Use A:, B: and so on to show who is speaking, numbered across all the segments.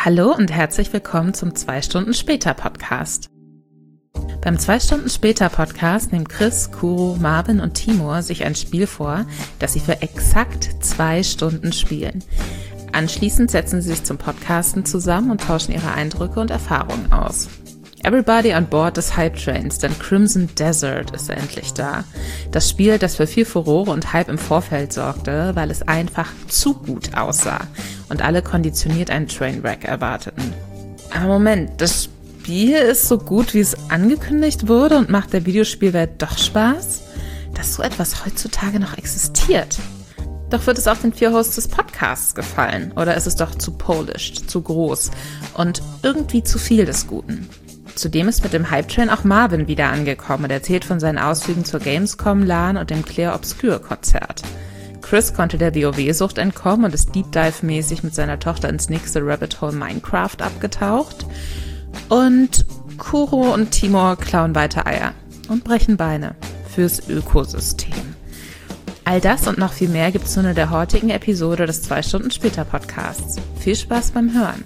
A: Hallo und herzlich willkommen zum 2 Stunden später Podcast. Beim 2 Stunden später Podcast nehmen Chris, Kuro, Marvin und Timur sich ein Spiel vor, das sie für exakt 2 Stunden spielen. Anschließend setzen sie sich zum Podcasten zusammen und tauschen ihre Eindrücke und Erfahrungen aus. Everybody on board des Hype Trains, denn Crimson Desert ist endlich da. Das Spiel, das für viel Furore und Hype im Vorfeld sorgte, weil es einfach zu gut aussah und alle konditioniert einen Trainwreck erwarteten. Aber Moment, das Spiel ist so gut, wie es angekündigt wurde und macht der Videospielwelt doch Spaß? Dass so etwas heutzutage noch existiert? Doch wird es auch den 4 Hosts des Podcasts gefallen? Oder ist es doch zu polished, zu groß und irgendwie zu viel des Guten? Zudem ist mit dem Hype-Train auch Marvin wieder angekommen und erzählt von seinen Ausflügen zur Gamescom, LAN und dem Clear Obscure-Konzert. Chris konnte der WoW-Sucht entkommen und ist Deep Dive-mäßig mit seiner Tochter ins nächste Rabbit Hole Minecraft abgetaucht. Und Kuro und Timur klauen weiter Eier und brechen Beine fürs Ökosystem. All das und noch viel mehr gibt's nun in der heutigen Episode des 2 Stunden später Podcasts. Viel Spaß beim Hören.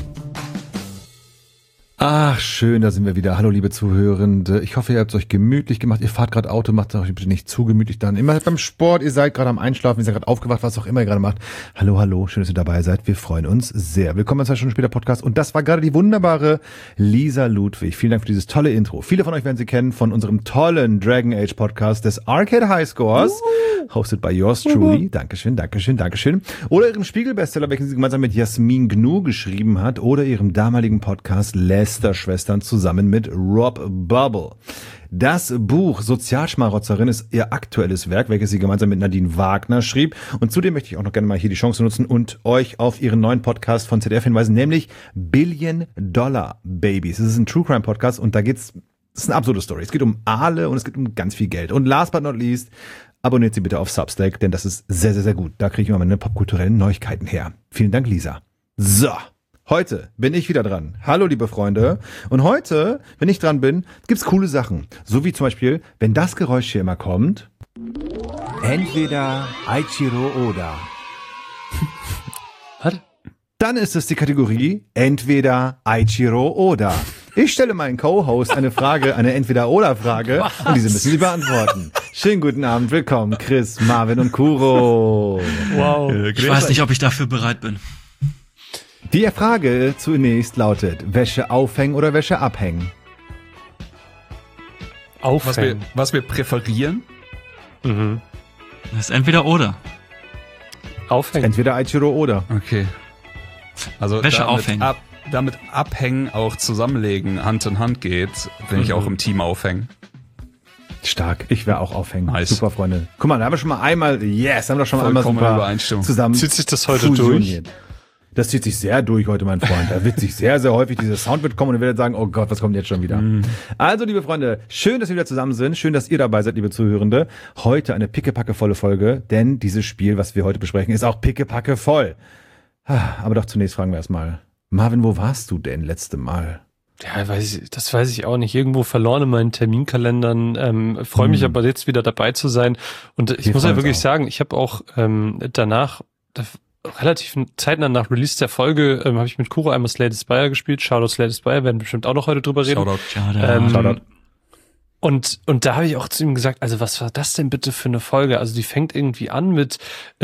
B: Ach, schön, da sind wir wieder. Hallo, liebe Zuhörende. Ich hoffe, ihr habt es euch gemütlich gemacht. Ihr fahrt gerade Auto, macht es euch bitte nicht zu gemütlich dann. Immer beim Sport, ihr seid gerade am Einschlafen, ihr seid gerade aufgewacht, was auch immer ihr gerade macht. Hallo, hallo, schön, dass ihr dabei seid. Wir freuen uns sehr. Willkommen beim 2 Stunden später Podcast. Und das war gerade die wunderbare Lisa Ludwig. Vielen Dank für dieses tolle Intro. Viele von euch werden sie kennen von unserem tollen Dragon Age Podcast des Arcade High Scores. Hosted by yours truly. Dankeschön, Dankeschön, Dankeschön. Oder ihrem Spiegel-Bestseller, welchen sie gemeinsam mit Jasmin Gnu geschrieben hat. Oder ihrem damaligen Podcast Lester-Schwestern zusammen mit Rob Bubble. Das Buch Sozialschmarotzerin ist ihr aktuelles Werk, welches sie gemeinsam mit Nadine Wagner schrieb. Und zudem möchte ich auch noch gerne mal hier die Chance nutzen und euch auf ihren neuen Podcast von ZDF hinweisen, nämlich Billion Dollar Babies. Es ist ein True Crime Podcast und da geht's, das ist eine absurde Story. Es geht um Aale und es geht um ganz viel Geld. Und last but not least, abonniert sie bitte auf Substack, denn das ist sehr, sehr, sehr gut. Da kriege ich immer meine popkulturellen Neuigkeiten her. Vielen Dank, Lisa. So. Heute bin ich wieder dran. Hallo, liebe Freunde. Und heute, wenn ich dran bin, gibt's coole Sachen. So wie zum Beispiel, wenn das Geräusch hier immer kommt. Entweder Eiichiro Oda.
C: Was?
B: Dann ist es die Kategorie Entweder Eiichiro Oda. Ich stelle meinen Co-Host eine Frage, eine Entweder-Oder-Frage und diese müssen sie beantworten. Schönen guten Abend, willkommen Chris, Marvin und Kuro.
C: Wow.
D: Ich weiß nicht, ob ich dafür bereit bin.
B: Die Frage zunächst lautet, Wäsche aufhängen oder Wäsche abhängen?
C: Aufhängen.
E: Was wir präferieren?
C: Mhm.
D: Das ist entweder oder.
C: Aufhängen.
B: Entweder Eiichiro Oda.
E: Okay. Also
D: Wäsche aufhängen.
E: Damit abhängen auch zusammenlegen Hand in Hand geht, bin ich auch im Team aufhängen.
B: Stark, ich wäre auch aufhängen.
E: Nice.
B: Super, Freunde. Guck mal, da haben wir schon mal einmal, yes, haben wir schon mal einmal
E: Vollkommene
B: super
E: Übereinstimmung.
B: zusammen
C: Zieht sich das heute
B: fusioniert. Das zieht sich sehr durch heute, mein Freund. Da wird sich sehr, sehr häufig dieser Sound wird kommen und ihr werdet sagen, oh Gott, was kommt jetzt schon wieder? Also, liebe Freunde, schön, dass wir wieder zusammen sind. Schön, dass ihr dabei seid, liebe Zuhörende. Heute eine pickepackevolle Folge, denn dieses Spiel, was wir heute besprechen, ist auch pickepackevoll. Aber doch zunächst fragen wir erstmal, Marvin, wo warst du denn letzte Mal?
C: Ja, das weiß ich auch nicht. Irgendwo verloren in meinen Terminkalendern. Freue mich aber jetzt wieder dabei zu sein. Und ich muss ja wirklich sagen, ich habe auch danach, relativ zeitnah nach Release der Folge, habe ich mit Kuro einmal Slay the Spire gespielt. Shoutout Slay the Spire, werden bestimmt auch noch heute drüber reden.
E: Shoutout.
C: Und da habe ich auch zu ihm gesagt, also was war das denn bitte für eine Folge? Also die fängt irgendwie an mit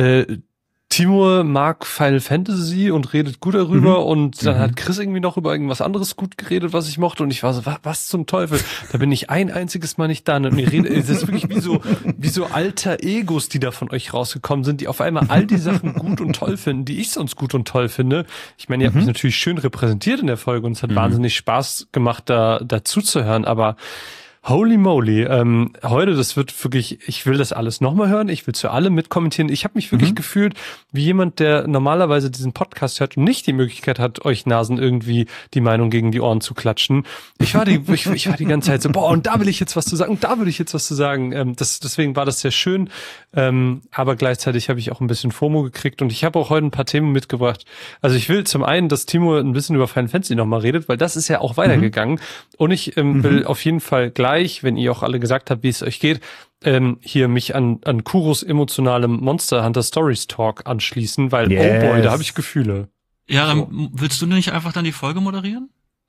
C: Timur mag Final Fantasy und redet gut darüber und dann hat Chris irgendwie noch über irgendwas anderes gut geredet, was ich mochte und ich war so, was zum Teufel? Da bin ich ein einziges Mal nicht da und mir redet, es ist wirklich wie so alter Egos, die da von euch rausgekommen sind, die auf einmal all die Sachen gut und toll finden, die ich sonst gut und toll finde. Ich meine, ihr habt mich natürlich schön repräsentiert in der Folge und es hat wahnsinnig Spaß gemacht, dazu zu hören, aber holy moly, heute, das wird wirklich, ich will das alles nochmal hören, ich will zu allem mitkommentieren. Ich habe mich wirklich gefühlt wie jemand, der normalerweise diesen Podcast hört und nicht die Möglichkeit hat, euch Nasen irgendwie die Meinung gegen die Ohren zu klatschen. Ich war die ganze Zeit so, boah, und da will ich jetzt was zu sagen, und da will ich jetzt was zu sagen. Deswegen war das sehr schön, aber gleichzeitig habe ich auch ein bisschen FOMO gekriegt und ich habe auch heute ein paar Themen mitgebracht. Also ich will zum einen, dass Timo ein bisschen über Final Fantasy nochmal redet, weil das ist ja auch weitergegangen und ich will auf jeden Fall gleich, wenn ihr auch alle gesagt habt, wie es euch geht, hier mich an Kuros emotionalem Monster Hunter Stories Talk anschließen, weil, oh boy, da habe ich Gefühle.
D: Ja, dann willst du nicht einfach dann die Folge moderieren?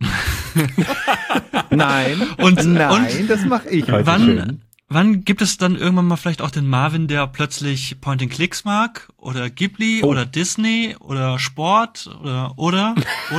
B: Nein,
D: Und
B: das mache ich heute schön.
D: Wann gibt es dann irgendwann mal vielleicht auch den Marvin, der plötzlich Point-and-Clicks mag? Oder Ghibli? Oder Disney? Oder Sport? Oder?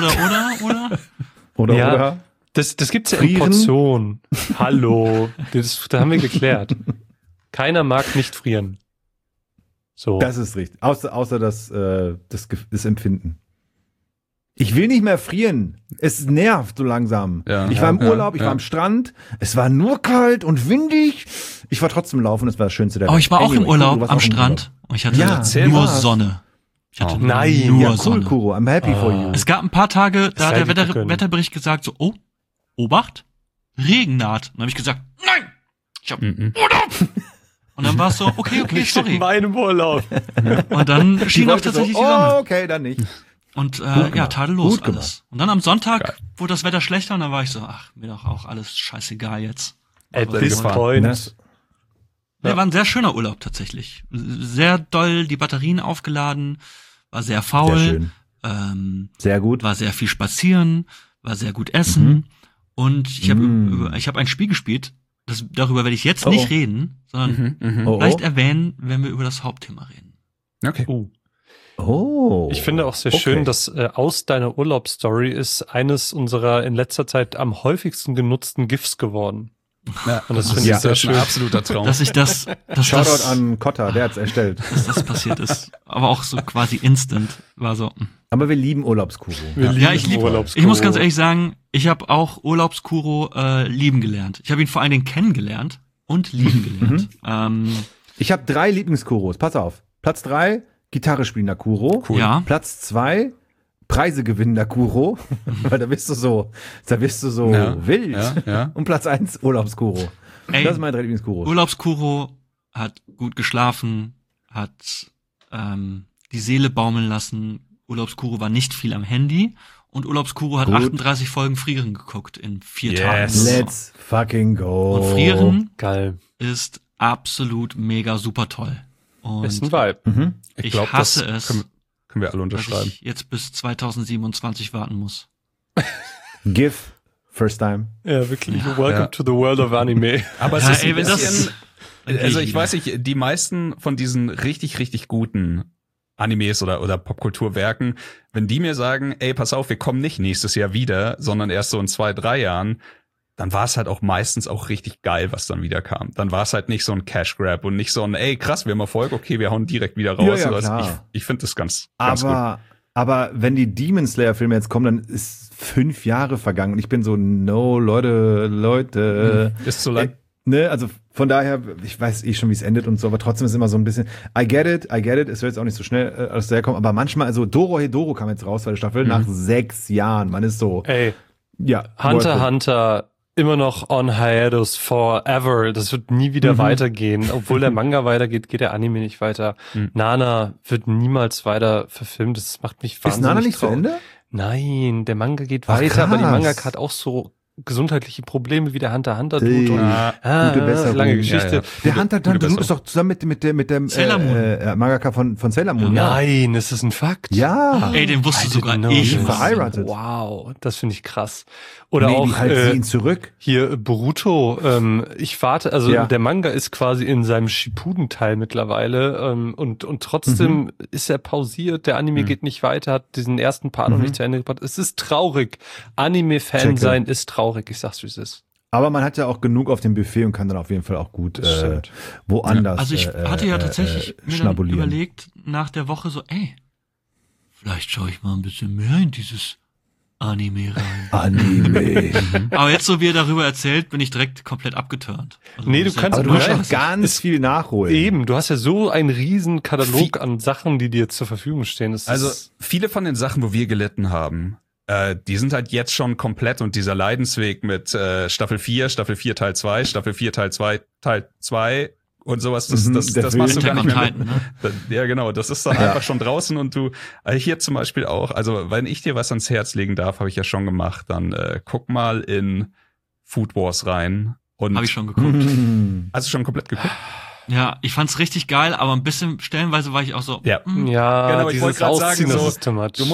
C: Ja, das gibt's ja in Portionen. Hallo, da haben wir geklärt. Keiner mag nicht frieren. So.
B: Das ist richtig. Außer das Empfinden. Ich will nicht mehr frieren. Es nervt so langsam.
E: Ja.
B: Ich war im Urlaub, ich war am Strand. Es war nur kalt und windig. Ich war trotzdem laufen. Das war das Schönste der Welt.
D: Oh, ich war auch im Urlaub
B: du warst
D: am
B: auch im
D: Strand. Und ich hatte
B: Ja,
D: nur
B: was?
D: Sonne. Ich hatte
C: Nein.
D: nur
B: Ja, cool,
D: Sonne.
B: Kuro. I'm happy for you.
D: Es gab ein paar Tage, da hat
C: Sei
D: der
C: dir gegönnt.
D: Wetterbericht gesagt, so, oh, Obacht, Regen naht. Und dann habe ich gesagt, nein, ich hab Urlaub. Und dann war es so, okay, sorry.
C: In meinem Urlaub.
D: Und dann
B: Die
D: schien auch
B: wollte
D: tatsächlich
B: so,
D: die Sonne.
B: okay, dann nicht.
D: Und
B: gemacht.
D: ja, tadellos
B: Gut gemacht.
D: alles. Und dann am Sonntag wurde das Wetter schlechter und dann war ich so, ach, mir doch auch alles scheißegal jetzt.
C: At
D: Aber
C: this
D: wir
C: point.
D: war ein sehr schöner Urlaub tatsächlich. Sehr doll die Batterien aufgeladen, war sehr faul,
B: Sehr schön. Sehr gut.
D: war sehr viel spazieren, war sehr gut essen und ich habe ein Spiel gespielt, darüber werde ich jetzt nicht reden, sondern vielleicht erwähnen, wenn wir über das Hauptthema reden.
E: Okay.
B: Oh.
C: Ich finde auch sehr schön, dass aus deiner Urlaubsstory ist eines unserer in letzter Zeit am häufigsten genutzten GIFs geworden.
E: Ja,
C: Und das
E: das
C: finde ich sehr
E: ist ein
C: schön.
E: absoluter Traum.
D: Dass
B: Shoutout an Kotta, der hat's erstellt.
D: dass das passiert ist. Aber auch so quasi instant war so.
B: Aber wir lieben Urlaubskuro.
D: Ja, ich liebe
C: Urlaubskuro.
D: Ich muss ganz ehrlich sagen, ich habe auch Urlaubskuro lieben gelernt. Ich habe ihn vor allen Dingen kennengelernt und lieben gelernt.
B: Ich habe 3 Lieblingskuros. Pass auf. Platz 3, Gitarre spielender Kuro.
E: Cool.
D: Ja.
B: Platz 2, Preise gewinnender Kuro. Weil da bist du so
E: Ja.
B: wild.
E: Ja.
B: Und Platz 1, Urlaubskuro.
D: Ey,
B: Das sind meine 3 Lieblingskuros.
D: Urlaubskuro hat gut geschlafen, hat die Seele baumeln lassen. Urlaubskuro war nicht viel am Handy und Urlaubskuro hat
B: Gut.
D: 38 Folgen Frieren geguckt in 4
E: Yes.
D: Tagen.
B: Let's fucking go.
D: Und Frieren
C: Geil.
D: ist absolut mega super toll. Und
C: Ist ein Vibe.
D: ich
E: glaub,
D: hasse
E: das
D: es,
E: können wir alle
D: dass
E: unterschreiben.
D: ich jetzt bis 2027 warten muss.
B: GIF, first time.
C: Ja, wirklich. Welcome to the world of Anime.
E: Aber es
D: Ja,
E: ist
D: ey,
E: ein
D: wenn das-
E: bisschen, also ich weiß nicht, die meisten von diesen richtig, richtig guten Animes oder Popkulturwerken, wenn die mir sagen, ey, pass auf, wir kommen nicht nächstes Jahr wieder, sondern erst so in 2, 3 Jahren, dann war es halt auch meistens auch richtig geil, was dann wieder kam. Dann war es halt nicht so ein Cash Grab und nicht so ein, ey, krass, wir haben Erfolg, okay, wir hauen direkt wieder raus.
B: Ja,
E: Also
B: klar.
E: ich finde das ganz gut.
B: Aber wenn die Demon Slayer Filme jetzt kommen, dann ist 5 Jahre vergangen und ich bin so, no, Leute.
E: Ist zu lang.
B: Ne, also von daher, ich weiß schon, wie es endet und so, aber trotzdem ist immer so ein bisschen, I get it, es wird jetzt auch nicht so schnell alles daherkommen, aber manchmal, also Dorohedoro kam jetzt raus, zweite Staffel, nach 6 Jahren, man ist so,
C: Ey,
B: ja.
C: Hunter x Hunter immer noch on hiatus forever. Das wird nie wieder weitergehen. Obwohl der Manga weitergeht, geht der Anime nicht weiter. Nana wird niemals weiter verfilmt. Das macht mich wahnsinnig
B: Ist Nana nicht zu
C: traurig.
B: Ende?
C: Nein, der Manga geht
B: Ach,
C: weiter, aber die
B: krass.
C: Mangaka hat auch so gesundheitliche Probleme wie der Hunter x Hunter tut.
B: Ey,
C: Und,
B: gute Besserung.
C: lange Geschichte.
E: Ja.
B: Der Hunter
E: gute
B: ist
E: Besserung.
B: doch zusammen mit dem
D: Sailor Moon.
B: Mangaka von Sailor Moon, ja.
C: Nein, ist das ein Fakt?
B: Ja.
D: Ey, den wusste
C: I
D: sogar
C: didn't know
D: ich.
C: this.
B: Die sind verheiratet.
C: Wow, das finde ich krass. Oder
B: Nee,
C: auch
B: die halten sie ihn zurück.
C: hier Boruto. Ich warte, also
B: Ja.
C: der Manga ist quasi in seinem Shippuden-Teil mittlerweile und trotzdem ist er pausiert. Der Anime geht nicht weiter, hat diesen ersten Part noch nicht zu Ende gebracht. Es ist traurig. Anime-Fan
B: Checke.
C: sein ist traurig. Ich sag's, wie es ist.
B: Aber man hat ja auch genug auf dem Buffet und kann dann auf jeden Fall auch gut
C: stimmt.
B: woanders
D: Also ich hatte ja tatsächlich mir dann
B: schnabulieren.
D: überlegt nach der Woche so, ey, vielleicht schaue ich mal ein bisschen mehr in dieses Anime rein.
B: Anime.
D: Aber jetzt, so wie er darüber erzählt, bin ich direkt komplett abgeturnt. Also
C: Nee, du
D: das ist
C: kannst-
D: jetzt
B: Aber du
C: Nein,
B: musst noch ganz viel nachholen.
C: Eben, du hast ja so einen riesen Katalog an Sachen, die dir zur Verfügung stehen. Das
E: Also
C: ist,
E: viele von den Sachen, wo wir gelitten haben, die sind halt jetzt schon komplett und dieser Leidensweg mit Staffel 4 Teil 2, Staffel 4 Teil 2, Teil 2 und sowas, das
B: der
E: machst du
D: Attack
E: gar
D: on
E: nicht mehr.
D: Titan, ne?
E: Ja, genau, das ist dann einfach schon draußen und du, hier zum Beispiel auch, also wenn ich dir was ans Herz legen darf, habe ich ja schon gemacht, dann guck mal in Food Wars rein. Und
D: Habe ich schon geguckt.
E: Hast du schon komplett geguckt?
D: Ja, ich fand's richtig geil, aber ein bisschen stellenweise war ich auch so,
E: Ja.
C: ja,
E: Genau, ich wollte
C: dieses
E: gerade
C: Ausziehen,
E: sagen,
C: das
E: so,
C: ist too much.
E: du musst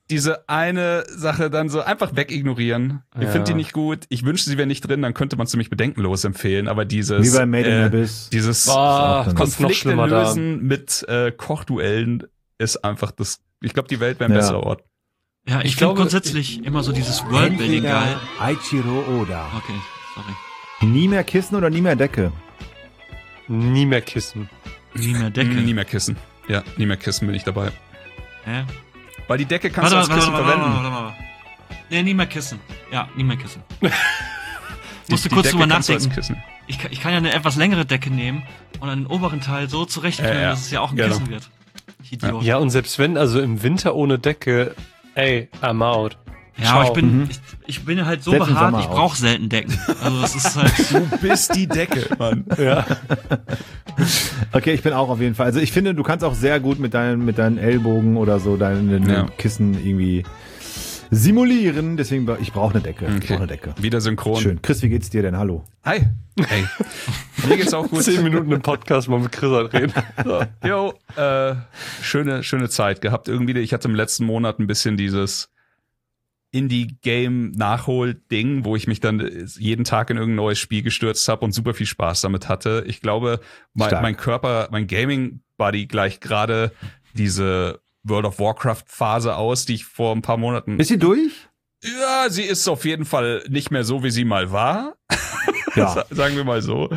E: diese eine Sache dann so einfach wegignorieren. Ich finde die nicht gut. Ich wünschte, sie wäre nicht drin, dann könnte man es ziemlich bedenkenlos empfehlen. Aber dieses,
B: wie bei Made in Abyss.
E: dieses Konflikte lösen mit Kochduellen ist einfach das. Ich glaube, die Welt wäre ein besserer Ort.
D: Ja, ich finde grundsätzlich immer so dieses Worldbuilding geil.
B: Eiichiro Oda.
D: Okay, sorry.
B: Nie mehr Kissen oder nie mehr Decke?
C: Nie mehr Kissen.
D: Nie mehr Decke.
E: Nie mehr Kissen. Ja, nie mehr Kissen bin ich dabei.
D: Hä?
E: Weil die Decke kannst du als Kissen verwenden.
D: Warte. Nee, nie mehr Kissen. Ja, nie mehr Kissen. Musste kurz drüber nachdenken. Ich kann ja eine etwas längere Decke nehmen und an den oberen Teil so zurechtführen, dass es ja auch ein Kissen wird. Idiot.
C: Ja, und selbst wenn, also im Winter ohne Decke, ey, I'm out.
D: Ja, aber ich bin halt so
B: selbst
D: behaart, ich brauche selten Decken. Also das ist halt.
E: Du bist die Decke, Mann.
C: Ja.
B: Okay, ich bin auch auf jeden Fall. Also ich finde, du kannst auch sehr gut mit deinen Ellbogen oder so deine Kissen irgendwie simulieren. Deswegen, ich brauche eine Decke.
E: Okay.
B: Ich brauche eine Decke.
E: Wieder synchron.
B: Schön. Chris, wie geht's dir denn? Hallo.
E: Hi. Hey. Mir geht's auch gut.
C: 10 Minuten im Podcast mal mit Chris reden.
E: So. Jo, schöne Zeit gehabt. Irgendwie, ich hatte im letzten Monat ein bisschen dieses Indie-Game-Nachhol-Ding, wo ich mich dann jeden Tag in irgendein neues Spiel gestürzt habe und super viel Spaß damit hatte. Ich glaube, mein Körper, mein Gaming-Buddy gleicht gerade diese World of Warcraft-Phase aus, die ich vor ein paar Monaten...
B: Ist sie durch?
E: Ja, sie ist auf jeden Fall nicht mehr so, wie sie mal war.
B: Ja.
E: Sagen wir mal so.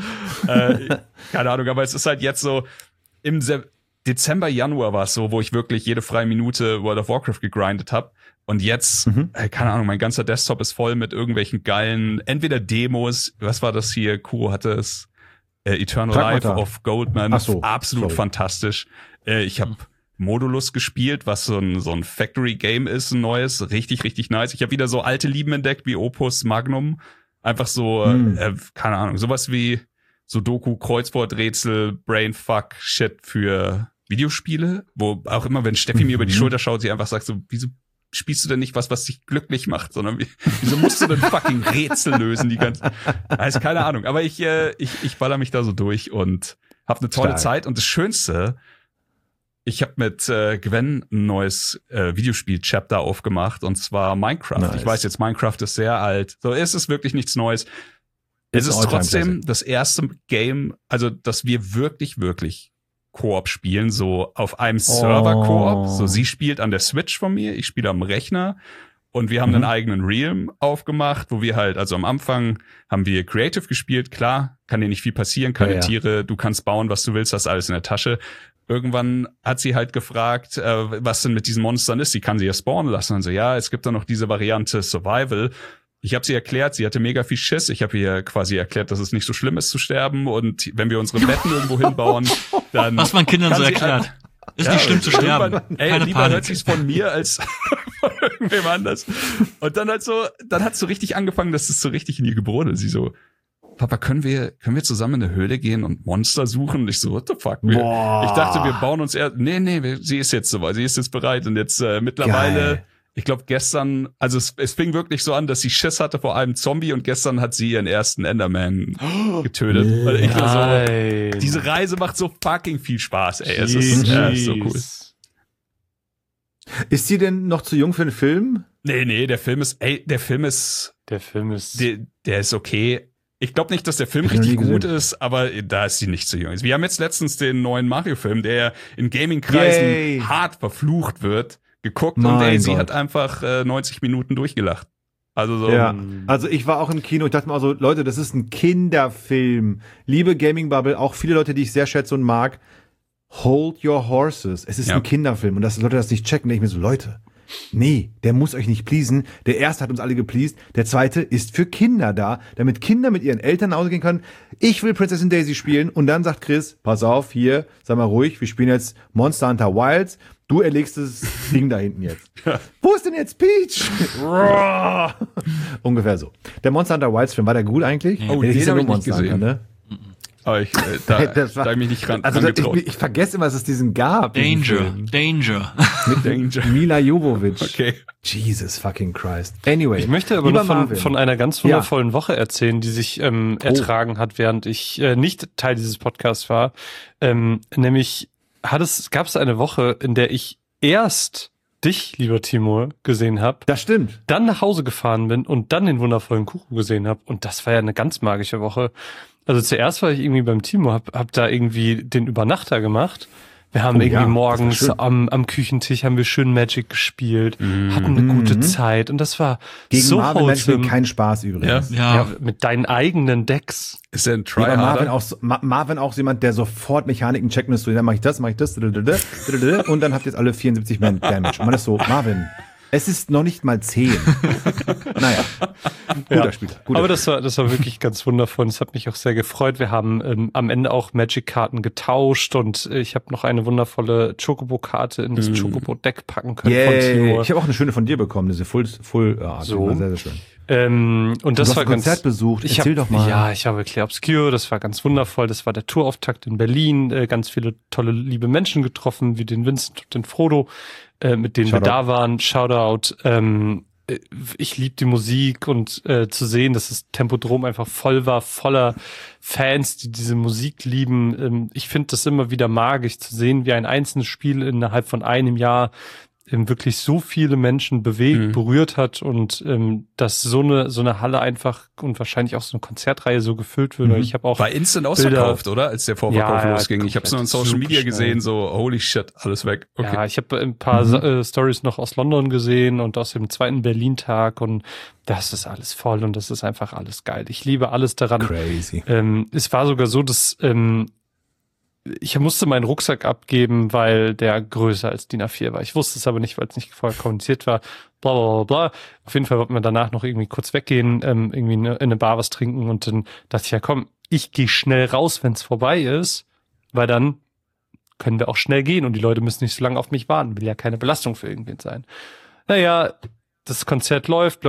E: Keine Ahnung, aber es ist halt jetzt so, im Dezember, Januar war es so, wo ich wirklich jede freie Minute World of Warcraft gegrindet habe. Und jetzt, keine Ahnung, mein ganzer Desktop ist voll mit irgendwelchen geilen, entweder Demos, was war das hier? Kuro hatte es, Eternal Life of Goldman, absolut fantastisch. Ich habe Modulus gespielt, was so ein Factory-Game ist, ein neues, richtig, richtig nice. Ich habe wieder so alte Lieben entdeckt, wie Opus Magnum. Einfach so, keine Ahnung, sowas wie Sudoku, Kreuzworträtsel, Brainfuck, Shit für Videospiele, wo auch immer, wenn Steffi mir über die Schulter schaut, sie einfach sagt so, wieso spielst du denn nicht was dich glücklich macht, sondern wieso musst du denn fucking Rätsel lösen die ganze, also keine Ahnung, aber ich baller mich da so durch und habe eine tolle Zeit und das Schönste, ich habe mit Gwen ein neues Videospiel-Chapter aufgemacht und zwar Minecraft. Nice. Ich weiß jetzt, Minecraft ist sehr alt, so es ist wirklich nichts Neues. Es ist trotzdem das erste Game, also dass wir wirklich Koop spielen, so auf einem Server-Koop. So, sie spielt an der Switch von mir, ich spiele am Rechner und wir haben einen eigenen Realm aufgemacht, wo wir halt, also am Anfang haben wir Creative gespielt, klar, kann dir nicht viel passieren, keine Tiere, du kannst bauen, was du willst, hast alles in der Tasche. Irgendwann hat sie halt gefragt, was denn mit diesen Monstern ist, sie kann sie ja spawnen lassen und so, ja, es gibt da noch diese Variante Survival. Ich habe sie erklärt, sie hatte mega viel Schiss. Ich habe ihr quasi erklärt, dass es nicht so schlimm ist zu sterben und wenn wir unsere Betten irgendwo hinbauen, dann...
D: Was man Kindern so erklärt. Ist nicht schlimm zu sterben.
E: Ey, lieber hört sie's von mir als von irgendwem anders. Und dann hat so richtig angefangen, dass es so richtig in ihr gebrodelt. Sie so, Papa, können wir zusammen in eine Höhle gehen und Monster suchen? Und ich so, what the fuck? Ich dachte, wir bauen uns sie ist jetzt soweit, sie ist jetzt bereit und jetzt mittlerweile... Geil. Ich glaube gestern, also es fing wirklich so an, dass sie Schiss hatte vor einem Zombie und gestern hat sie ihren ersten Enderman getötet. Weil ich so, diese Reise macht so fucking viel Spaß, ey. Es ist so cool.
B: Ist sie denn noch zu jung für den Film?
E: Nee, der Film ist okay. Ich glaube nicht, dass der Film richtig gut ist, aber da ist sie nicht zu jung. Wir haben jetzt letztens den neuen Mario-Film, der in Gaming-Kreisen hart verflucht wird, geguckt und sie hat einfach 90 Minuten durchgelacht. Also so.
B: Ja, also ich war auch im Kino, ich dachte mir auch so, Leute, das ist ein Kinderfilm. Liebe Gaming Bubble, auch viele Leute, die ich sehr schätze und mag, hold your horses. Es ist ein Kinderfilm und dass Leute das nicht checken, denke ich mir so, Leute, nee, der muss euch nicht pleasen. Der erste hat uns alle gepleased. Der zweite ist für Kinder da, damit Kinder mit ihren Eltern nach Hause gehen können. Ich will Prinzessin Daisy spielen und dann sagt Chris, pass auf, hier, sei mal ruhig, wir spielen jetzt Monster Hunter Wilds. Du erlegst das Ding da hinten jetzt. Wo ist denn jetzt Peach? Ungefähr so. Der Monster Hunter Wilds Film, war der gut eigentlich?
E: Oh, den habe ich nicht gesehen. Ne? Aber da ich mich nicht ran
B: also ich vergesse immer, dass es diesen gab.
D: Danger.
B: Mit Danger. Mila Jovovich.
E: Okay.
B: Jesus fucking Christ. Anyway.
C: Ich möchte aber noch von einer ganz wundervollen Woche erzählen, die sich ertragen hat, während ich nicht Teil dieses Podcasts war. Nämlich gab es eine Woche, in der ich erst dich, lieber Timo, gesehen habe.
B: Das stimmt.
C: Dann nach Hause gefahren bin und dann den wundervollen Kuchen gesehen habe. Und das war ja eine ganz magische Woche. Also zuerst war ich irgendwie beim Timo, hab da irgendwie den Übernachter gemacht. Wir haben morgens am Küchentisch haben wir schön Magic gespielt, hatten eine gute Zeit und das war
B: gegen
C: so
B: Marvin Magic kein Spaß übrigens.
C: Ja, mit deinen eigenen Decks.
E: Ist er ein Tryharder?
B: Marvin auch jemand, der sofort Mechaniken checken müsste. Dann mach ich das, und dann habt ihr jetzt alle 74 Man Damage. Und man ist so, Marvin, es ist noch nicht mal 10. Naja, guter Spieler.
C: Aber das war wirklich ganz wundervoll. Es hat mich auch sehr gefreut. Wir haben am Ende auch Magic-Karten getauscht und ich habe noch eine wundervolle Chocobo-Karte in das Chocobo-Deck packen können von Timo.
B: Ich habe auch eine schöne von dir bekommen, diese Full
C: so.
B: War sehr, sehr schön.
C: Und das war
B: ein Konzert besucht.
C: Erzähl doch mal. Ja, ich habe Clair Obscure, das war ganz wundervoll. Das war der Tourauftakt in Berlin. Ganz viele tolle, liebe Menschen getroffen, wie den Vincent und den Frodo, mit denen wir da waren. Shoutout. Ich liebe die Musik und zu sehen, dass das Tempodrom einfach voll war, voller Fans, die diese Musik lieben. Ich finde das immer wieder magisch zu sehen, wie ein einzelnes Spiel innerhalb von einem Jahr wirklich so viele Menschen bewegt, berührt hat und dass so eine Halle einfach und wahrscheinlich auch so eine Konzertreihe so gefüllt wird. Ich habe auch
E: war instant ausverkauft, oder? Als der Vorverkauf losging. Ich habe es nur in Social Media gesehen, so holy shit, alles weg. Okay.
C: Ja, ich habe ein paar Stories noch aus London gesehen und aus dem zweiten Berlin-Tag und das ist alles voll und das ist einfach alles geil. Ich liebe alles daran.
B: Crazy.
C: Es war sogar so, dass ich musste meinen Rucksack abgeben, weil der größer als DIN A4 war. Ich wusste es aber nicht, weil es nicht vorher kommuniziert war. Bla, bla, bla, bla. Auf jeden Fall wollten wir danach noch irgendwie kurz weggehen, irgendwie in eine Bar was trinken und dann dachte ich, ja komm, ich gehe schnell raus, wenn es vorbei ist, weil dann können wir auch schnell gehen und die Leute müssen nicht so lange auf mich warten. Will ja keine Belastung für irgendwen sein. Naja, das Konzert läuft.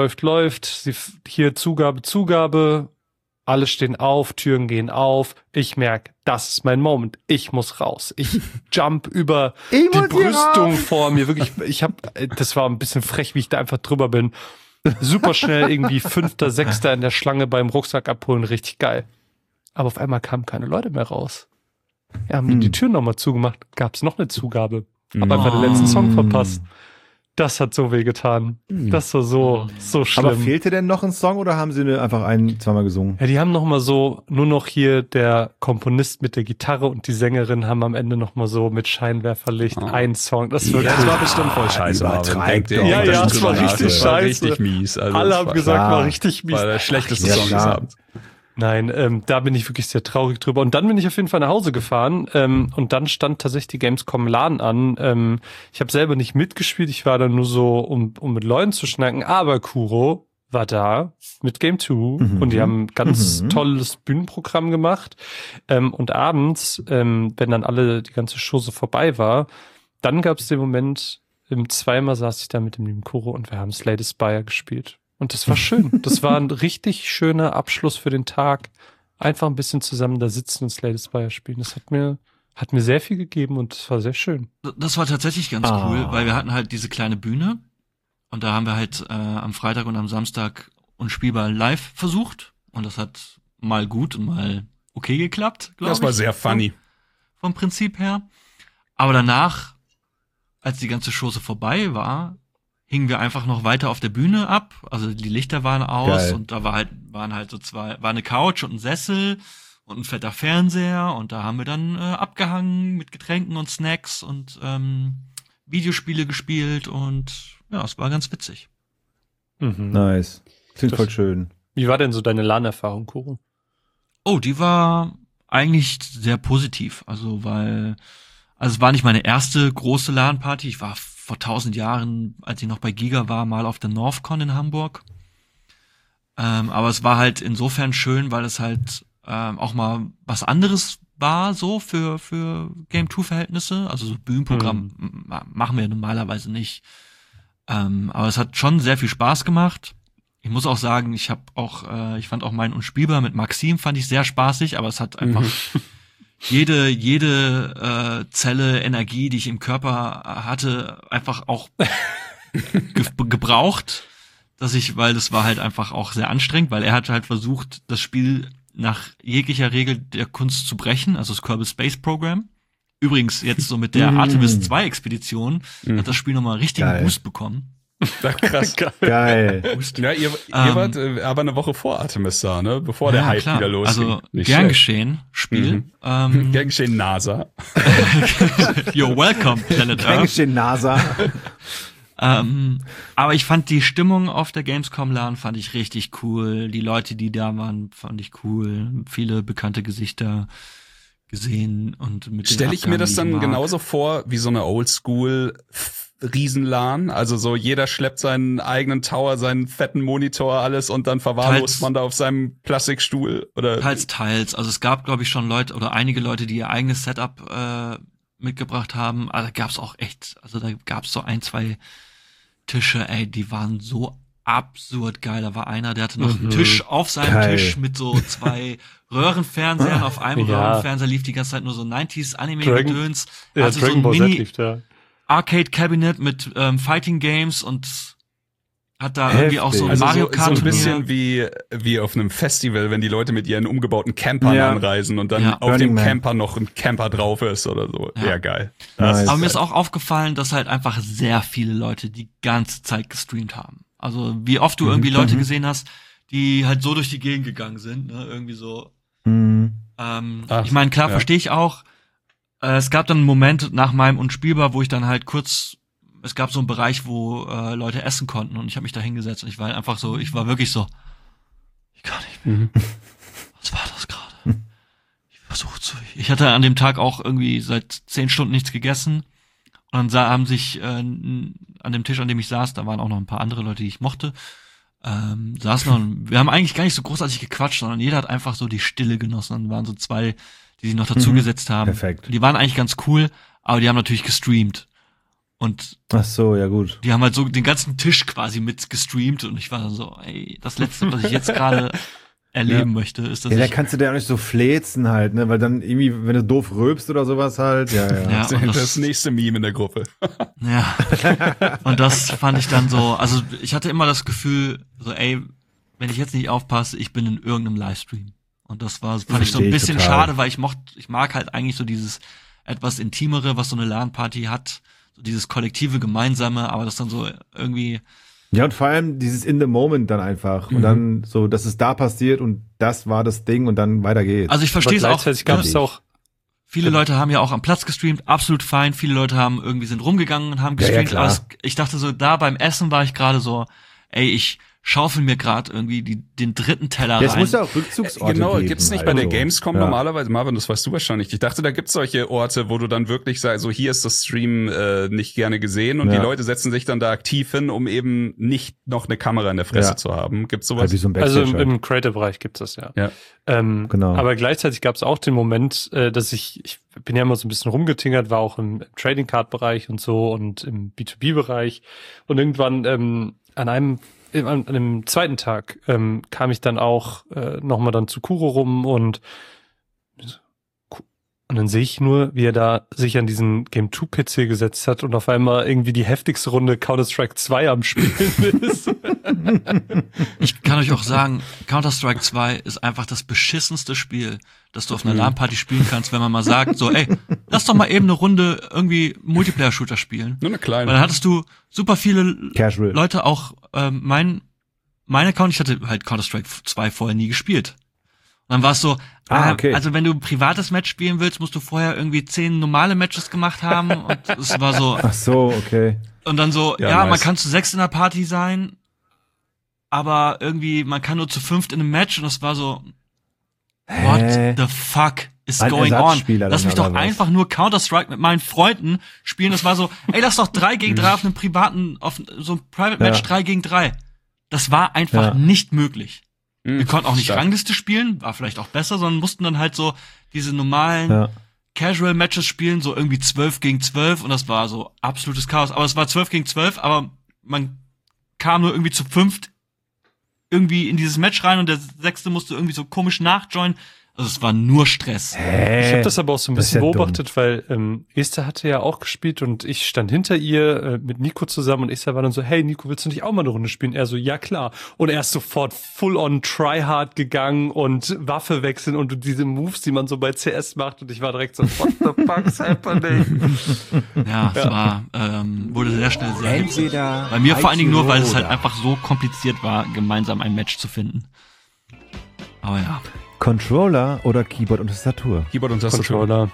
C: Hier Zugabe. Alle stehen auf, Türen gehen auf. Ich merke, das ist mein Moment. Ich muss raus. Ich jump über die Brüstung vor mir. Wirklich, das war ein bisschen frech, wie ich da einfach drüber bin. Super schnell irgendwie 5., 6. in der Schlange beim Rucksack abholen. Richtig geil. Aber auf einmal kamen keine Leute mehr raus. Ja, haben die Türen nochmal zugemacht. Gab es noch eine Zugabe. Hab einfach den letzten Song verpasst. Das hat so weh getan. Das war so schlimm.
B: Aber fehlte denn noch ein Song oder haben sie einfach zweimal gesungen?
C: Ja, die haben noch mal so, nur noch hier der Komponist mit der Gitarre und die Sängerin haben am Ende noch mal so mit Scheinwerferlicht einen Song. Das
E: war bestimmt voll scheiße.
C: Ja, das war richtig scheiße.
E: Richtig mies. Also
C: alle haben gesagt, war richtig mies.
E: War der schlechteste Song des Abends.
C: Nein, da bin ich wirklich sehr traurig drüber. Und dann bin ich auf jeden Fall nach Hause gefahren und dann stand tatsächlich die Gamescom LAN an. Ich habe selber nicht mitgespielt, ich war da nur so, um mit Leuten zu schnacken. Aber Kuro war da mit Game 2 und die haben ein ganz tolles Bühnenprogramm gemacht. Und abends, wenn dann die ganze Show so vorbei war, dann gab es den Moment, zweimal saß ich da mit dem lieben Kuro und wir haben Slay the Spire gespielt. Und das war schön. Das war ein richtig schöner Abschluss für den Tag. Einfach ein bisschen zusammen da sitzen und Slay the Spire spielen. Das hat mir sehr viel gegeben und das war sehr schön.
D: Das war tatsächlich ganz cool, weil wir hatten halt diese kleine Bühne und da haben wir halt am Freitag und am Samstag unspielbar live versucht und das hat mal gut und mal okay geklappt, glaube ich.
E: Das war sehr funny.
D: Vom Prinzip her. Aber danach, als die ganze Show so vorbei war, hingen wir einfach noch weiter auf der Bühne ab. Also die Lichter waren aus. Geil. Und da war eine Couch und ein Sessel und ein fetter Fernseher und da haben wir dann abgehangen mit Getränken und Snacks und Videospiele gespielt und ja, es war ganz witzig.
B: Nice. Klingt voll schön.
C: Wie war denn so deine LAN-Erfahrung, Kuro?
D: Oh, die war eigentlich sehr positiv. Also es war nicht meine erste große LAN-Party. Ich war vor 1000 Jahren, als ich noch bei Giga war, mal auf der Northcon in Hamburg. Aber es war halt insofern schön, weil es halt auch mal was anderes war, so für Game 2 Verhältnisse. Also so Bühnenprogramm machen wir normalerweise nicht. Aber es hat schon sehr viel Spaß gemacht. Ich muss auch sagen, ich fand auch meinen Unspielbar mit Maxim fand ich sehr spaßig, aber es hat einfach jede Zelle Energie, die ich im Körper hatte, einfach auch gebraucht, weil das war halt einfach auch sehr anstrengend, weil er hat halt versucht, das Spiel nach jeglicher Regel der Kunst zu brechen, also das Kerbal Space Program. Übrigens, jetzt so mit der Artemis 2 Expedition hat das Spiel nochmal richtigen Boost bekommen.
E: Krass.
B: Geil.
E: Ja, ihr wart aber eine Woche vor Artemis da, ne? Bevor der Hype wieder losging.
D: Also, gern geschehen, Spiel.
E: Gern geschehen, NASA.
D: You're welcome, Planet Earth.
B: Gern geschehen, NASA.
D: Aber ich fand die Stimmung auf der Gamescom-LAN fand ich richtig cool. Die Leute, die da waren, fand ich cool. Viele bekannte Gesichter gesehen und mit
E: Stelle ich mir das dann genauso vor wie so eine Oldschool Riesen-LAN? Also so jeder schleppt seinen eigenen Tower, seinen fetten Monitor, alles und dann verwahrlost man da auf seinem Plastikstuhl? Oder?
D: Teils. Also es gab, glaube ich, schon Leute oder einige Leute, die ihr eigenes Setup mitgebracht haben. Aber da gab's auch echt, also da gab's so 1, 2 Tische, die waren so absurd geil. Da war einer, der hatte noch einen Tisch auf seinem Tisch mit so 2 Röhrenfernsehern. Auf einem Röhrenfernseher lief die ganze Zeit nur so 90s Anime-Gedöns.
C: Also Dragon Ball Z lief da.
D: Arcade-Cabinet mit Fighting Games und hat da irgendwie auch so ein Mario Kart.
E: So ein bisschen wie auf einem Festival, wenn die Leute mit ihren umgebauten Campern anreisen und dann auf dem Camper noch ein Camper drauf ist oder so. Ja, geil.
D: Aber mir ist auch aufgefallen, dass halt einfach sehr viele Leute die ganze Zeit gestreamt haben. Also wie oft du irgendwie Leute gesehen hast, die halt so durch die Gegend gegangen sind, ne? Irgendwie so. Ich meine, klar, verstehe ich auch. Es gab dann einen Moment nach meinem Unspielbar, wo ich dann halt es gab so einen Bereich, wo Leute essen konnten und ich habe mich da hingesetzt und ich war halt einfach so, ich war wirklich so, ich kann nicht mehr. Was war das gerade? Ich hatte an dem Tag auch irgendwie seit 10 Stunden nichts gegessen und dann haben sich an dem Tisch, an dem ich saß, da waren auch noch ein paar andere Leute, die ich mochte, saßen und wir haben eigentlich gar nicht so großartig gequatscht, sondern jeder hat einfach so die Stille genossen. Dann waren so 2, die sich noch dazugesetzt haben.
B: Perfekt.
D: Die waren eigentlich ganz cool, aber die haben natürlich gestreamt. Und
B: ach so, ja gut.
D: Die haben halt so den ganzen Tisch quasi mit gestreamt und ich war so, das Letzte, was ich jetzt gerade erleben möchte, ist, dass
B: da kannst du dir auch nicht so fläzen halt, ne, weil dann irgendwie, wenn du doof rülpst oder sowas halt,
E: das nächste Meme in der Gruppe.
D: Ja. Und das fand ich dann so, also ich hatte immer das Gefühl, so wenn ich jetzt nicht aufpasse, ich bin in irgendeinem Livestream. Und das fand ich so ein bisschen schade, weil ich mag halt eigentlich so dieses etwas Intimere, was so eine LAN-Party hat, so dieses kollektive, gemeinsame, aber das dann so irgendwie.
B: Ja, und vor allem dieses in the moment dann einfach. Und dann so, dass es da passiert und das war das Ding und dann weiter geht's.
D: Also ich verstehe es auch. Viele Leute haben ja auch am Platz gestreamt, absolut fein. Viele Leute sind rumgegangen und haben gestreamt. Aber ich dachte so, da beim Essen war ich gerade so, ich schaufel mir gerade irgendwie den dritten Teller rein.
B: Es muss ja auch Rückzugsorte geben.
E: Gibt's nicht bei der Gamescom normalerweise, Marvin, das weißt du wahrscheinlich. Ich dachte, da gibt's solche Orte, wo du dann wirklich sagst, so hier ist das Stream nicht gerne gesehen und die Leute setzen sich dann da aktiv hin, um eben nicht noch eine Kamera in der Fresse zu haben. Gibt's sowas?
C: Also im Creator-Bereich gibt's das ja. Genau. Aber gleichzeitig gab's auch den Moment, dass ich bin ja immer so ein bisschen rumgetingert, war auch im Trading Card Bereich und so und im B2B-Bereich und irgendwann an dem zweiten Tag kam ich dann auch nochmal dann zu Kuro rum und dann sehe ich nur, wie er da sich an diesen Game 2 PC gesetzt hat und auf einmal irgendwie die heftigste Runde Counter-Strike 2 am Spielen ist.
D: Ich kann euch auch sagen, Counter-Strike 2 ist einfach das beschissenste Spiel, das du auf einer LAN-Party spielen kannst, wenn man mal sagt, so, lass doch mal eben eine Runde irgendwie Multiplayer-Shooter spielen.
E: Nur eine kleine.
D: Weil dann hattest du super viele
B: Casual.
D: Leute auch, mein Account, ich hatte halt Counter-Strike 2 vorher nie gespielt. Und dann war es so, okay. Also wenn du ein privates Match spielen willst, musst du vorher irgendwie 10 normale Matches gemacht haben und es war so.
B: Ach so, okay.
D: Und dann so, nice. Man kann zu 6 in der Party sein, aber irgendwie, man kann nur zu 5 in einem Match und es war so, what the fuck is going on? Lass mich doch einfach nur Counter-Strike mit meinen Freunden spielen. Das war so, lass doch 3 gegen 3 auf einem privaten, auf so einem Private Match 3 gegen 3. Das war einfach nicht möglich. Wir konnten auch nicht Rangliste spielen, war vielleicht auch besser, sondern mussten dann halt so diese normalen Casual Matches spielen, so irgendwie 12 gegen 12 und das war so absolutes Chaos. Aber es war 12 gegen 12, aber man kam nur irgendwie zu 5 irgendwie in dieses Match rein und der 6. musste irgendwie so komisch nachjoinen. Also es war nur Stress.
C: Ich habe das aber auch so ein bisschen beobachtet, weil Esther hatte ja auch gespielt und ich stand hinter ihr mit Nico zusammen und Esther war dann so, hey Nico, willst du nicht auch mal eine Runde spielen? Er so, ja klar. Und er ist sofort full on tryhard gegangen und Waffe wechseln und diese Moves, die man so bei CS macht und ich war direkt so, what the fuck's happening?
D: Ja, es war, wurde sehr schnell sehr heftig. Bei mir vor allen Dingen nur, weil es halt einfach so kompliziert war, gemeinsam ein Match zu finden. Aber ja.
B: Controller oder Keyboard und Tastatur?
E: Keyboard und Tastatur.
C: Controller.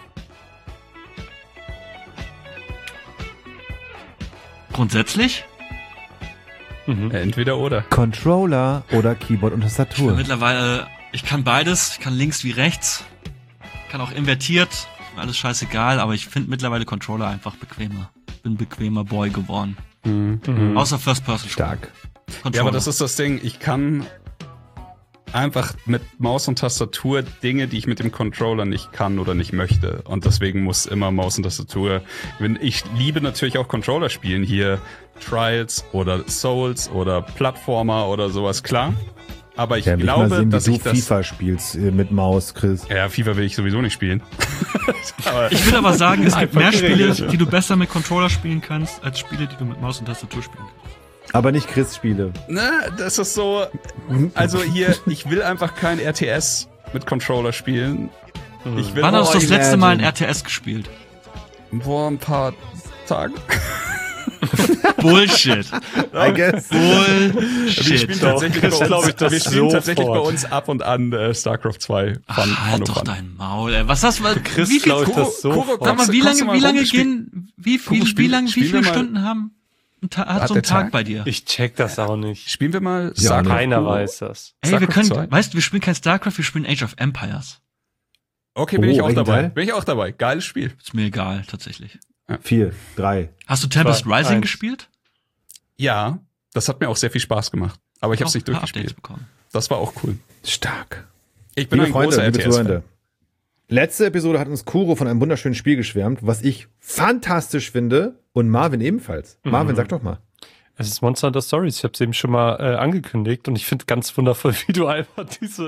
D: Grundsätzlich?
E: Entweder oder.
B: Controller oder Keyboard und Tastatur?
D: Mittlerweile, ich kann beides. Ich kann links wie rechts. Ich kann auch invertiert. Ist mir alles scheißegal, aber ich finde mittlerweile Controller einfach bequemer. Bin ein bequemer Boy geworden. Außer First Person.
B: Stark.
D: Controller.
E: Ja, aber das ist das Ding. Ich kann einfach mit Maus und Tastatur Dinge, die ich mit dem Controller nicht kann oder nicht möchte. Und deswegen muss immer Maus und Tastatur gewinnen. Ich liebe natürlich auch Controller-Spielen. Hier Trials oder Souls oder Plattformer oder sowas, klar. Aber ich glaube,
B: sehen,
E: dass
B: du FIFA spielst mit Maus, Chris.
E: Ja, FIFA will ich sowieso nicht spielen.
D: Ich will aber sagen, es gibt mehr Spiele, die du besser mit Controller spielen kannst, als Spiele, die du mit Maus und Tastatur spielen kannst.
B: Aber nicht Chris-Spiele.
E: Na, das ist so. Also hier, ich will einfach kein RTS mit Controller spielen. Ich will
D: Wann hast du das letzte Mal ein RTS gespielt?
E: Vor ein paar Tagen.
D: Bullshit.
B: I guess.
D: Bullshit.
E: Wir spielen tatsächlich bei uns ab und an StarCraft 2.
D: Halt doch dein Maul, ey. Was hast du?
C: Wie viel
D: viele Stunden hat so ein Tag bei dir?
C: Ich check das auch nicht.
E: Spielen wir mal
C: StarCraft? Keiner weiß das.
D: Ey, wir spielen kein StarCraft, wir spielen Age of Empires.
E: Okay, bin ich auch dabei. Bin ich auch dabei. Geiles Spiel.
D: Ist mir egal, tatsächlich.
B: 4, 3.
D: Hast du Tempest Rising gespielt?
E: Ja, das hat mir auch sehr viel Spaß gemacht. Aber ich habe es nicht durchgespielt. Das war auch cool.
B: Stark.
E: Ich bin ein großer RTS-Fan.
B: Letzte Episode hat uns Kuro von einem wunderschönen Spiel geschwärmt, was ich fantastisch finde und Marvin ebenfalls. Marvin, sag doch mal.
C: Es ist Monster Hunter Stories. Ich habe es eben schon mal angekündigt und ich finde ganz wundervoll, wie du einfach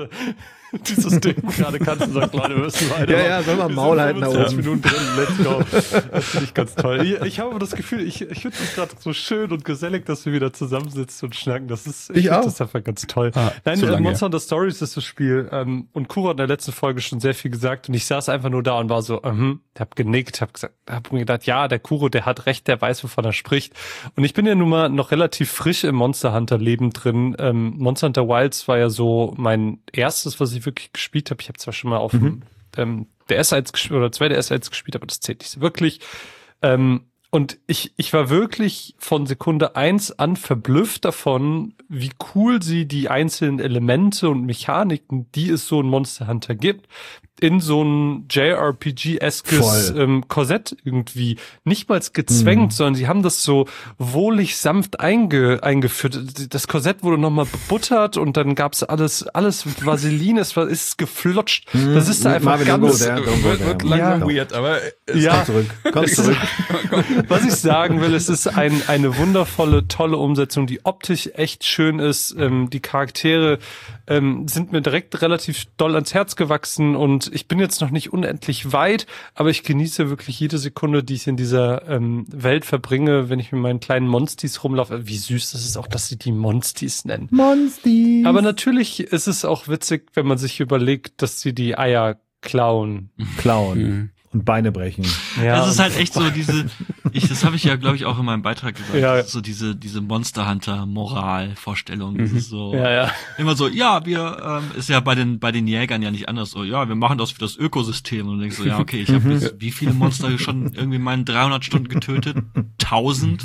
C: dieses Ding gerade kannst und sagst, Leute, wir müssen weiter.
B: Ja, soll man Maul halten da oben.
C: Minuten drin, let's go. Das finde ich ganz toll. Ich habe aber das Gefühl, ich finde es gerade so schön und gesellig, dass wir wieder zusammensitzen und schnacken. Ich finde das einfach ganz toll. Nein, Monster Hunter Stories ist das Spiel. Und Kuro hat in der letzten Folge schon sehr viel gesagt und ich saß einfach nur da und war so, hab genickt, hab mir gedacht, ja, der Kuro, der hat recht, der weiß, wovon er spricht. Und ich bin ja nun mal noch relativ frisch im Monster Hunter Leben drin. Monster Hunter Wilds war ja so mein erstes, was ich wirklich gespielt habe. Ich habe zwar schon mal auf DS 1 oder 2DS 1 gespielt, aber das zählt nicht so wirklich. Und ich war wirklich von Sekunde 1 an verblüfft davon, wie cool sie die einzelnen Elemente und Mechaniken, die es so in Monster Hunter gibt, in so ein JRPG-eskes Korsett irgendwie nicht mal gezwängt, sondern sie haben das so wohlig sanft eingeführt. Das Korsett wurde nochmal bebuttert und dann gab's alles mit Vaseline, ist geflutscht. Das ist da einfach
E: wird langsam weird, aber
B: komm zurück.
C: Was ich sagen will, es ist eine wundervolle, tolle Umsetzung, die optisch echt schön ist. Die Charaktere sind mir direkt relativ doll ans Herz gewachsen und ich bin jetzt noch nicht unendlich weit, aber ich genieße wirklich jede Sekunde, die ich in dieser Welt verbringe, wenn ich mit meinen kleinen Monstis rumlaufe. Wie süß das ist auch, dass sie die Monstis nennen.
B: Monstis!
C: Aber natürlich ist es auch witzig, wenn man sich überlegt, dass sie die Eier klauen.
B: Und Beine brechen.
D: Ja, es ist halt echt so das habe ich ja, glaube ich, auch in meinem Beitrag gesagt, so diese Monster Hunter Moral-Vorstellung. Das ist so, immer so, wir, ist ja bei den Jägern ja nicht anders so, wir machen das für das Ökosystem. Und denkst so, okay, ich habe jetzt wie viele Monster schon irgendwie in meinen 300 Stunden getötet? 1000?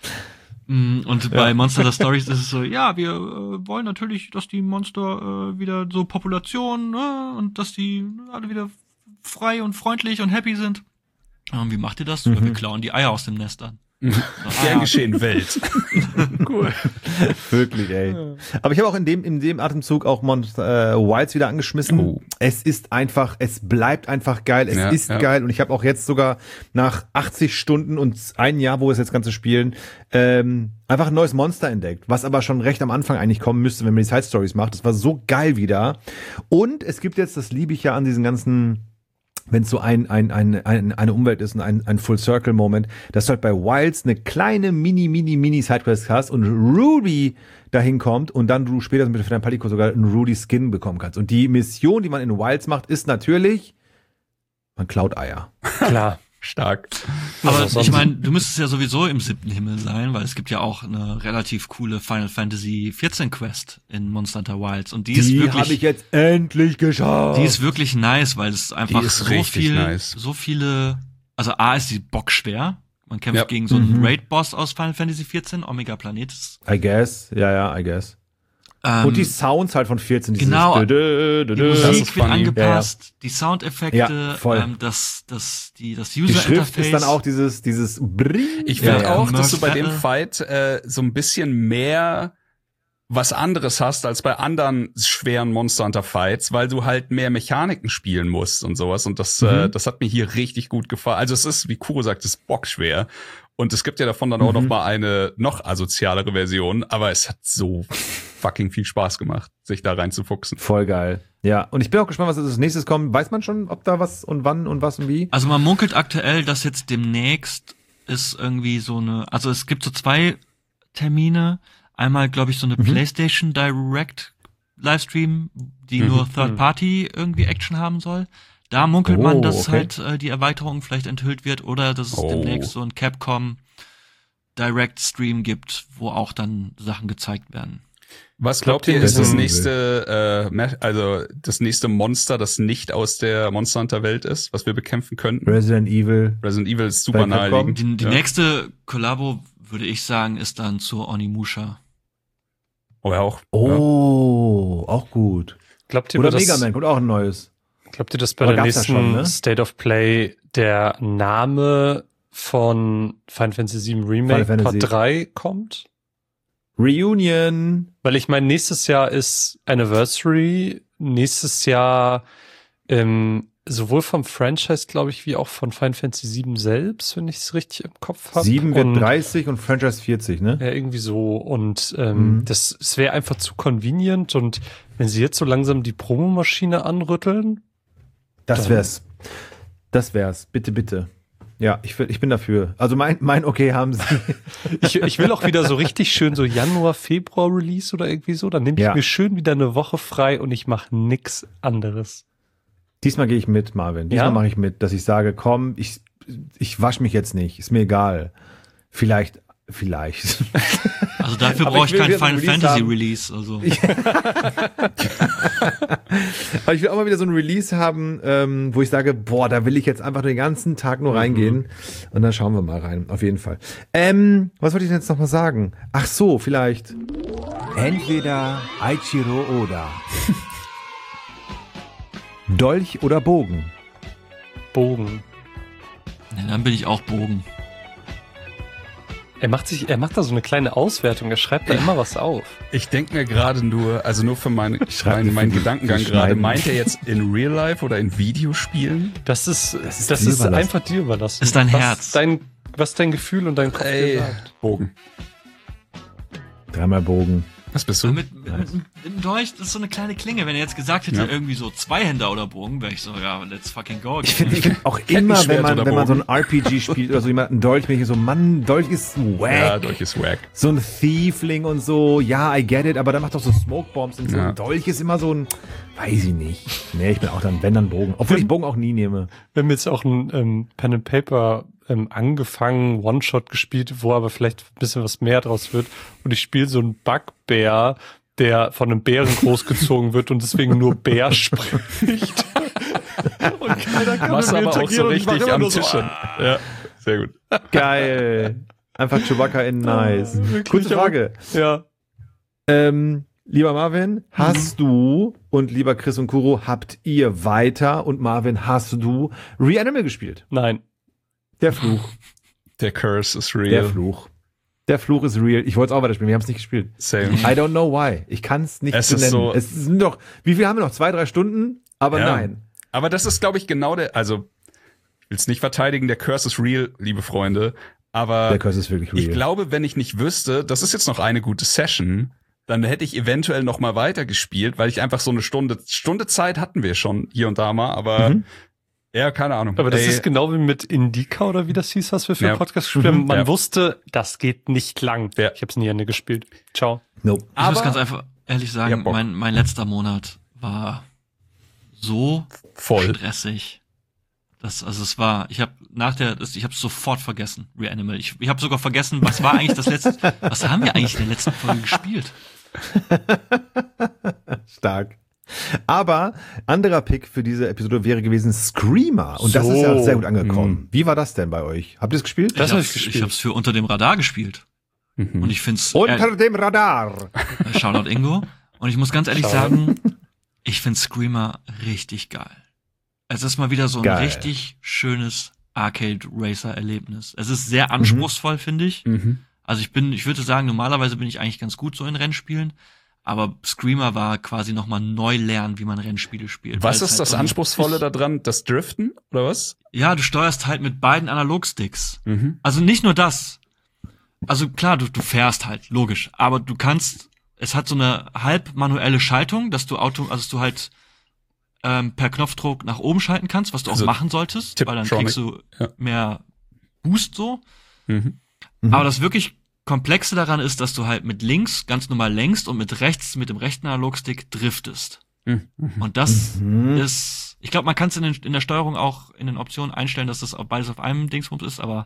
D: Und bei Monster Hunter Stories ist es so, wir wollen natürlich, dass die Monster wieder so Population, und dass die alle wieder frei und freundlich und happy sind. Und wie macht ihr das? Wir klauen die Eier aus dem Nest an.
E: Gern geschehen, Welt.
C: Cool.
B: Wirklich, ey. Aber ich habe auch in dem Atemzug auch Wilds wieder angeschmissen. Es bleibt einfach geil. Es ist geil. Und ich habe auch jetzt sogar nach 80 Stunden und ein Jahr, wo wir das Ganze spielen, einfach ein neues Monster entdeckt. Was aber schon recht am Anfang eigentlich kommen müsste, wenn man die Side-Stories macht. Das war so geil wieder. Und es gibt jetzt, das liebe ich ja an diesen ganzen, wenn es so eine Umwelt ist und ein Full-Circle-Moment, dass du halt bei Wilds eine kleine Mini-Sidequest hast und Rudy dahin kommt und dann du später mit deinem Palico sogar einen Rudy-Skin bekommen kannst. Und die Mission, die man in Wilds macht, ist natürlich, man klaut Eier.
C: Klar.
E: Stark.
D: Aber ich meine, du müsstest ja sowieso im 7. Himmel sein, weil es gibt ja auch eine relativ coole Final Fantasy 14 Quest in Monster Hunter Wilds und die ist wirklich,
B: habe ich jetzt endlich geschafft.
D: Die ist wirklich nice, weil es einfach
E: nice.
D: so viele, also A ist die bockschwer. Man kämpft gegen so einen Raid-Boss aus Final Fantasy 14, Omega Planetis.
B: I guess. Und die Sounds halt von 14.
D: Genau, die Musik wird angepasst, die Soundeffekte, das User-Interface.
B: Die Schrift ist dann auch dieses
E: Ich finde auch, dass du bei dem Fight so ein bisschen mehr was anderes hast als bei anderen schweren Monster Hunter Fights, weil du halt mehr Mechaniken spielen musst und sowas. Und das hat mir hier richtig gut gefallen. Also es ist, wie Kuro sagt, es ist bockschwer. Und es gibt ja davon dann auch noch mal eine noch asozialere Version, aber es hat so fucking viel Spaß gemacht, sich da reinzufuchsen.
B: Voll geil. Ja, und ich bin auch gespannt, was als nächstes kommt. Weiß man schon, ob da was und wann und was und wie?
D: Also man munkelt aktuell, dass jetzt demnächst ist irgendwie so eine, also es gibt so 2 Termine. Einmal, glaube ich, so eine PlayStation Direct Livestream, die nur Third Party irgendwie Action haben soll. Da munkelt man, dass halt die Erweiterung vielleicht enthüllt wird oder dass es demnächst so ein Capcom Direct Stream gibt, wo auch dann Sachen gezeigt werden.
E: Was glaubt ihr, ist das nächste, das nächste Monster, das nicht aus der Monster Hunter Welt ist, was wir bekämpfen könnten?
B: Resident Evil.
E: Resident Evil ist super naheliegend.
D: Die nächste Kollabo, würde ich sagen, ist dann zur Onimusha.
E: Oh, ja, auch.
B: Oh, auch gut.
C: Glaubt ihr,
B: oder Mega Man kommt auch ein neues.
C: Glaubt ihr, dass bei der nächsten State of Play der Name von Final Fantasy VII Remake Part 3 kommt?
B: Reunion.
C: Weil ich meine, nächstes Jahr ist Anniversary, nächstes Jahr sowohl vom Franchise, glaube ich, wie auch von Final Fantasy VII selbst, wenn ich es richtig im Kopf habe.
B: 7 wird 30 und Franchise 40, ne?
C: Ja, irgendwie so. Und es wäre einfach zu convenient. Und wenn sie jetzt so langsam die Promomaschine anrütteln,
B: das wär's. Bitte. Ja, ich bin dafür. Also mein Okay haben sie.
C: Ich will auch wieder so richtig schön so Januar, Februar Release oder irgendwie so. Dann nehme ich mir schön wieder eine Woche frei und ich mache nix anderes.
B: Diesmal gehe ich mit, Marvin. Diesmal mache ich mit, dass ich sage, komm, ich wasche mich jetzt nicht. Ist mir egal. Vielleicht.
D: Also dafür brauche ich kein Final Fantasy Release. Also.
B: Aber ich will auch mal wieder so ein Release haben, wo ich sage, boah, da will ich jetzt einfach den ganzen Tag nur reingehen. Und dann schauen wir mal rein, auf jeden Fall. Was wollte ich denn jetzt noch mal sagen? Ach so, vielleicht. Entweder Eiichiro Oda. Dolch oder Bogen?
C: Bogen.
D: Ja, dann bin ich auch Bogen.
C: Er macht da so eine kleine Auswertung, er schreibt da immer was auf.
E: Ich denke mir gerade nur für meinen Gedankengang gerade, meint er jetzt in Real Life oder in Videospielen?
C: Das ist einfach dir überlassen.
D: Ist dein Herz.
C: Was dein Gefühl und dein Kopf dir sagt.
E: Bogen.
B: 3-mal Bogen.
E: Was bist du?
D: Mit dem Dolch, das ist so eine kleine Klinge. Wenn er jetzt gesagt hätte, irgendwie so Zweihänder oder Bogen, wäre ich so, ja, let's fucking go.
B: Ich finde auch immer, wenn man so ein RPG spielt oder so jemanden Dolch, bin ich so, Mann, Dolch ist wack.
E: Ja, Dolch ist wack.
B: So ein Thiefling und so, ja, I get it, aber dann macht doch so Smokebombs und so. Ja. Dolch ist immer so ein, weiß ich nicht. Nee, ich bin auch dann, wenn dann Bogen. Obwohl ich Bogen auch nie nehme.
C: Wir haben jetzt auch ein Pen and Paper angefangen, One-Shot gespielt, wo aber vielleicht ein bisschen was mehr draus wird. Und ich spiele so einen Bugbear, der von einem Bären großgezogen wird und deswegen nur Bär spricht.
E: Und keiner kann mit mir aber auch so richtig am Tisch. Ja, sehr gut.
B: Geil. Einfach Chewbacca in nice. Kurze Frage.
C: Ja.
B: Lieber Marvin, hast du und lieber Chris und Kuro, habt ihr weiter und Marvin, hast du Reanimal gespielt?
C: Nein.
B: Der Fluch.
E: Der Curse ist real.
B: Der Fluch. Der Fluch ist real. Ich wollte es auch weiterspielen, wir haben es nicht gespielt.
E: Same.
B: I don't know why. Ich kann es nicht benennen.
E: So,
B: es sind doch, wie viel haben wir noch? 2-3 Stunden? Aber nein.
E: Aber das ist, glaube ich, genau also, ich will es nicht verteidigen, der Curse ist real, liebe Freunde. Aber
B: der Curse ist wirklich real.
E: Ich glaube, wenn ich nicht wüsste, das ist jetzt noch eine gute Session, dann hätte ich eventuell noch mal weiter gespielt, weil ich einfach so eine Stunde Zeit hatten wir schon hier und da mal, aber ja, keine Ahnung.
C: Aber das ist genau wie mit Indica oder wie das hieß, was wir für Podcast gespielt haben. Man wusste, das geht nicht lang. Ja. Ich habe es nie Ende gespielt. Ciao.
B: Nope.
D: Ich muss ganz einfach ehrlich sagen, mein letzter Monat war so
E: voll
D: stressig. Ich habe es sofort vergessen, Reanimal. Ich habe sogar vergessen, was haben wir eigentlich in der letzten Folge gespielt?
B: Stark. Aber anderer Pick für diese Episode wäre gewesen Screamer. Und das ist ja sehr gut angekommen. Wie war das denn bei euch? Habt ihr es gespielt?
D: Ich habe es für Unter dem Radar gespielt. Und ich finde es
B: Unter dem Radar.
D: Shoutout Ingo. Und ich muss ganz ehrlich sagen, ich finde Screamer richtig geil. Es ist mal wieder so ein richtig schönes Arcade-Racer-Erlebnis. Es ist sehr anspruchsvoll, finde ich. Also ich würde sagen, normalerweise bin ich eigentlich ganz gut so in Rennspielen. Aber Screamer war quasi nochmal neu lernen, wie man Rennspiele spielt.
E: Was ist das Anspruchsvolle daran? Das Driften, oder was?
D: Ja, du steuerst halt mit beiden Analogsticks. Also nicht nur das. Also klar, du fährst halt, logisch. Aber es hat so eine halb manuelle Schaltung, dass du halt per Knopfdruck nach oben schalten kannst, was du auch machen solltest, weil dann kriegst du mehr Boost so. Aber das wirklich Komplexe daran ist, dass du halt mit links ganz normal lenkst und mit dem rechten Analogstick driftest. Und das ist, ich glaube, man kann es in der Steuerung auch in den Optionen einstellen, dass das beides auf einem Dingsbums ist, aber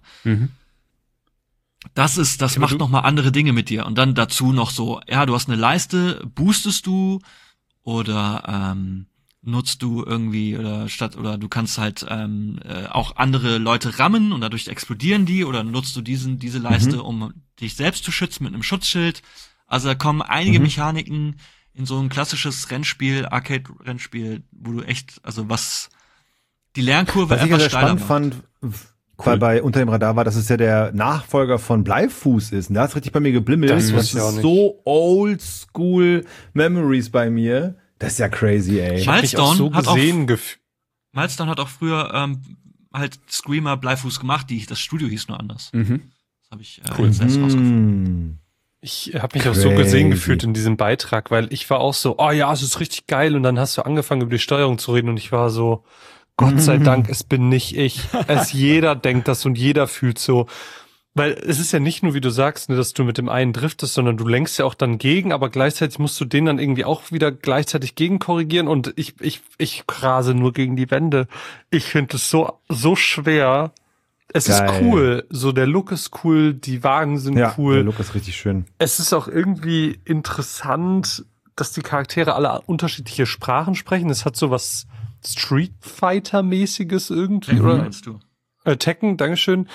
D: das macht nochmal andere Dinge mit dir. Und dann dazu noch so, du hast eine Leiste, boostest du oder nutzt du irgendwie oder du kannst halt auch andere Leute rammen und dadurch explodieren die oder nutzt du diese Leiste, um dich selbst zu schützen mit einem Schutzschild. Also da kommen einige Mechaniken in so ein klassisches Rennspiel, Arcade-Rennspiel, wo du echt, also die Lernkurve
B: etwas steiler macht. Was ich spannend fand, weil bei Unter dem Radar war, dass es ja der Nachfolger von Bleifuß ist. Und da hat's richtig bei mir geblimmelt. Das ist so oldschool Memories bei mir. Das ist ja crazy, ey.
D: Milestone hat auch früher halt Screamer Bleifuß gemacht, das Studio hieß nur anders. Das habe ich selbst rausgefunden.
C: Ich habe mich auch so gesehen gefühlt in diesem Beitrag, weil ich war auch so, es ist richtig geil und dann hast du angefangen über die Steuerung zu reden und ich war so, Gott sei Dank, es bin nicht ich. Jeder denkt das und jeder fühlt so. Weil es ist ja nicht nur, wie du sagst, dass du mit dem einen driftest, sondern du lenkst ja auch dann gegen, aber gleichzeitig musst du den dann irgendwie auch wieder gleichzeitig gegen korrigieren und ich rase nur gegen die Wände. Ich finde es so schwer. Es ist cool. So, der Look ist cool, die Wagen sind cool.
B: Der Look ist richtig schön.
C: Es ist auch irgendwie interessant, dass die Charaktere alle unterschiedliche Sprachen sprechen. Es hat so was Street Fighter-mäßiges irgendwie.
D: Tekken, oder meinst du?
C: Tekken, Dankeschön.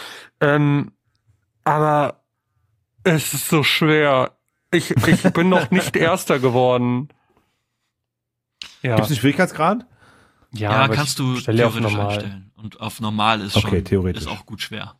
C: Aber es ist so schwer. Ich bin noch nicht Erster geworden. Ja.
B: Gibt es einen Schwierigkeitsgrad?
D: Ja, kannst du theoretisch einstellen. Und auf normal ist ist auch gut schwer.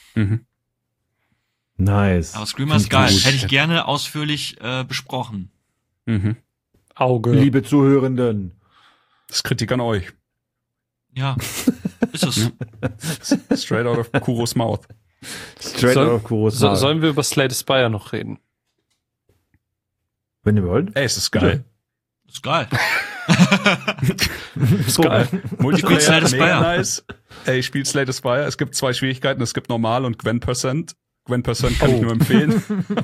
B: Nice.
D: Aber Screamer ist geil. Hätte ich gerne ausführlich besprochen.
C: Auge.
B: Liebe Zuhörenden.
E: Das ist Kritik an euch.
D: Ja, ist es.
E: Straight out of Kuros Mouth.
C: Sollen wir über Slay the Spire noch reden?
B: Wenn ihr wollt.
E: Ey, es ist geil.
D: Ist geil.
C: Ist geil.
E: Multiplayer, mega nice. Ey, ich spiele Slay the Spire. Es gibt 2 Schwierigkeiten. Es gibt normal und Gwen Percent. Gwen Percent kann ich nur empfehlen.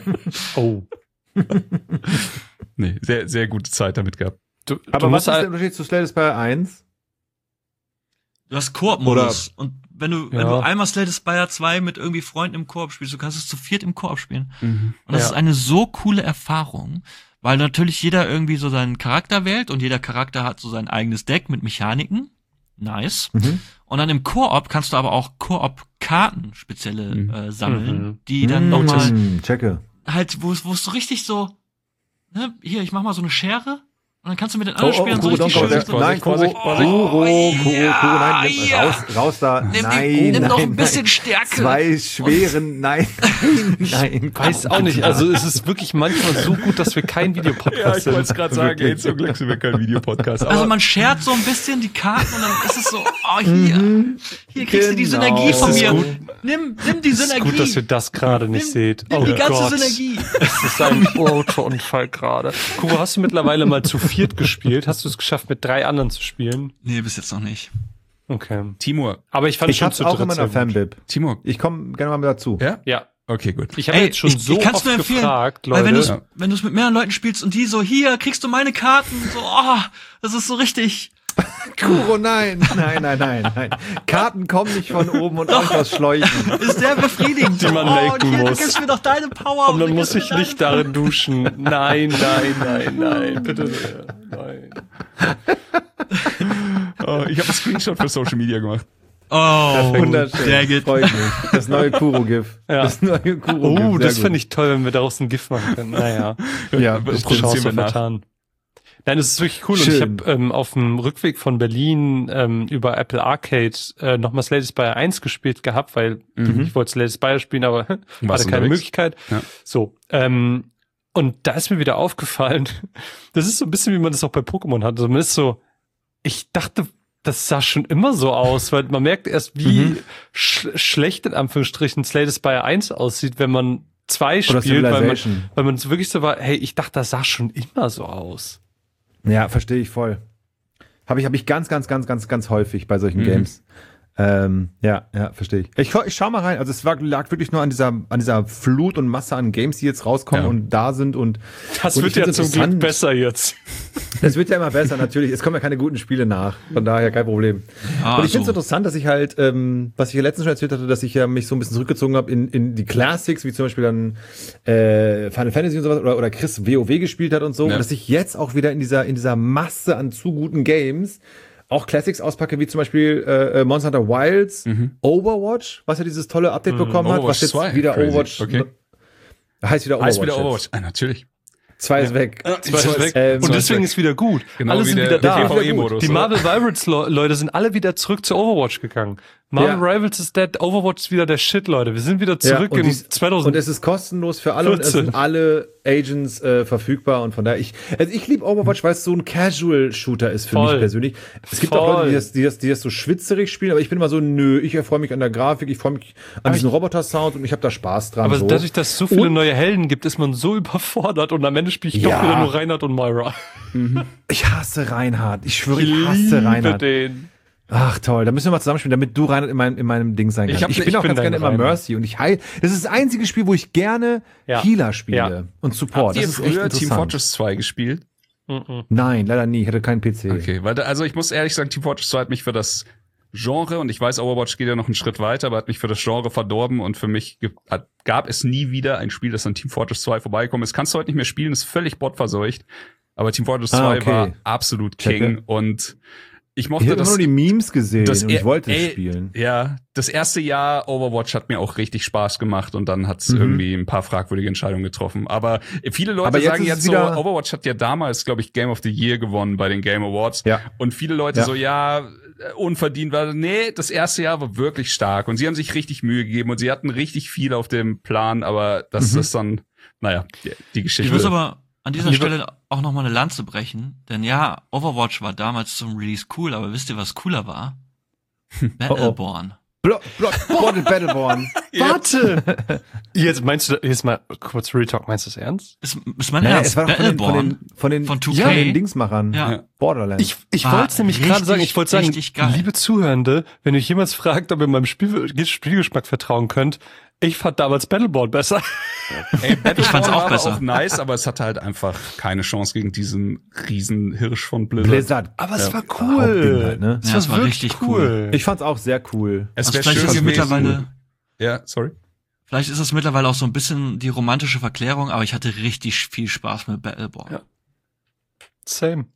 E: Nee, sehr, sehr gute Zeit damit gehabt.
B: Aber was ist der Unterschied zu Slay the Spire 1?
D: Du hast Koop-Modus. Und wenn du einmal Slay the Spire 2 mit irgendwie Freunden im Koop spielst, du kannst es zu 4 im Koop spielen. Und das ist eine so coole Erfahrung, weil natürlich jeder irgendwie so seinen Charakter wählt und jeder Charakter hat so sein eigenes Deck mit Mechaniken. Nice. Und dann im Koop kannst du aber auch Koop-Karten spezielle sammeln, die dann nochmal
B: checke.
D: halt, wo es so richtig so, ne, hier, ich mach mal so eine Schere. Und dann kannst du mit den anderen Spielern so richtig schön...
B: Nein, Kuro, nein, raus da. Nimm
D: noch ein bisschen Stärke.
B: Zwei schweren, nein.
C: Weiß auch nicht, also es ist wirklich manchmal so gut, dass wir kein Videopodcast sind.
E: Ich wollte es gerade sagen, ey, zum Glück sind wir kein Videopodcast.
D: Also man schert so ein bisschen die Karten und dann ist es so, hier kriegst du die Synergie von mir. Nimm die Synergie.
C: Ist gut, dass ihr das gerade nicht seht.
D: Nimm die ganze Synergie.
C: Das ist ein Autounfall gerade. Kuro, hast du mittlerweile mal zu viert gespielt? Hast du es geschafft, mit 3 anderen zu spielen?
D: Nee, bis jetzt noch nicht.
C: Okay.
E: Timur.
C: Aber ich fand
B: ich hab's auch in meiner Fanbib.
E: Timur.
B: Ich komme gerne mal dazu.
E: Ja?
C: Ja.
E: Okay, gut.
C: Ich habe jetzt schon so oft gefragt, Leute.
D: Weil wenn du es mit mehreren Leuten spielst und die so, hier, kriegst du meine Karten, so, das ist so richtig...
B: Kuro, nein. Karten kommen nicht von oben und aus Schläuchen.
D: Ist sehr befriedigend.
C: Die man lenken muss.
D: Du gibst mir doch deine Power.
C: Und dann muss ich nicht darin duschen. Nein, bitte, nein.
E: Ich habe einen Screenshot für Social Media gemacht.
D: Oh,
B: wunderschön. Freut mich. Das neue Kuro-GIF.
C: Ja.
B: Das neue Kuro-GIF.
C: Das finde ich toll, wenn wir daraus ein GIF machen können. Naja.
B: Ja,
C: das produzieren wir vertan. Nein, das ist wirklich cool. Schön. Und ich habe auf dem Rückweg von Berlin über Apple Arcade nochmal Slay the Spire 1 gespielt gehabt, weil ich wollte Slay the Spire spielen, aber hatte keine Möglichkeit. Ja. So, und da ist mir wieder aufgefallen, das ist so ein bisschen, wie man das auch bei Pokémon hat. Also man ist so, ich dachte, das sah schon immer so aus, weil man merkt erst, wie schlecht in Anführungsstrichen Slay the Spire 1 aussieht, wenn man 2 spielt, weil man wirklich so war, hey, ich dachte, das sah schon immer so aus.
B: Ja, verstehe ich voll. Hab ich ganz häufig bei solchen Games. Ja, verstehe ich. Ich schau mal rein. Also es lag wirklich nur an dieser Flut und Masse an Games, die jetzt rauskommen und da sind und
C: das wird ja zum Glück besser jetzt.
B: Das wird ja immer besser, natürlich. Es kommen ja keine guten Spiele nach. Von daher kein Problem. Und ich finde es interessant, dass ich halt, was ich ja letztens schon erzählt hatte, dass ich ja mich so ein bisschen zurückgezogen habe in die Classics, wie zum Beispiel dann Final Fantasy und sowas, oder Chris WoW gespielt hat und so. Ja. Und dass ich jetzt auch wieder in dieser Masse an zu guten Games auch Classics auspacke, wie zum Beispiel Monster Hunter Wilds, Overwatch, was ja dieses tolle Update bekommen hat, was jetzt
E: 2.
B: wieder crazy. Overwatch
E: heißt wieder Overwatch.
B: Heißt wieder Overwatch.
E: Natürlich.
B: 2 ist weg.
C: 2 ist weg. Und deswegen ist wieder gut.
E: Genau,
C: alle sind wieder da.
E: PvE-Modus,
C: die Marvel Rivals Leute sind alle wieder zurück zu Overwatch gegangen. Marvel Rivals ist dead, Overwatch ist wieder der Shit, Leute. Wir sind wieder zurück in 2000.
B: Und es ist kostenlos für alle und es sind alle Agents verfügbar und von daher ich liebe Overwatch, weil es so ein Casual-Shooter ist für mich persönlich. Es gibt auch Leute, die das so schwitzerig spielen, aber ich bin immer so, ich erfreue mich an der Grafik, ich freue mich an diesen Roboter-Sound und ich habe da Spaß dran.
C: Aber dadurch, dass es so viele neue Helden gibt, ist man so überfordert und am Ende spiele ich doch wieder nur Reinhard und Moira.
B: Ich hasse Reinhard. Ich schwöre, ich hasse Reinhard.
C: Den.
B: Ach toll, da müssen wir mal zusammenspielen, damit du Reinhard in meinem Ding sein kannst. Ich bin auch ganz gerne immer Mercy und das ist das einzige Spiel, wo ich gerne Healer spiele und Support.
E: Habt ihr früher Team Fortress 2 gespielt?
B: Nein, leider nie. Ich hatte keinen PC.
E: Okay, also ich muss ehrlich sagen, Team Fortress 2 hat mich für das Genre, und ich weiß, Overwatch geht ja noch einen Schritt weiter, aber hat mich für das Genre verdorben und für mich gab es nie wieder ein Spiel, das an Team Fortress 2 vorbeikommt. Das kannst du heute nicht mehr spielen, ist völlig botverseucht. Aber Team Fortress 2 war absolut King und ich mochte
B: habe nur die Memes gesehen und ich wollte es spielen.
E: Ja, das erste Jahr Overwatch hat mir auch richtig Spaß gemacht und dann hat es irgendwie ein paar fragwürdige Entscheidungen getroffen. Aber viele Leute sagen jetzt so, Overwatch hat ja damals, glaube ich, Game of the Year gewonnen bei den Game Awards. Ja. Und viele Leute so, unverdient war. Nee, das erste Jahr war wirklich stark und sie haben sich richtig Mühe gegeben und sie hatten richtig viel auf dem Plan, aber das ist dann, die Geschichte.
D: Ich muss aber an dieser Stelle auch noch mal eine Lanze brechen, denn Overwatch war damals zum Release cool, aber wisst ihr, was cooler war? Battleborn.
B: Battleborn.
C: Warte! Jetzt meinst du, jetzt mal kurz Retalk, meinst du das ernst?
D: Ist mein Ernst?
B: Es war
D: Battleborn
B: von den
D: 2K.
B: Dingsmachern.
D: Ja.
B: Borderlands.
C: Ich wollte es nämlich gerade sagen, liebe Zuhörende, wenn ihr jemals fragt, ob ihr meinem Spielgeschmack vertrauen könnt, ich fand damals Battleborn besser.
E: Ey, ich fand's auch besser. Auch nice, aber es hatte halt einfach keine Chance gegen diesen riesen Hirsch von Blizzard.
C: Aber es war cool.
B: Halt, ne?
D: Es war richtig cool.
B: Ich fand's auch sehr cool.
E: Es wäre schön
D: mittlerweile.
E: Ja, sorry.
D: Vielleicht ist es mittlerweile auch so ein bisschen die romantische Verklärung, aber ich hatte richtig viel Spaß mit Battleborn.
C: Ja. Same.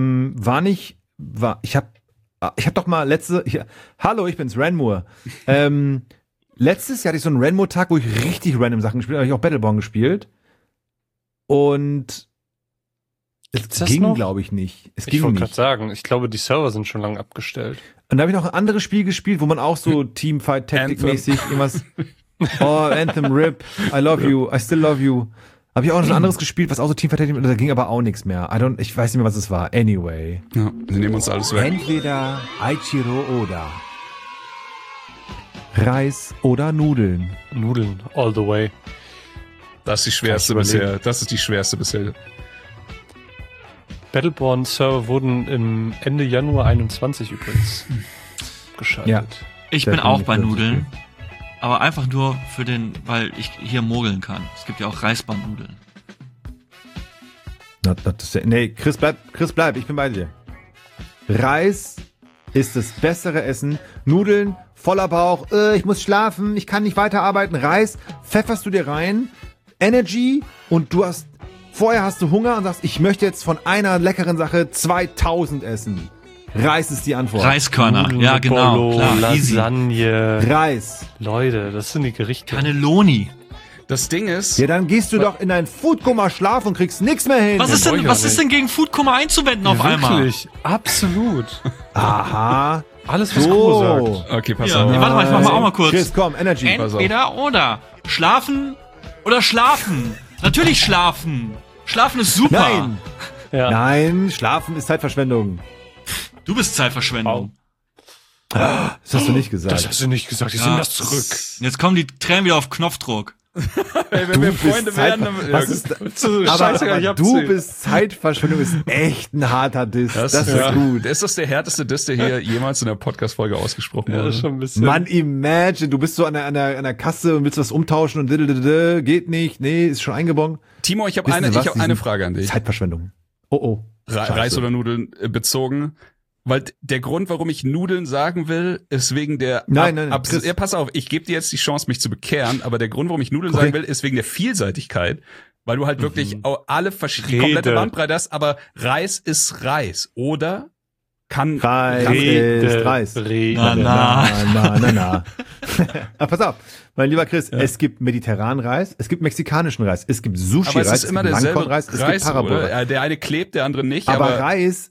B: Ich hab doch mal hallo, ich bin's, Ranmore. Letztes Jahr hatte ich so einen Ranmore-Tag, wo ich richtig random Sachen gespielt habe. Da habe ich auch Battleborn gespielt. Und Es ging, glaube ich, nicht.
C: Ich wollte gerade sagen, ich glaube, die Server sind schon lange abgestellt.
B: Und da habe ich noch ein anderes Spiel gespielt, wo man auch so Teamfight-Taktik-mäßig irgendwas. Oh, Anthem, RIP, I love you, I still love you. Habe ich auch noch ein anderes gespielt, was auch so Teamfight-Taktik, da ging aber auch nichts mehr. Ich weiß nicht mehr, was es war. Anyway.
E: Ja, wir nehmen uns alles weg.
B: Entweder Eiichiro Oda. Reis oder Nudeln.
C: Nudeln, all the way.
E: Das ist die schwerste bisher. Das ist die schwerste bisher.
C: Battleborn-Server wurden im Ende Januar 21 übrigens geschaltet. Ja,
D: ich bin auch bei Nudeln. Aber einfach nur weil ich hier mogeln kann. Es gibt ja auch Reisbandnudeln.
B: Nee, Chris, bleib, ich bin bei dir. Reis ist das bessere Essen. Nudeln, voller Bauch, ich muss schlafen, ich kann nicht weiterarbeiten. Reis, pfefferst du dir rein, Energy und vorher hast du Hunger und sagst, ich möchte jetzt von einer leckeren Sache 2000 essen. Reis ist die Antwort.
D: Reiskörner,
C: Nudeln,
D: ja genau.
C: Bolo, klar, Lasagne.
B: Reis.
C: Leute, das sind die Gerichte.
D: Cannelloni.
E: Das Ding ist...
B: Ja, dann gehst du doch in ein Foodkoma schlafen und kriegst nichts mehr hin.
D: Was ist denn gegen Foodkoma einzuwenden auf einmal?
C: Wirklich, absolut.
B: Aha.
C: Alles, was Kuro sagt.
E: Okay, pass auf.
D: Warte mal, ich mach mal auch mal kurz.
B: Chris, komm, Energy.
D: Entweder oder. Schlafen oder schlafen. Natürlich schlafen. Schlafen ist super.
B: Nein. Ja. Nein, schlafen ist Zeitverschwendung.
D: Du bist Zeitverschwendung.
B: Das hast du nicht gesagt.
C: Das hast du nicht gesagt. Ich nehme das zurück.
D: Jetzt kommen die Tränen wieder auf Knopfdruck.
E: Hey, wenn wir Freunde werden,
B: aber du bist Zeitverschwendung, ist echt ein harter Diss. Das ist gut.
E: Ist das der härteste Diss, der hier jemals in der Podcast-Folge ausgesprochen wurde?
C: Ja, das ist schon ein bisschen.
B: Mann, imagine, du bist so an der Kasse und willst was umtauschen und geht nicht, nee, ist schon eingebongen.
E: Timo, ich habe eine Frage an dich.
B: Zeitverschwendung. Oh.
E: Reis oder Nudeln bezogen. Weil der Grund, warum ich Nudeln sagen will, ist wegen der...
B: Nein.
E: Ja, pass auf, ich gebe dir jetzt die Chance, mich zu bekehren, aber der Grund, warum ich Nudeln sagen will, ist wegen der Vielseitigkeit, weil du halt wirklich alle verschiedene, komplette Bandbreite hast, aber Reis ist Reis, oder?
B: Reis ist Reis. Na. Aber pass auf, mein lieber Chris, es gibt mediterranen Reis, es gibt mexikanischen Reis, es gibt Sushi-Reis,
E: es ist immer derselbe
B: Reis, es gibt Parabol.
E: Der eine klebt, der andere nicht.
B: Aber Reis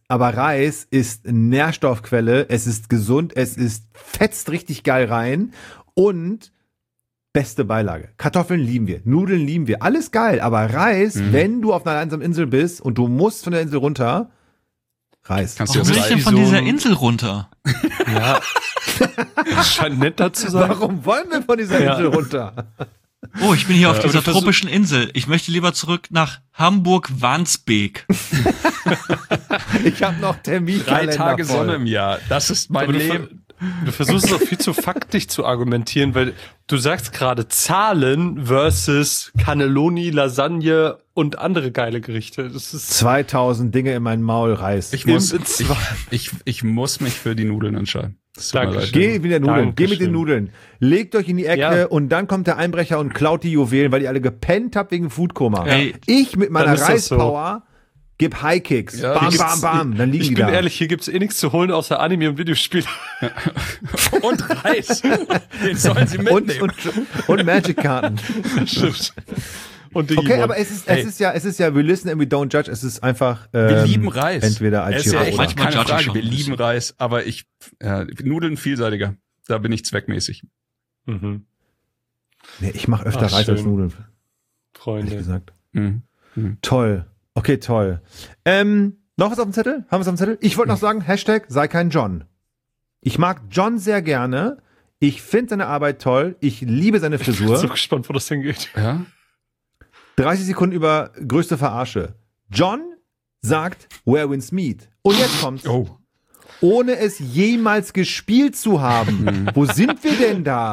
B: ist Nährstoffquelle, es ist gesund, fetzt richtig geil rein und beste Beilage. Kartoffeln lieben wir, Nudeln lieben wir, alles geil, aber Reis, wenn du auf einer einsamen Insel bist und du musst von der Insel runter, Reis.
D: Warum will ich denn von dieser Insel runter?
C: Ja. Das scheint netter zu sein.
B: Warum wollen wir von dieser Insel runter?
D: Oh, ich bin hier auf dieser tropischen Insel. Ich möchte lieber zurück nach Hamburg-Wandsbek.
B: Ich habe noch Termin.
E: 3 Tage Sonne im Jahr. Das ist mein Leben.
C: Du versuchst es auch viel zu faktisch zu argumentieren, weil du sagst gerade Zahlen versus Cannelloni, Lasagne und andere geile Gerichte. Das ist
B: 2000 Dinge in meinem Maul, Reis.
E: Ich muss mich für die Nudeln entscheiden.
B: Geh mit den Nudeln. Legt euch in die Ecke und dann kommt der Einbrecher und klaut die Juwelen, weil ihr alle gepennt habt wegen Foodkoma. Ich mit meiner Reispower gib High-Kicks. Ja, bam. Dann liegen die da.
C: Ich bin ehrlich, hier gibt's nichts zu holen außer Anime und Videospiele.
E: Und Reis. Den sollen sie mitnehmen.
B: Und Magic-Karten.
C: Stimmt. Und
B: okay, aber es ist ja, we listen and we don't judge. Es ist einfach,
E: wir lieben Reis.
B: Entweder als
E: keine Frage, wir lieben Reis, aber Nudeln vielseitiger. Da bin ich zweckmäßig.
B: Mhm. Nee, ich mache öfter Reis als Nudeln.
C: Freunde.
B: Gesagt. Toll. Okay, toll. Noch was auf dem Zettel? Haben wir es auf dem Zettel? Ich wollte noch sagen, Hashtag sei kein John. Ich mag John sehr gerne. Ich finde seine Arbeit toll. Ich liebe seine Frisur. Ich bin
C: so gespannt, wo das hingeht.
E: Ja?
B: 30 Sekunden über größte Verarsche. John sagt, where winds meet. Und jetzt kommt's.
E: Oh.
B: Ohne es jemals gespielt zu haben. Wo sind wir denn da?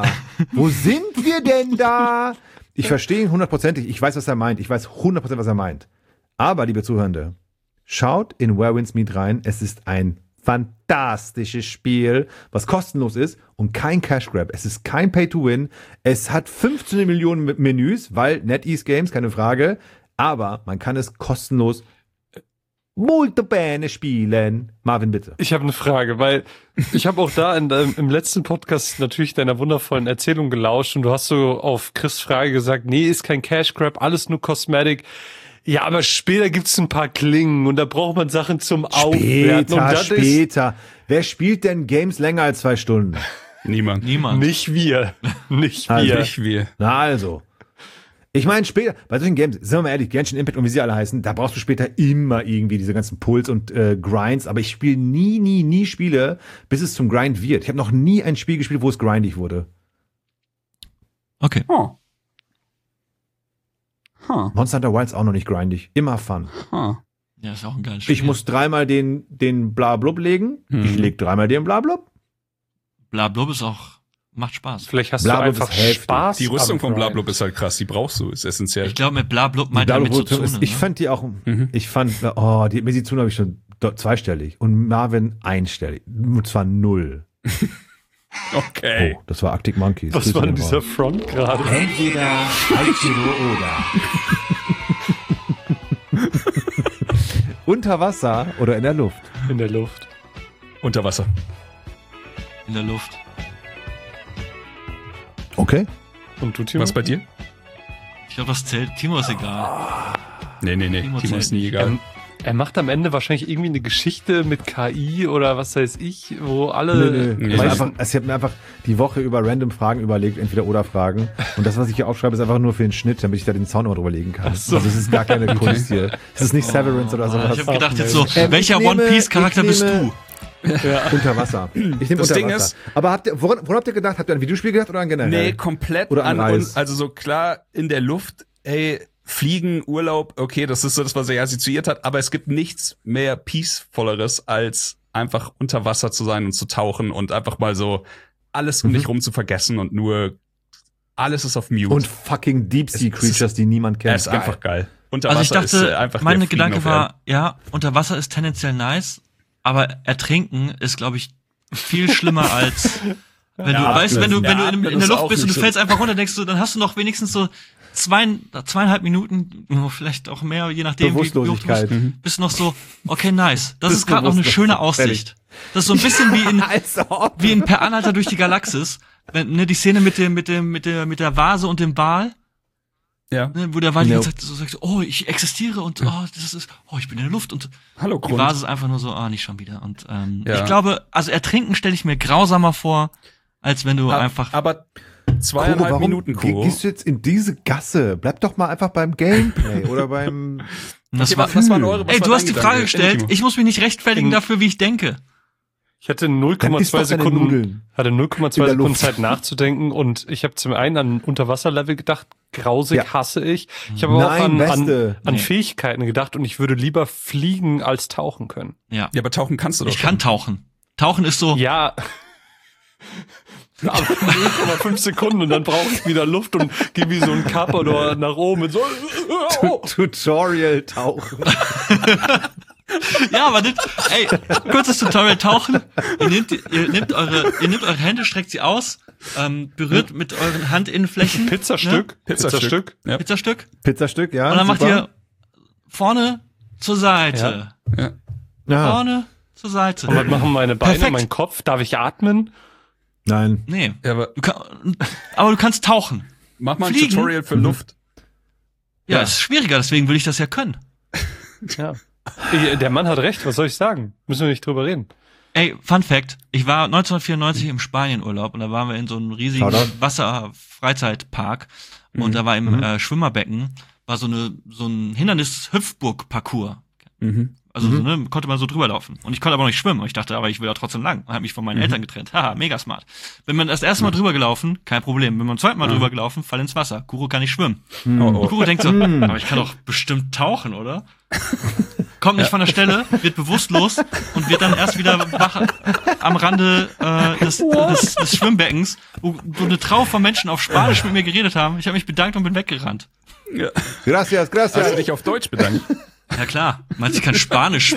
B: Ich verstehe ihn 100%. Ich weiß, was er meint. Ich weiß 100%, was er meint. Aber, liebe Zuhörende, schaut in Where Winds Meet rein. Es ist ein fantastisches Spiel, was kostenlos ist und kein Cash Grab. Es ist kein Pay-to-Win. Es hat 15 Millionen Menüs, weil NetEase Games, keine Frage. Aber man kann es kostenlos molto bene spielen. Marvin, bitte.
C: Ich habe eine Frage, weil ich habe auch da im letzten Podcast natürlich deiner wundervollen Erzählung gelauscht und du hast so auf Chris' Frage gesagt, nee, ist kein Cash Grab, alles nur Cosmetic. Ja, aber später gibt's ein paar Klingen und da braucht man Sachen zum Aufwerten.
B: Später. Wer spielt denn Games länger als 2 Stunden?
E: Niemand.
C: Nicht wir. Nicht wir.
B: Na also. Ich meine später, bei solchen Games, sind wir mal ehrlich, Genshin Impact und wie sie alle heißen, da brauchst du später immer irgendwie diese ganzen Puls und Grinds, aber ich spiele nie Spiele, bis es zum Grind wird. Ich habe noch nie ein Spiel gespielt, wo es grindig wurde.
D: Okay.
B: Monster Hunter Wilds auch noch nicht grindig. Immer Fun.
D: Ja, ist auch ein geiles Spiel.
B: Ich muss 3-mal den Blablub legen. Ich leg 3-mal den Blablub.
D: Blablub ist auch, macht Spaß.
C: Vielleicht hast
B: Blablub
C: du einfach
B: ist heftig.
C: Spaß.
E: Die Rüstung von Blablub ist halt krass, die brauchst du, ist essentiell.
D: Ich glaube, mit Blablub meint er Mizuzune.
B: Ich fand die auch, die Mizuzune habe ich schon 2-stellig und Marvin 1-stellig. Und zwar 0.
E: Okay.
B: Oh, das war Arctic Monkeys.
C: Was war denn dieser Front gerade?
F: Entweder Aichiro oder.
B: Unter Wasser oder in der Luft?
C: In der Luft.
E: Unter Wasser.
D: In der Luft.
B: Okay.
C: Und du, Timo?
E: Was bei dir?
D: Ich glaube, das zählt. Timo ist egal.
E: Nee. Timo ist nie egal.
C: Er macht am Ende wahrscheinlich irgendwie eine Geschichte mit KI oder was weiß ich, wo alle...
B: Nee. Ich habe mir einfach die Woche über random Fragen überlegt, entweder oder Fragen. Und das, was ich hier aufschreibe, ist einfach nur für den Schnitt, damit ich da den Sound immer drüber legen kann.
C: So.
B: Also es ist gar keine Kunst hier. Es ist nicht Severance oder sowas.
D: Ich habe gedacht jetzt so, welcher One-Piece-Charakter bist du?
B: Ja. Unter Wasser. Ich nehme
E: Das
B: unter
E: Ding
B: Wasser.
E: ist,
B: aber woran habt ihr gedacht? Habt ihr an ein Videospiel gedacht oder an generell?
E: nee, komplett
B: Oder an Reis?
E: also so klar in der Luft, Fliegen, Urlaub, okay, das ist so das, was er assoziiert hat, aber es gibt nichts mehr Peacevolleres, als einfach unter Wasser zu sein und zu tauchen und einfach mal so alles um dich rum zu vergessen und nur alles ist auf Mute.
B: Und fucking Deep-Sea-Creatures, die niemand kennt.
E: Er ist einfach geil. Unter
D: Also ich
E: Wasser ist
D: dachte,
E: einfach
D: mein
E: der Fliegen
D: Gedanke
E: auf Erden.
D: war, ja, unter Wasser ist tendenziell nice, aber ertrinken ist, glaube ich, viel schlimmer als wenn du, weißt, wenn du in der Luft bist und du fällst einfach runter, denkst du, dann hast du noch wenigstens so 2,5 Minuten, vielleicht auch mehr, je nachdem, wie hoch du bist, bist noch so, okay, nice. Das ist gerade noch eine schöne Aussicht. Das ist so ein bisschen wie in Per Anhalter durch die Galaxis, wenn, ne, die Szene mit der Vase und dem Wal.
E: Ja.
D: Ne, wo der Wal sagt, oh, ich existiere und ich bin in der Luft und
E: Hallo,
D: die Vase ist einfach nur so, nicht schon wieder. Und ich glaube, also ertrinken stelle ich mir grausamer vor, als wenn du einfach.
E: Aber 2,5 Minuten, Kuro.
B: Gehst du jetzt in diese Gasse? Bleib doch mal einfach beim Gameplay oder beim...
E: Was waren eure?
D: Du hast die Frage gestellt, ich muss mich nicht rechtfertigen dafür, wie ich denke.
C: Ich hatte 0,2 Sekunden Zeit nachzudenken und ich habe zum einen an Unterwasserlevel gedacht, grausig, hasse ich. Ich habe auch an Fähigkeiten gedacht und ich würde lieber fliegen als tauchen können.
D: Ja,
E: aber tauchen kannst du doch.
D: Ich kann tauchen. Tauchen ist so.
C: Ja. Aber 0,5 Sekunden und dann brauche ich wieder Luft und gehe wie so ein Carpador nach oben und so.
B: Tutorial tauchen.
D: Ja, aber kurzes Tutorial tauchen. Ihr nehmt eure Hände, streckt sie aus, berührt mit euren Handinnenflächen.
C: Pizzastück.
D: Ja?
B: Pizzastück, ja.
D: Und dann macht ihr vorne zur Seite.
E: Ja.
D: Vorne zur Seite.
C: Und was machen meine Beine, mein Kopf? Darf ich atmen?
B: Nein.
D: Nee.
E: Ja,
D: aber du kannst tauchen.
E: Mach mal ein
D: Fliegen.
E: Tutorial für Luft.
D: Ja, ist schwieriger, deswegen will ich das ja können.
C: Ja. Der Mann hat recht, was soll ich sagen? Müssen wir nicht drüber reden.
D: Ey, Fun Fact, ich war 1994 im Spanienurlaub und da waren wir in so einem riesigen Wasserfreizeitpark und da war im Schwimmerbecken war so ein Hindernis-Hüpfburg-Parcours. Also konnte man so drüber laufen. Und ich konnte aber noch nicht schwimmen. Und ich dachte, aber ich will da trotzdem lang. Und habe mich von meinen Eltern getrennt. Haha, mega smart. Wenn man das erste Mal drüber gelaufen, kein Problem. Wenn man das zweite Mal drüber gelaufen, fall ins Wasser. Kuro kann nicht schwimmen. Kuro denkt so, aber ich kann doch bestimmt tauchen, oder? Kommt nicht von der Stelle, wird bewusstlos und wird dann erst wieder wach am Rande des Schwimmbeckens, wo eine Trauer von Menschen auf Spanisch mit mir geredet haben. Ich habe mich bedankt und bin weggerannt.
E: Ja.
B: Gracias.
E: Hast du dich auf Deutsch bedankt?
D: Ja klar, meinst du, ich kann Spanisch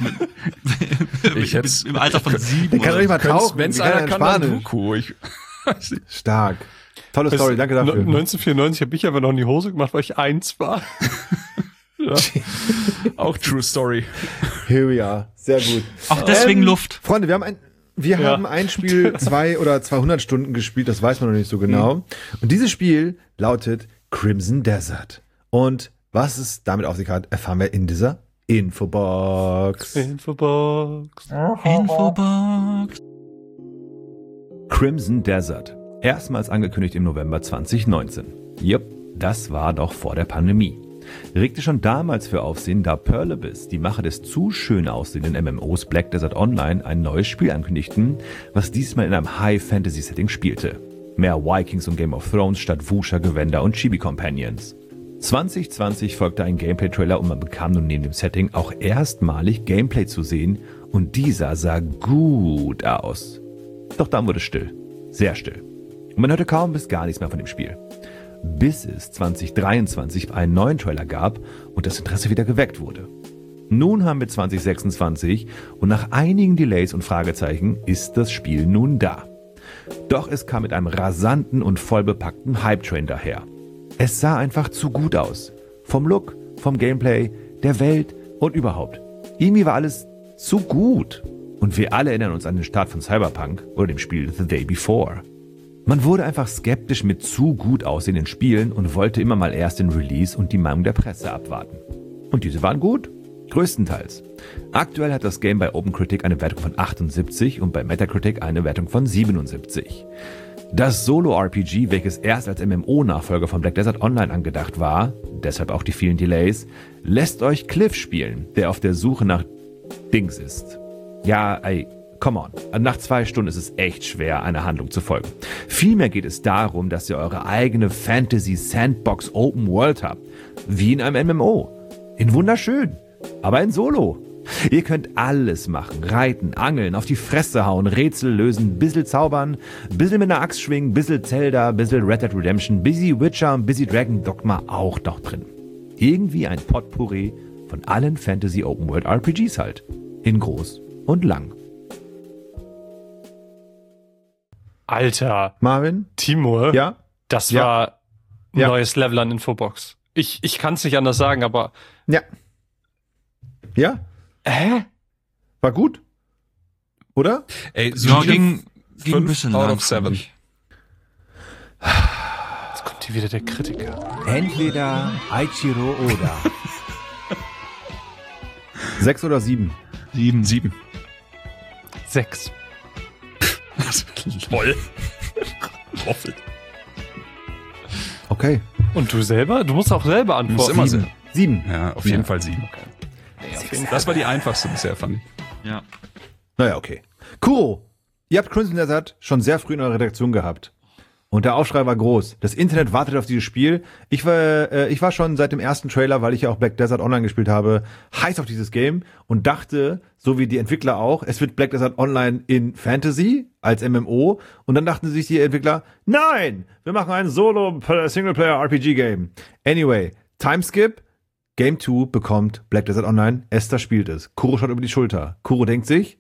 D: im Alter von 7
B: Ich kann doch nicht mal tauchen.
E: Wenn es einer kann, dann Kuku.
B: Stark. Tolle Story, danke dafür.
C: 1994 habe ich aber noch in die Hose gemacht, weil ich 1 war.
E: Ja. Auch True Story.
B: Here we are. Sehr gut.
D: Auch deswegen Luft.
B: Freunde, wir haben ein Spiel 2 oder 200 Stunden gespielt, das weiß man noch nicht so genau. Und dieses Spiel lautet Crimson Desert. Und Was es damit auf sich hat, erfahren wir in dieser Infobox. Crimson Desert. Erstmals angekündigt im November 2019. Jupp, das war doch vor der Pandemie. Regte schon damals für Aufsehen, da Pearl Abyss, die Macher des zu schön aussehenden MMOs Black Desert Online, ein neues Spiel ankündigten, was diesmal in einem High-Fantasy-Setting spielte. Mehr Vikings und Game of Thrones statt Wusha-Gewänder und Chibi-Companions. 2020 folgte ein Gameplay-Trailer und man bekam nun neben dem Setting auch erstmalig Gameplay zu sehen und dieser sah gut aus. Doch dann wurde es still. Sehr still. Und man hörte kaum bis gar nichts mehr von dem Spiel. Bis es 2023 einen neuen Trailer gab und das Interesse wieder geweckt wurde. Nun haben wir 2026 und nach einigen Delays und Fragezeichen ist das Spiel nun da. Doch es kam mit einem rasanten und vollbepackten Hype-Train daher. Es sah einfach zu gut aus. Vom Look, vom Gameplay, der Welt und überhaupt. Irgendwie war alles zu gut. Und wir alle erinnern uns an den Start von Cyberpunk oder dem Spiel The Day Before. Man wurde einfach skeptisch mit zu gut aussehenden Spielen und wollte immer mal erst den Release und die Meinung der Presse abwarten. Und diese waren gut. Größtenteils. Aktuell hat das Game bei OpenCritic eine Wertung von 78 und bei Metacritic eine Wertung von 77. Das Solo-RPG, welches erst als MMO-Nachfolger von Black Desert Online angedacht war, deshalb auch die vielen Delays, lässt euch Cliff spielen, der auf der Suche nach Dings ist. Ja, ey, come on. Nach 2 Stunden ist es echt schwer, einer Handlung zu folgen. Vielmehr geht es darum, dass ihr eure eigene Fantasy-Sandbox Open World habt. Wie in einem MMO. In wunderschön. Aber in Solo. Ihr könnt alles machen. Reiten, angeln, auf die Fresse hauen, Rätsel lösen, bissel zaubern, bissel mit einer Axt schwingen, bissel Zelda, bissel Red Dead Redemption, busy Witcher und busy Dragon Dogma auch noch drin. Irgendwie ein Potpourri von allen Fantasy Open World RPGs halt. In groß und lang.
C: Alter.
B: Marvin?
C: Timur?
B: Ja?
C: Das war ein neues Level an Infobox. Ich kann es nicht anders sagen, aber...
B: Ja. Ja? War gut? Oder?
E: Ey,
D: so ja, ging ein bisschen
E: out
D: lang.
E: of 7.
C: Jetzt kommt hier wieder der Kritiker.
F: Entweder Eiichiro Oda.
B: 6 oder 7?
E: 7.
C: 6.
E: Toll. Roffel.
B: Okay.
C: Und du selber? Du musst auch selber antworten.
E: Muss immer
B: 7. 7.
E: Ja, auf jeden Fall 7.
C: Okay.
E: Das war die einfachste bisher, fand ich.
D: Ja.
B: Naja, okay. Kuro, ihr habt Crimson Desert schon sehr früh in eurer Redaktion gehabt. Und der Aufschrei war groß. Das Internet wartet auf dieses Spiel. Ich war schon seit dem ersten Trailer, weil ich ja auch Black Desert Online gespielt habe, heiß auf dieses Game und dachte, so wie die Entwickler auch, es wird Black Desert Online in Fantasy als MMO. Und dann dachten sich die Entwickler, nein, wir machen ein Solo-Singleplayer-RPG-Game. Anyway, Timeskip, Game 2 bekommt Black Desert Online, Esther spielt es. Kuro schaut über die Schulter. Kuro denkt sich,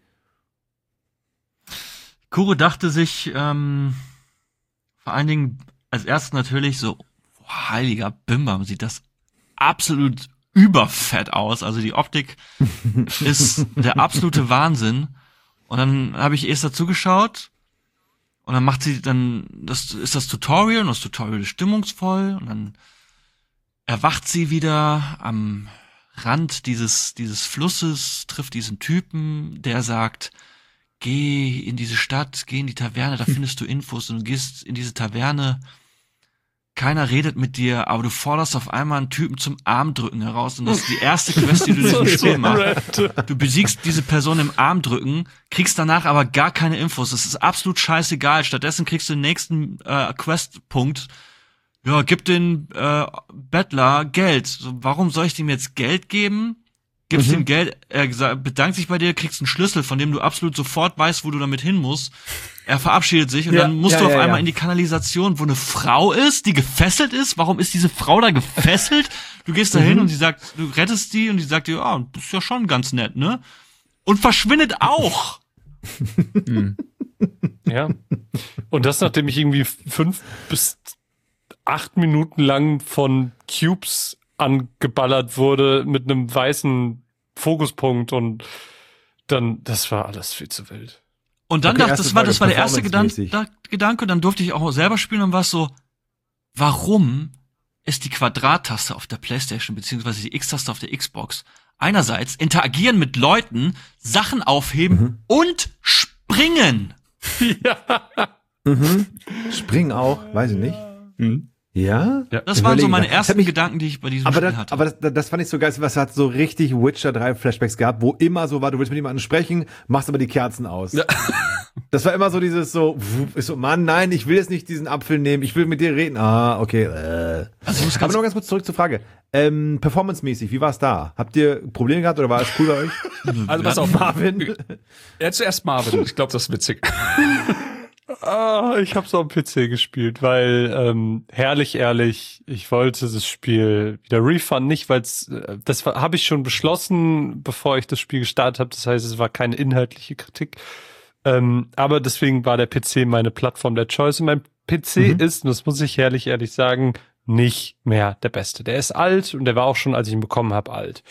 D: Kuro dachte sich, vor allen Dingen als erstes natürlich so, heiliger Bimbam, sieht das absolut überfett aus. Also die Optik ist der absolute Wahnsinn. Und dann habe ich erst dazu geschaut und dann macht sie dann, das ist das Tutorial und das Tutorial ist stimmungsvoll und dann erwacht sie wieder am Rand dieses Flusses, trifft diesen Typen, der sagt, geh in diese Stadt, geh in die Taverne, da findest du Infos und du gehst in diese Taverne. Keiner redet mit dir, aber du forderst auf einmal einen Typen zum Armdrücken heraus und das ist die erste Quest, die du in diesem Spiel machst. Du besiegst diese Person im Armdrücken, kriegst danach aber gar keine Infos. Das ist absolut scheißegal. Stattdessen kriegst du den nächsten Questpunkt. Ja, gib den Bettler Geld. So, warum soll ich dem jetzt Geld geben? Gibst ihm Geld, er bedankt sich bei dir, kriegst einen Schlüssel, von dem du absolut sofort weißt, wo du damit hin musst. Er verabschiedet sich und dann musst du auf einmal in die Kanalisation, wo eine Frau ist, die gefesselt ist. Warum ist diese Frau da gefesselt? Du gehst da hin und sie sagt, du rettest die und die sagt dir, ja, das ist ja schon ganz nett, ne? Und verschwindet auch.
C: Ja. Und das, nachdem ich irgendwie 5 bis 8 Minuten lang von Cubes angeballert wurde mit einem weißen Fokuspunkt und dann, das war alles viel zu wild.
D: Und dann dachte ich, das war der erste Gedanke, dann durfte ich auch selber spielen und war so, warum ist die Quadrat-Taste auf der PlayStation beziehungsweise die X-Taste auf der Xbox. Einerseits interagieren mit Leuten, Sachen aufheben und springen.
B: Springen auch, weiß ich nicht. Ja?
D: Das waren so meine ersten Gedanken, die ich bei diesem Spiel hatte.
B: Aber das fand ich so geil, was hat so richtig Witcher 3 Flashbacks gehabt, wo immer so war, du willst mit jemandem sprechen, machst aber die Kerzen aus. Ja. Das war immer so dieses ich so, Mann, nein, ich will jetzt nicht diesen Apfel nehmen, ich will mit dir reden. Okay. Also aber noch ganz kurz zurück zur Frage. Performance-mäßig, wie war es da? Habt ihr Probleme gehabt oder war es cool bei euch?
E: Also pass auf, Marvin. Zuerst Marvin, ich glaube, das ist witzig.
C: Ich habe so am PC gespielt, weil herrlich ehrlich, ich wollte das Spiel wieder refunden, nicht weil das habe ich schon beschlossen, bevor ich das Spiel gestartet habe. Das heißt, es war keine inhaltliche Kritik, aber deswegen war der PC meine Plattform der Choice. Und mein PC ist, und das muss ich herrlich ehrlich sagen, nicht mehr der Beste. Der ist alt und der war auch schon, als ich ihn bekommen habe, alt.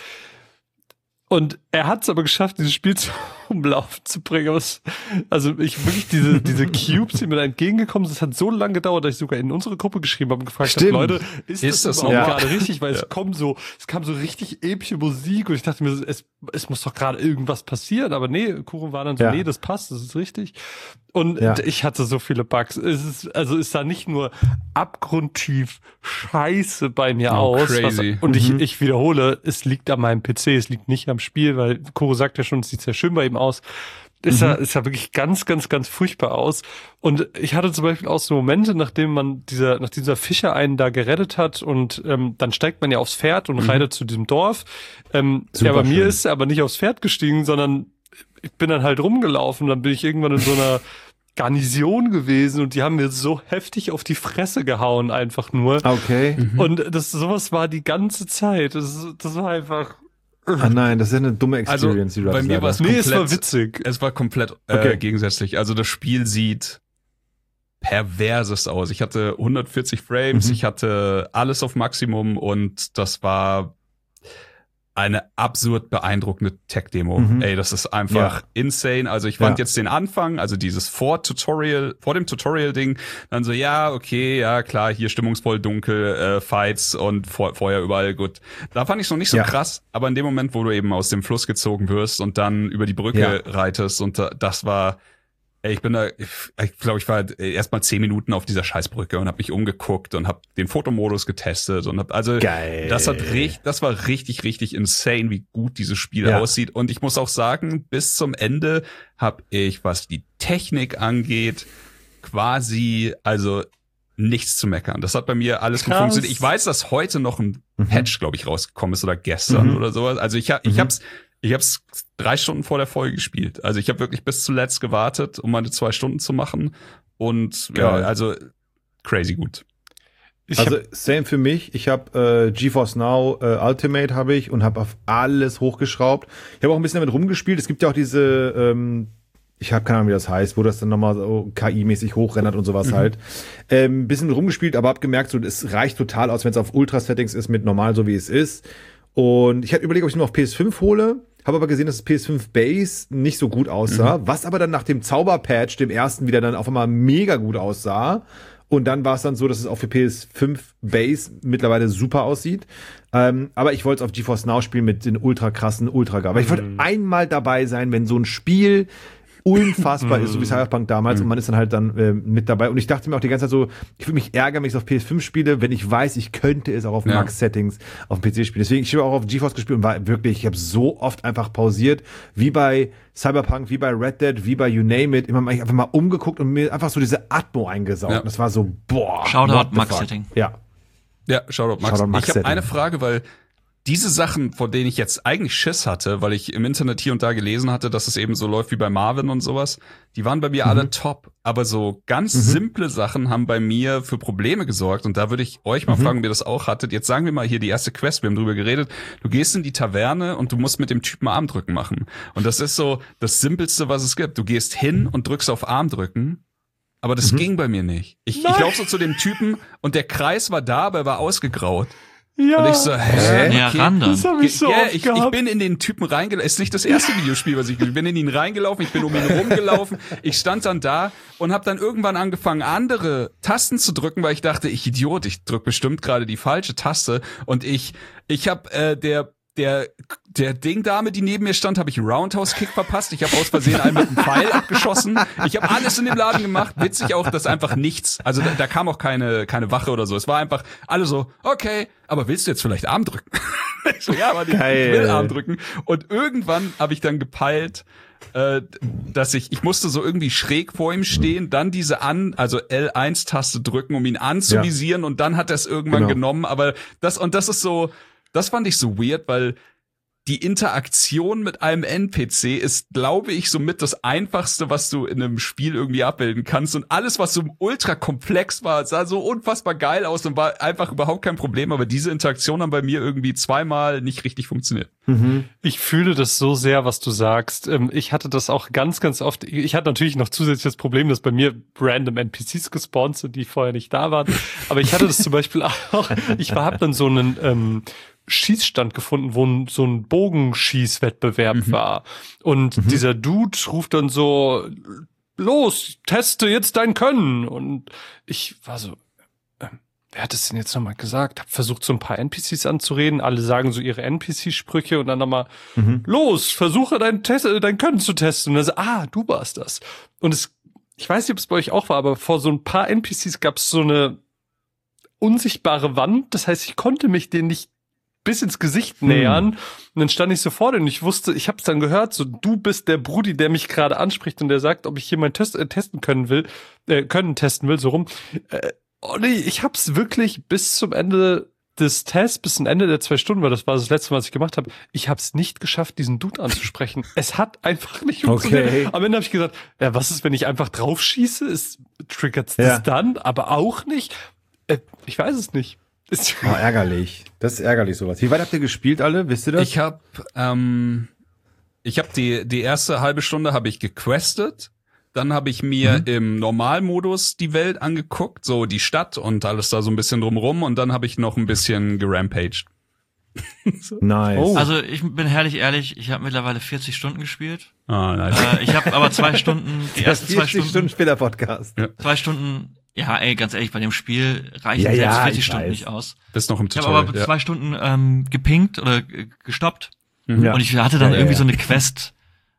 C: Und er hat es aber geschafft, dieses Spiel zum Laufen zu bringen. Also ich wirklich diese Cubes, die mir da entgegengekommen sind, das hat so lange gedauert, dass ich sogar in unsere Gruppe geschrieben habe und gefragt habe, Leute, ist das überhaupt gerade richtig? Weil es kam so richtig epische Musik und ich dachte mir, es muss doch gerade irgendwas passieren. Aber nee, Kuro war dann so, nee, das passt, das ist richtig. Und ich hatte so viele Bugs. Es sah nicht nur abgrundtief scheiße bei mir aus.
E: Crazy.
C: Und ich wiederhole, es liegt an meinem PC, es liegt nicht am Spiel, weil Kuro sagt ja schon, es sieht sehr schön bei ihm aus. Es sah wirklich ganz, ganz, ganz furchtbar aus. Und ich hatte zum Beispiel auch so Momente, nachdem dieser Fischer einen da gerettet hat und dann steigt man ja aufs Pferd und reitet zu diesem Dorf. Bei mir ist er aber nicht aufs Pferd gestiegen, sondern ich bin dann halt rumgelaufen, dann bin ich irgendwann in so einer Garnison gewesen und die haben mir so heftig auf die Fresse gehauen, einfach nur.
B: Okay.
C: Und sowas war die ganze Zeit. Das war einfach.
B: Nein, das ist eine dumme Experience.
E: Also, bei mir war es komplett,
C: es war witzig.
E: Es war komplett gegensätzlich. Also das Spiel sieht perversest aus. Ich hatte 140 Frames, ich hatte alles auf Maximum und das war eine absurd beeindruckende Tech-Demo. Ey, das ist einfach insane. Also ich fand jetzt den Anfang, also dieses vor dem Tutorial-Ding, dann so, klar, hier stimmungsvoll dunkel, Fights und Feuer überall, gut. Da fand ich es noch nicht so krass, aber in dem Moment, wo du eben aus dem Fluss gezogen wirst und dann über die Brücke reitest und das war, ey, ich glaube, ich war erst mal 10 Minuten auf dieser Scheißbrücke und habe mich umgeguckt und habe den Fotomodus getestet und
B: geil.
E: Das war richtig, richtig insane, wie gut dieses Spiel aussieht. Und ich muss auch sagen, bis zum Ende habe ich, was die Technik angeht, quasi, also nichts zu meckern. Das hat bei mir alles gut funktioniert. Ich weiß, dass heute noch ein Patch, glaube ich, rausgekommen ist oder gestern oder sowas. Also ich hab's 3 Stunden vor der Folge gespielt. Also ich habe wirklich bis zuletzt gewartet, um meine 2 Stunden zu machen. Und also crazy gut.
B: Same für mich. Ich habe GeForce Now Ultimate habe ich und habe auf alles hochgeschraubt. Ich habe auch ein bisschen damit rumgespielt. Es gibt ja auch diese, ich habe keine Ahnung, wie das heißt, wo das dann nochmal so KI-mäßig hochrendert und sowas halt. Ein bisschen rumgespielt, aber habe gemerkt, so, es reicht total aus, wenn es auf Ultra-Settings ist, mit normal, so wie es ist. Und ich hatte überlegt, ob ich ihn auf PS5 hole, habe aber gesehen, dass das PS5 Base nicht so gut aussah, was aber dann nach dem Zauberpatch, dem ersten, wieder dann auf einmal mega gut aussah. Und dann war es dann so, dass es auch für PS5 Base mittlerweile super aussieht. Aber ich wollte es auf GeForce Now spielen mit den ultra krassen Ultra-Gar. Aber ich wollte einmal dabei sein, wenn so ein Spiel unfassbar ist, so wie Cyberpunk damals, und man ist dann halt mit dabei. Und ich dachte mir auch die ganze Zeit so, ich würde mich ärgern, wenn ich es auf PS5 spiele, wenn ich weiß, ich könnte es auch auf Max-Settings auf dem PC spielen. Deswegen, ich habe auch auf GeForce gespielt und war wirklich, ich habe so oft einfach pausiert, wie bei Cyberpunk, wie bei Red Dead, wie bei You Name It, immer einfach mal umgeguckt und mir einfach so diese Atmo eingesaugt. Ja. Das war so, boah.
D: Shoutout Max-Setting.
B: Ja,
E: Shoutout Max. Ich habe eine Frage, weil diese Sachen, vor denen ich jetzt eigentlich Schiss hatte, weil ich im Internet hier und da gelesen hatte, dass es eben so läuft wie bei Marvin und sowas, die waren bei mir alle top. Aber so ganz simple Sachen haben bei mir für Probleme gesorgt. Und da würde ich euch mal fragen, ob ihr das auch hattet. Jetzt sagen wir mal hier die erste Quest, wir haben drüber geredet. Du gehst in die Taverne und du musst mit dem Typen Armdrücken machen. Und das ist so das Simpelste, was es gibt. Du gehst hin und drückst auf Armdrücken. Aber das ging bei mir nicht. Ich laufe so zu dem Typen und der Kreis war da, aber er war ausgegraut.
C: Ja.
E: Und ich so, hä?
D: Ja, ran dann.
C: Das hab ich so oft
E: ich
C: gehabt.
E: bin in den Typen reingelaufen. Ist nicht das erste Videospiel, was ich gespielt. Ich bin in ihn reingelaufen, ich bin um ihn rumgelaufen. Ich stand dann da und habe dann irgendwann angefangen, andere Tasten zu drücken, weil ich dachte, ich Idiot, ich drück bestimmt gerade die falsche Taste. Und ich habe der Ding-Dame, die neben mir stand, habe ich einen Roundhouse-Kick verpasst. Ich habe aus Versehen einen mit einem Pfeil abgeschossen. Ich habe alles in dem Laden gemacht. Witzig auch, dass einfach nichts, also da kam auch keine Wache oder so. Es war einfach alle so, okay, aber willst du jetzt vielleicht Arm drücken? Ich so, ja, aber ich will Arm drücken. Und irgendwann habe ich dann gepeilt, dass ich musste so irgendwie schräg vor ihm stehen, dann diese also L1-Taste drücken, um ihn anzuvisieren und dann hat er es irgendwann genommen. Aber das ist so, das fand ich so weird, weil die Interaktion mit einem NPC ist, glaube ich, somit das Einfachste, was du in einem Spiel irgendwie abbilden kannst. Und alles, was so ultra komplex war, sah so unfassbar geil aus und war einfach überhaupt kein Problem. Aber diese Interaktion haben bei mir irgendwie zweimal nicht richtig funktioniert.
C: Ich fühle das so sehr, was du sagst. Ich hatte das auch ganz, ganz oft. Ich hatte natürlich noch zusätzlich das Problem, dass bei mir random NPCs gespawnt sind, die vorher nicht da waren. Aber ich hatte das zum Beispiel auch. Ich habe dann so einen Schießstand gefunden, wo so ein Bogenschießwettbewerb war. Und dieser Dude ruft dann so, los, teste jetzt dein Können. Und ich war so, wer hat es denn jetzt nochmal gesagt? Hab versucht, so ein paar NPCs anzureden. Alle sagen so ihre NPC-Sprüche und dann nochmal, los, versuche dein Können zu testen. Und dann so, du warst das. Und ich weiß nicht, ob es bei euch auch war, aber vor so ein paar NPCs gab es so eine unsichtbare Wand. Das heißt, ich konnte mich denen nicht bis ins Gesicht nähern. Und dann stand ich so vor denen und ich wusste, ich habe es dann gehört, so, du bist der Brudi, der mich gerade anspricht und der sagt, ob ich hier mein testen testen will, so rum. Nee, ich hab's wirklich bis zum Ende des Tests, bis zum Ende der 2 Stunden, weil das war das letzte Mal, was ich gemacht habe, ich hab's nicht geschafft, diesen Dude anzusprechen. Es hat einfach nicht funktioniert. Okay. Am Ende habe ich gesagt, ja, was ist, wenn ich einfach drauf schieße? Triggert's das dann? Aber auch nicht? Ich weiß es nicht.
B: Ärgerlich. Das ist ärgerlich, sowas. Wie weit habt ihr gespielt alle? Wisst ihr das?
E: Ich habe die erste halbe Stunde habe ich gequestet. Dann habe ich mir im Normalmodus die Welt angeguckt, so die Stadt und alles da so ein bisschen drumrum. Und dann habe ich noch ein bisschen gerampaged.
B: So. Nice.
D: Oh. Also ich bin herrlich ehrlich, ich habe mittlerweile 40 Stunden gespielt.
E: Nice.
D: Ich habe aber 2 Stunden, die ersten 2 Stunden
B: Spieler-Podcast.
D: Ja. 2 Stunden, ja ey, ganz ehrlich, bei dem Spiel reichen selbst 40 Stunden nicht aus.
E: Bist noch im Tutorial.
D: Ich habe aber 2 Stunden gepinkt oder gestoppt. Und ich hatte dann irgendwie so eine Quest,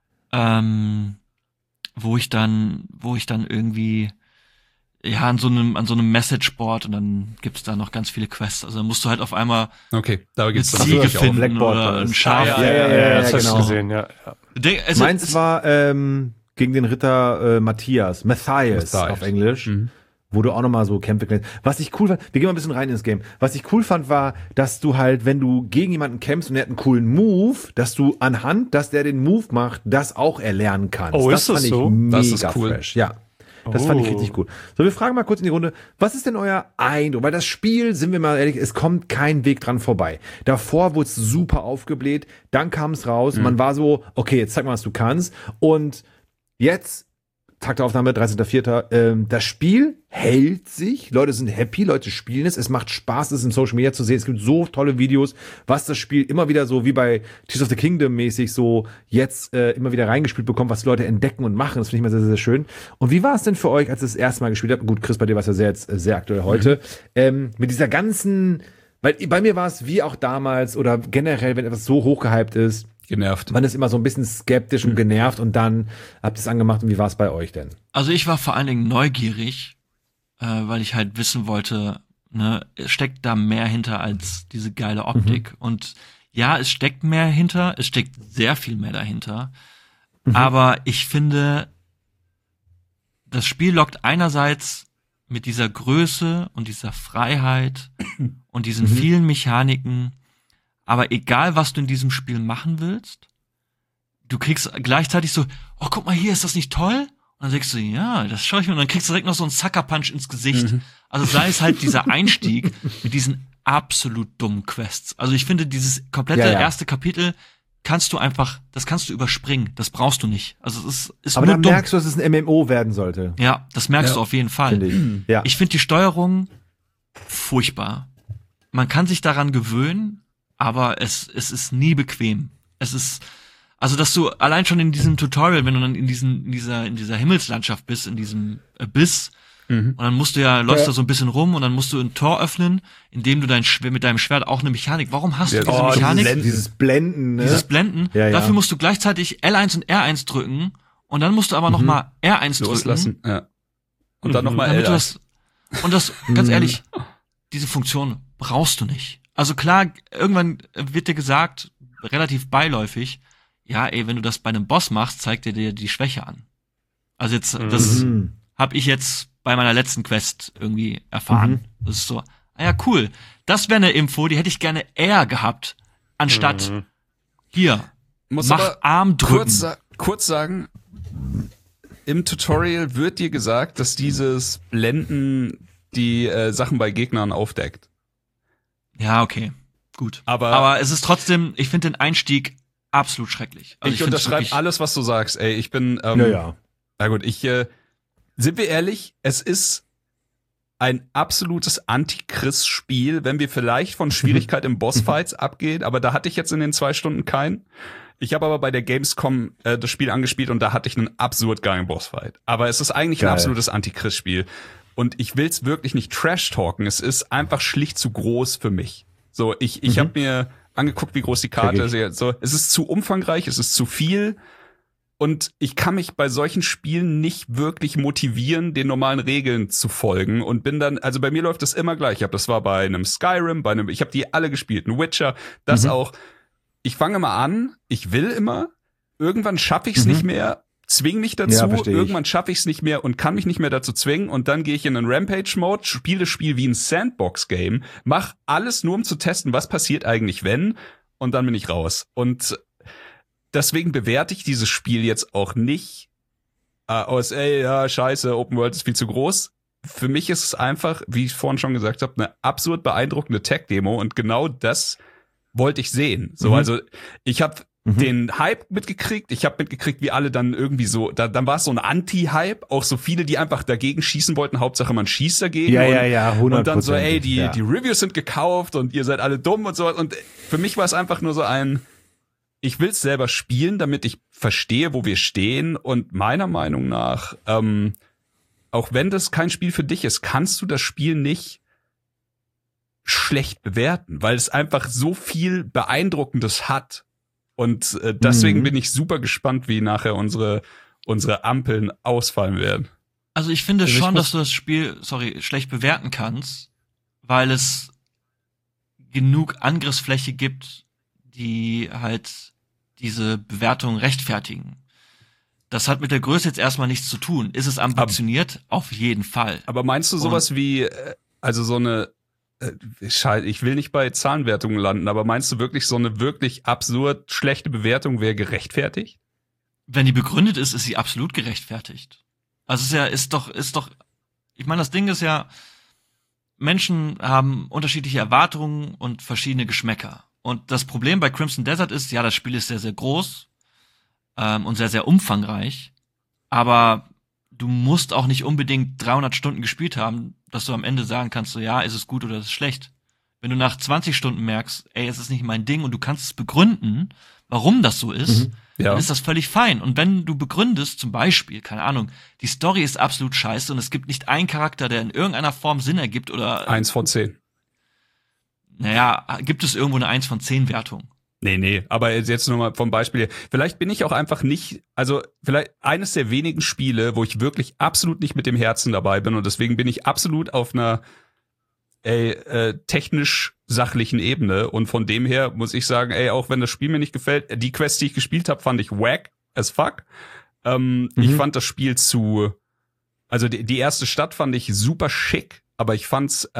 D: wo ich dann irgendwie an so einem Messageboard und dann gibt's da noch ganz viele Quests. Also dann musst du halt auf einmal
E: da gibt's
D: eine Ziege finden oder ein Schaf.
C: Das hast du gesehen, ja.
B: Also, meins war gegen den Ritter Matthias auf Englisch. Wo du auch nochmal so Kämpfe kennst. Was ich cool fand, wir gehen mal ein bisschen rein ins Game. Was ich cool fand, war, dass du halt, wenn du gegen jemanden kämpfst und der hat einen coolen Move, dass du anhand, dass der den Move macht, das auch erlernen kannst.
C: Oh,
B: das fand ich mega
E: das ist cool.
B: fresh. Ja. Das fand ich richtig cool. So, wir fragen mal kurz in die Runde, was ist denn euer Eindruck? Weil das Spiel, sind wir mal ehrlich, es kommt kein Weg dran vorbei. Davor wurde es super aufgebläht, dann kam es raus, man war so, okay, jetzt zeig mal, was du kannst. Und jetzt Tag der Aufnahme, 13.04. Das Spiel hält sich, Leute sind happy, Leute spielen es macht Spaß, es in Social Media zu sehen, es gibt so tolle Videos, was das Spiel immer wieder so, wie bei Tears of the Kingdom mäßig, so jetzt immer wieder reingespielt bekommt, was die Leute entdecken und machen, das finde ich mal sehr, sehr schön. Und wie war es denn für euch, als ihr das erste Mal gespielt habt? Gut, Chris, bei dir war es ja sehr aktuell heute, mit dieser ganzen, weil bei mir war es wie auch damals oder generell, wenn etwas so hochgehypt ist,
E: genervt.
B: Man ist immer so ein bisschen skeptisch und genervt und dann habt ihr es angemacht und wie war es bei euch denn?
D: Also ich war vor allen Dingen neugierig, weil ich halt wissen wollte, ne, steckt da mehr hinter als diese geile Optik. Und ja, es steckt mehr hinter, es steckt sehr viel mehr dahinter. Aber ich finde, das Spiel lockt einerseits mit dieser Größe und dieser Freiheit und diesen vielen Mechaniken. Aber egal, was du in diesem Spiel machen willst, du kriegst gleichzeitig so, oh, guck mal hier, ist das nicht toll? Und dann denkst du, ja, das schaue ich mir. Und dann kriegst du direkt noch so einen Sucker-Punch ins Gesicht. Also sei es halt dieser Einstieg mit diesen absolut dummen Quests. Also ich finde, dieses komplette erste Kapitel kannst du überspringen. Das brauchst du nicht. Also es ist
B: aber
D: nur
B: dann
D: dumm.
B: Merkst du, dass es ein MMO werden sollte.
D: Ja, das merkst du auf jeden Fall.
B: Find ich. Ja.
D: Ich finde die Steuerung furchtbar. man kann sich daran gewöhnen, aber es ist nie bequem. Es ist, also dass du allein schon in diesem Tutorial, wenn du dann in dieser Himmelslandschaft bist, in diesem Abyss, und dann musst du läufst da so ein bisschen rum und dann musst du ein Tor öffnen, indem du mit deinem Schwert auch eine Mechanik. Warum hast du diese Mechanik?
B: Dieses Blenden, ne?
D: Dieses Blenden. Ja. Dafür musst du gleichzeitig L1 und R1 drücken und dann musst du aber noch mal R1
E: loslassen. Ja. Und dann noch mal L1.
D: Und das, ganz ehrlich, diese Funktion brauchst du nicht. Also klar, irgendwann wird dir gesagt, relativ beiläufig, ja, wenn du das bei einem Boss machst, zeigt er dir die Schwäche an. Also jetzt, das habe ich jetzt bei meiner letzten Quest irgendwie erfahren. Das ist so, cool. Das wäre eine Info, die hätte ich gerne eher gehabt, anstatt hier, mach Arm drücken.
E: Kurz sagen, im Tutorial wird dir gesagt, dass dieses Blenden die Sachen bei Gegnern aufdeckt.
D: Ja, okay, gut. Aber es ist trotzdem, ich finde den Einstieg absolut schrecklich. Also
E: ich unterschreibe alles, was du sagst. Ey, ich bin, na gut, sind wir ehrlich, es ist ein absolutes Anti-Chris-Spiel, wenn wir vielleicht von Schwierigkeit im Bossfights abgehen, aber da hatte ich jetzt in den 2 Stunden keinen. Ich habe aber bei der Gamescom das Spiel angespielt und da hatte ich einen absurd geilen Bossfight. Aber es ist eigentlich ein absolutes Anti-Chris-Spiel. Und ich will's wirklich nicht trash-talken. Es ist einfach schlicht zu groß für mich. So, ich habe mir angeguckt, wie groß die Karte ist. So, es ist zu umfangreich, es ist zu viel. Und ich kann mich bei solchen Spielen nicht wirklich motivieren, den normalen Regeln zu folgen. Und bin dann, also bei mir läuft das immer gleich. Das war bei einem Skyrim, ich habe die alle gespielt, ein Witcher, das auch. Ich fange immer an, ich will immer, irgendwann schaffe ich es nicht mehr, zwing mich dazu, irgendwann schaffe ich es nicht mehr und kann mich nicht mehr dazu zwingen und dann gehe ich in einen Rampage-Mode, spiele das Spiel wie ein Sandbox-Game, mach alles nur, um zu testen, was passiert eigentlich, wenn, und dann bin ich raus. Und deswegen bewerte ich dieses Spiel jetzt auch nicht aus, scheiße, Open World ist viel zu groß. Für mich ist es einfach, wie ich vorhin schon gesagt habe, eine absurd beeindruckende Tech-Demo und genau das wollte ich sehen. So, also ich habe den Hype mitgekriegt. Ich habe mitgekriegt, wie alle dann irgendwie so, dann war es so ein Anti-Hype, auch so viele, die einfach dagegen schießen wollten. Hauptsache, man schießt dagegen.
B: Ja, 100%.
E: Und dann so, die Reviews sind gekauft und ihr seid alle dumm und so. Und für mich war es einfach nur so ich will es selber spielen, damit ich verstehe, wo wir stehen. Und meiner Meinung nach, auch wenn das kein Spiel für dich ist, kannst du das Spiel nicht schlecht bewerten, weil es einfach so viel Beeindruckendes hat. Und deswegen bin ich super gespannt, wie nachher unsere Ampeln ausfallen werden.
D: Also ich finde schon, dass du das Spiel, schlecht bewerten kannst, weil es genug Angriffsfläche gibt, die halt diese Bewertung rechtfertigen. Das hat mit der Größe jetzt erstmal nichts zu tun. Ist es ambitioniert? Auf jeden Fall.
E: Aber meinst du sowas wie, also so eine, ich will nicht bei Zahlenwertungen landen, aber meinst du wirklich, so eine wirklich absurd schlechte Bewertung wäre gerechtfertigt?
D: Wenn die begründet ist, ist sie absolut gerechtfertigt. Also ist doch, ich meine, das Ding ist ja, Menschen haben unterschiedliche Erwartungen und verschiedene Geschmäcker. Und das Problem bei Crimson Desert ist, das Spiel ist sehr, sehr groß und sehr, sehr umfangreich, aber du musst auch nicht unbedingt 300 Stunden gespielt haben, dass du am Ende sagen kannst, ist es gut oder ist es schlecht. Wenn du nach 20 Stunden merkst, es ist nicht mein Ding und du kannst es begründen, warum das so ist, dann ist das völlig fein. Und wenn du begründest, zum Beispiel, keine Ahnung, die Story ist absolut scheiße und es gibt nicht einen Charakter, der in irgendeiner Form Sinn ergibt oder
E: 1 von 10.
D: Naja, gibt es irgendwo eine 1 von 10 Wertung?
E: Nee, aber jetzt nur mal vom Beispiel. Vielleicht bin ich auch einfach nicht, also vielleicht eines der wenigen Spiele, wo ich wirklich absolut nicht mit dem Herzen dabei bin und deswegen bin ich absolut auf einer technisch sachlichen Ebene und von dem her muss ich sagen, auch wenn das Spiel mir nicht gefällt, die Quest, die ich gespielt habe, fand ich wack as fuck. Ich fand das Spiel also die erste Stadt fand ich super schick, aber ich fand's,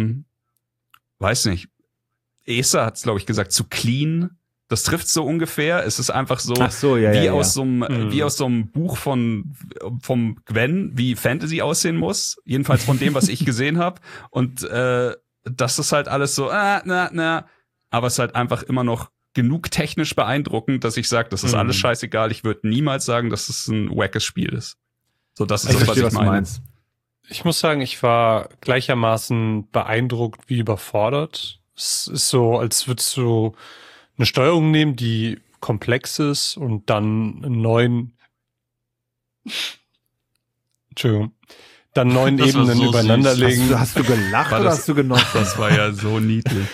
E: weiß nicht, Esa hat's, glaube ich, gesagt, zu clean. Das trifft so ungefähr. Es ist einfach so, wie aus so einem Buch vom Gwen, wie Fantasy aussehen muss. Jedenfalls von dem, was ich gesehen habe. Und das ist halt alles so, aber es ist halt einfach immer noch genug technisch beeindruckend, dass ich sage, das ist alles scheißegal. Ich würde niemals sagen, dass es ein wackes Spiel ist. So, das ist was ich meine.
C: Ich muss sagen, ich war gleichermaßen beeindruckt wie überfordert. Es ist so, als würdest du eine Steuerung nehmen, die komplex ist und dann neun Ebenen so übereinander legen.
B: Hast du gelacht oder hast du genossen?
E: Das war ja so niedlich.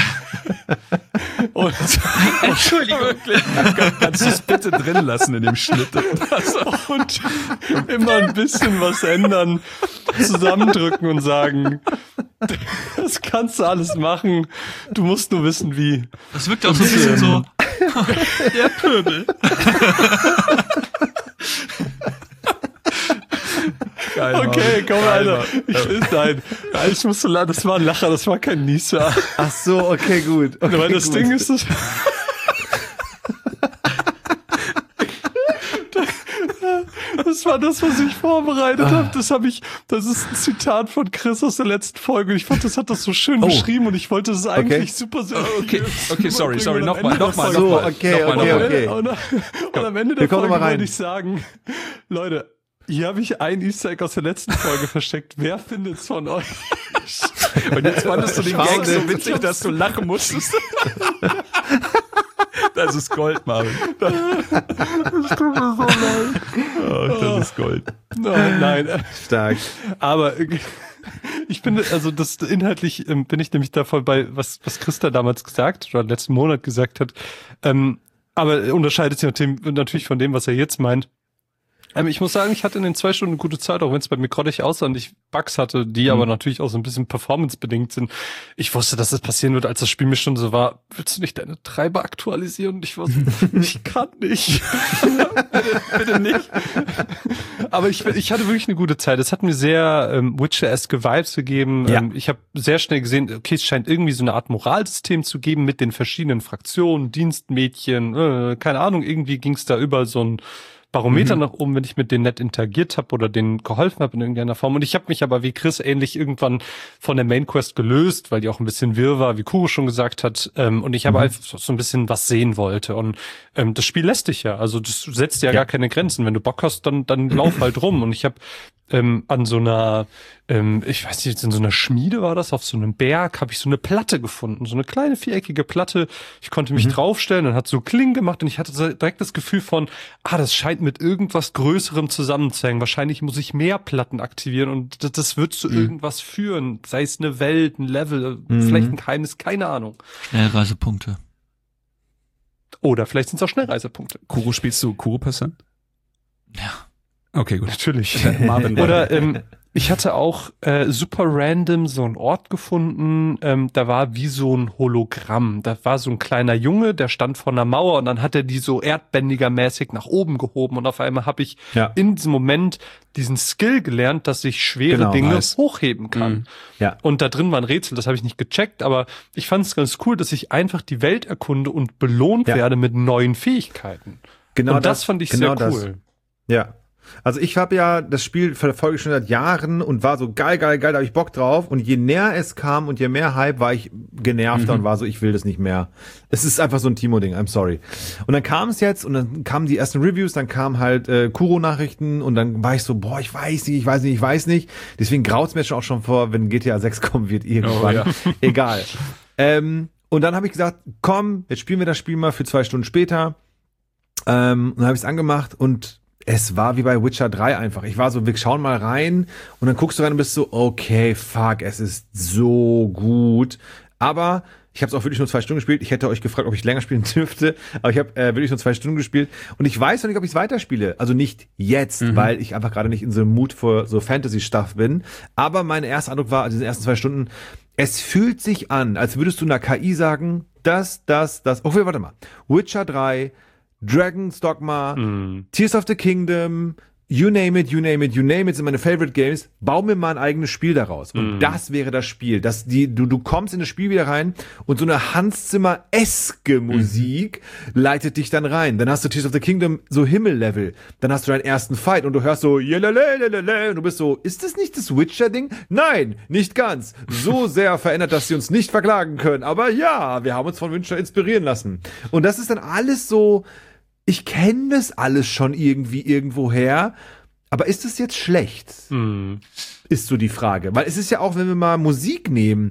C: Und, Entschuldigung.
E: Kannst du es bitte drin lassen in dem Schnitt?
C: Und immer ein bisschen was ändern, zusammendrücken und sagen, das kannst du alles machen, du musst nur wissen, wie.
D: Das wirkt auch so ein bisschen so, der Pöbel.
C: Geil, okay, komm, Alter. Ich musste lachen, das war ein Lacher, das war kein Nieser.
B: Ach so, okay, gut. Okay,
C: weil das Ding ist, das war das, was ich vorbereitet habe. Das ist ein Zitat von Chris aus der letzten Folge. Ich fand, das hat das so schön beschrieben und ich wollte das eigentlich super
E: Okay, sorry, nochmal.
B: So, okay.
C: Und am Ende der Folge wollte ich sagen, Leute, hier habe ich ein Easter Egg aus der letzten Folge versteckt. Wer findet's von euch?
E: Und jetzt fandest du den Gag so witzig, dass du lachen musstest. Das ist Gold, Marvin. Das tut mir so leid. Oh, das ist Gold.
C: Nein.
B: Stark.
C: Aber ich bin, also das inhaltlich bin ich nämlich davon bei, was Christa damals gesagt oder letzten Monat gesagt hat. Aber unterscheidet sich natürlich von dem, was er jetzt meint. Ich muss sagen, ich hatte in den 2 Stunden eine gute Zeit, auch wenn es bei mir grottig aussah und ich Bugs hatte, die aber natürlich auch so ein bisschen performance-bedingt sind. Ich wusste, dass das passieren wird, als das Spiel mir schon so war, willst du nicht deine Treiber aktualisieren? Und ich wusste, ich kann nicht. bitte nicht. Aber ich hatte wirklich eine gute Zeit. Es hat mir sehr Witcher-esque Vibes gegeben. Ja. Ich habe sehr schnell gesehen, okay, es scheint irgendwie so eine Art Moralsystem zu geben mit den verschiedenen Fraktionen, Dienstmädchen, keine Ahnung, irgendwie ging es da über so ein Barometer nach oben, wenn ich mit denen nett interagiert habe oder denen geholfen habe in irgendeiner Form. Und ich habe mich aber wie Chris ähnlich irgendwann von der Main Quest gelöst, weil die auch ein bisschen wirr war, wie Kuro schon gesagt hat. Und ich aber einfach so ein bisschen was sehen wollte. Und das Spiel lässt dich ja. Also das setzt ja gar keine Grenzen. Wenn du Bock hast, dann lauf halt rum. Und ich habe an so einer, ich weiß nicht, in so einer Schmiede war das, auf so einem Berg, habe ich so eine Platte gefunden, so eine kleine viereckige Platte. Ich konnte mich draufstellen und hat so Klingen gemacht und ich hatte direkt das Gefühl von, das scheint mit irgendwas Größerem zusammenzuhängen. Wahrscheinlich muss ich mehr Platten aktivieren und das wird zu irgendwas führen. Sei es eine Welt, ein Level, vielleicht ein Geheimnis, keine Ahnung.
D: Schnellreisepunkte.
C: Oder vielleicht sind es auch Schnellreisepunkte.
E: Kuro, spielst du Kuro-Person?
D: Ja.
E: Okay, gut.
C: Natürlich. Oder ich hatte auch super random so einen Ort gefunden, da war wie so ein Hologramm. Da war so ein kleiner Junge, der stand vor einer Mauer und dann hat er die so erdbändigermäßig nach oben gehoben und auf einmal habe ich in diesem Moment diesen Skill gelernt, dass ich schwere Dinge hochheben kann.
B: Ja.
C: Und da drin war ein Rätsel, das habe ich nicht gecheckt, aber ich fand es ganz cool, dass ich einfach die Welt erkunde und belohnt werde mit neuen Fähigkeiten.
B: Genau,
C: und das fand ich sehr cool.
B: Ja. Also ich habe ja das Spiel verfolge ich schon seit Jahren und war so geil, da habe ich Bock drauf und je näher es kam und je mehr Hype war ich genervter und war so, ich will das nicht mehr. Es ist einfach so ein Timo-Ding, I'm sorry. Und dann kam es jetzt und dann kamen die ersten Reviews, dann kamen halt Kuro-Nachrichten und dann war ich so, ich weiß nicht. Deswegen graut's mir auch schon vor, wenn GTA 6 kommen wird irgendwann. Oh, ja. Egal. Und dann habe ich gesagt, komm, jetzt spielen wir das Spiel mal für 2 Stunden später. Und dann habe ich es angemacht und es war wie bei Witcher 3 einfach. Ich war so, wir schauen mal rein und dann guckst du rein und bist so, okay, fuck, es ist so gut. Aber ich habe es auch wirklich nur 2 Stunden gespielt. Ich hätte euch gefragt, ob ich länger spielen dürfte, aber ich habe wirklich nur 2 Stunden gespielt und ich weiß noch nicht, ob ich es weiterspiele. Also nicht jetzt, weil ich einfach gerade nicht in so einem Mut für so Fantasy-Stuff bin. Aber mein erster Eindruck war, also diese ersten 2 Stunden, es fühlt sich an, als würdest du einer KI sagen, das. Okay, warte mal. Witcher 3, Dragon's Dogma, Tears of the Kingdom, you name it, sind meine Favorite Games. Bau mir mal ein eigenes Spiel daraus. Und das wäre das Spiel. Du kommst in das Spiel wieder rein und so eine Hans Zimmer-eske Musik leitet dich dann rein. Dann hast du Tears of the Kingdom so Himmellevel. Dann hast du deinen ersten Fight und du hörst so jelalelelele und du bist so, ist das nicht das Witcher-Ding? Nein, nicht ganz. So sehr verändert, dass sie uns nicht verklagen können. Aber ja, wir haben uns von Witcher inspirieren lassen. Und das ist dann alles so, ich kenne das alles schon irgendwie irgendwoher, aber ist es jetzt schlecht? Ist so die Frage. Weil es ist ja auch, wenn wir mal Musik nehmen,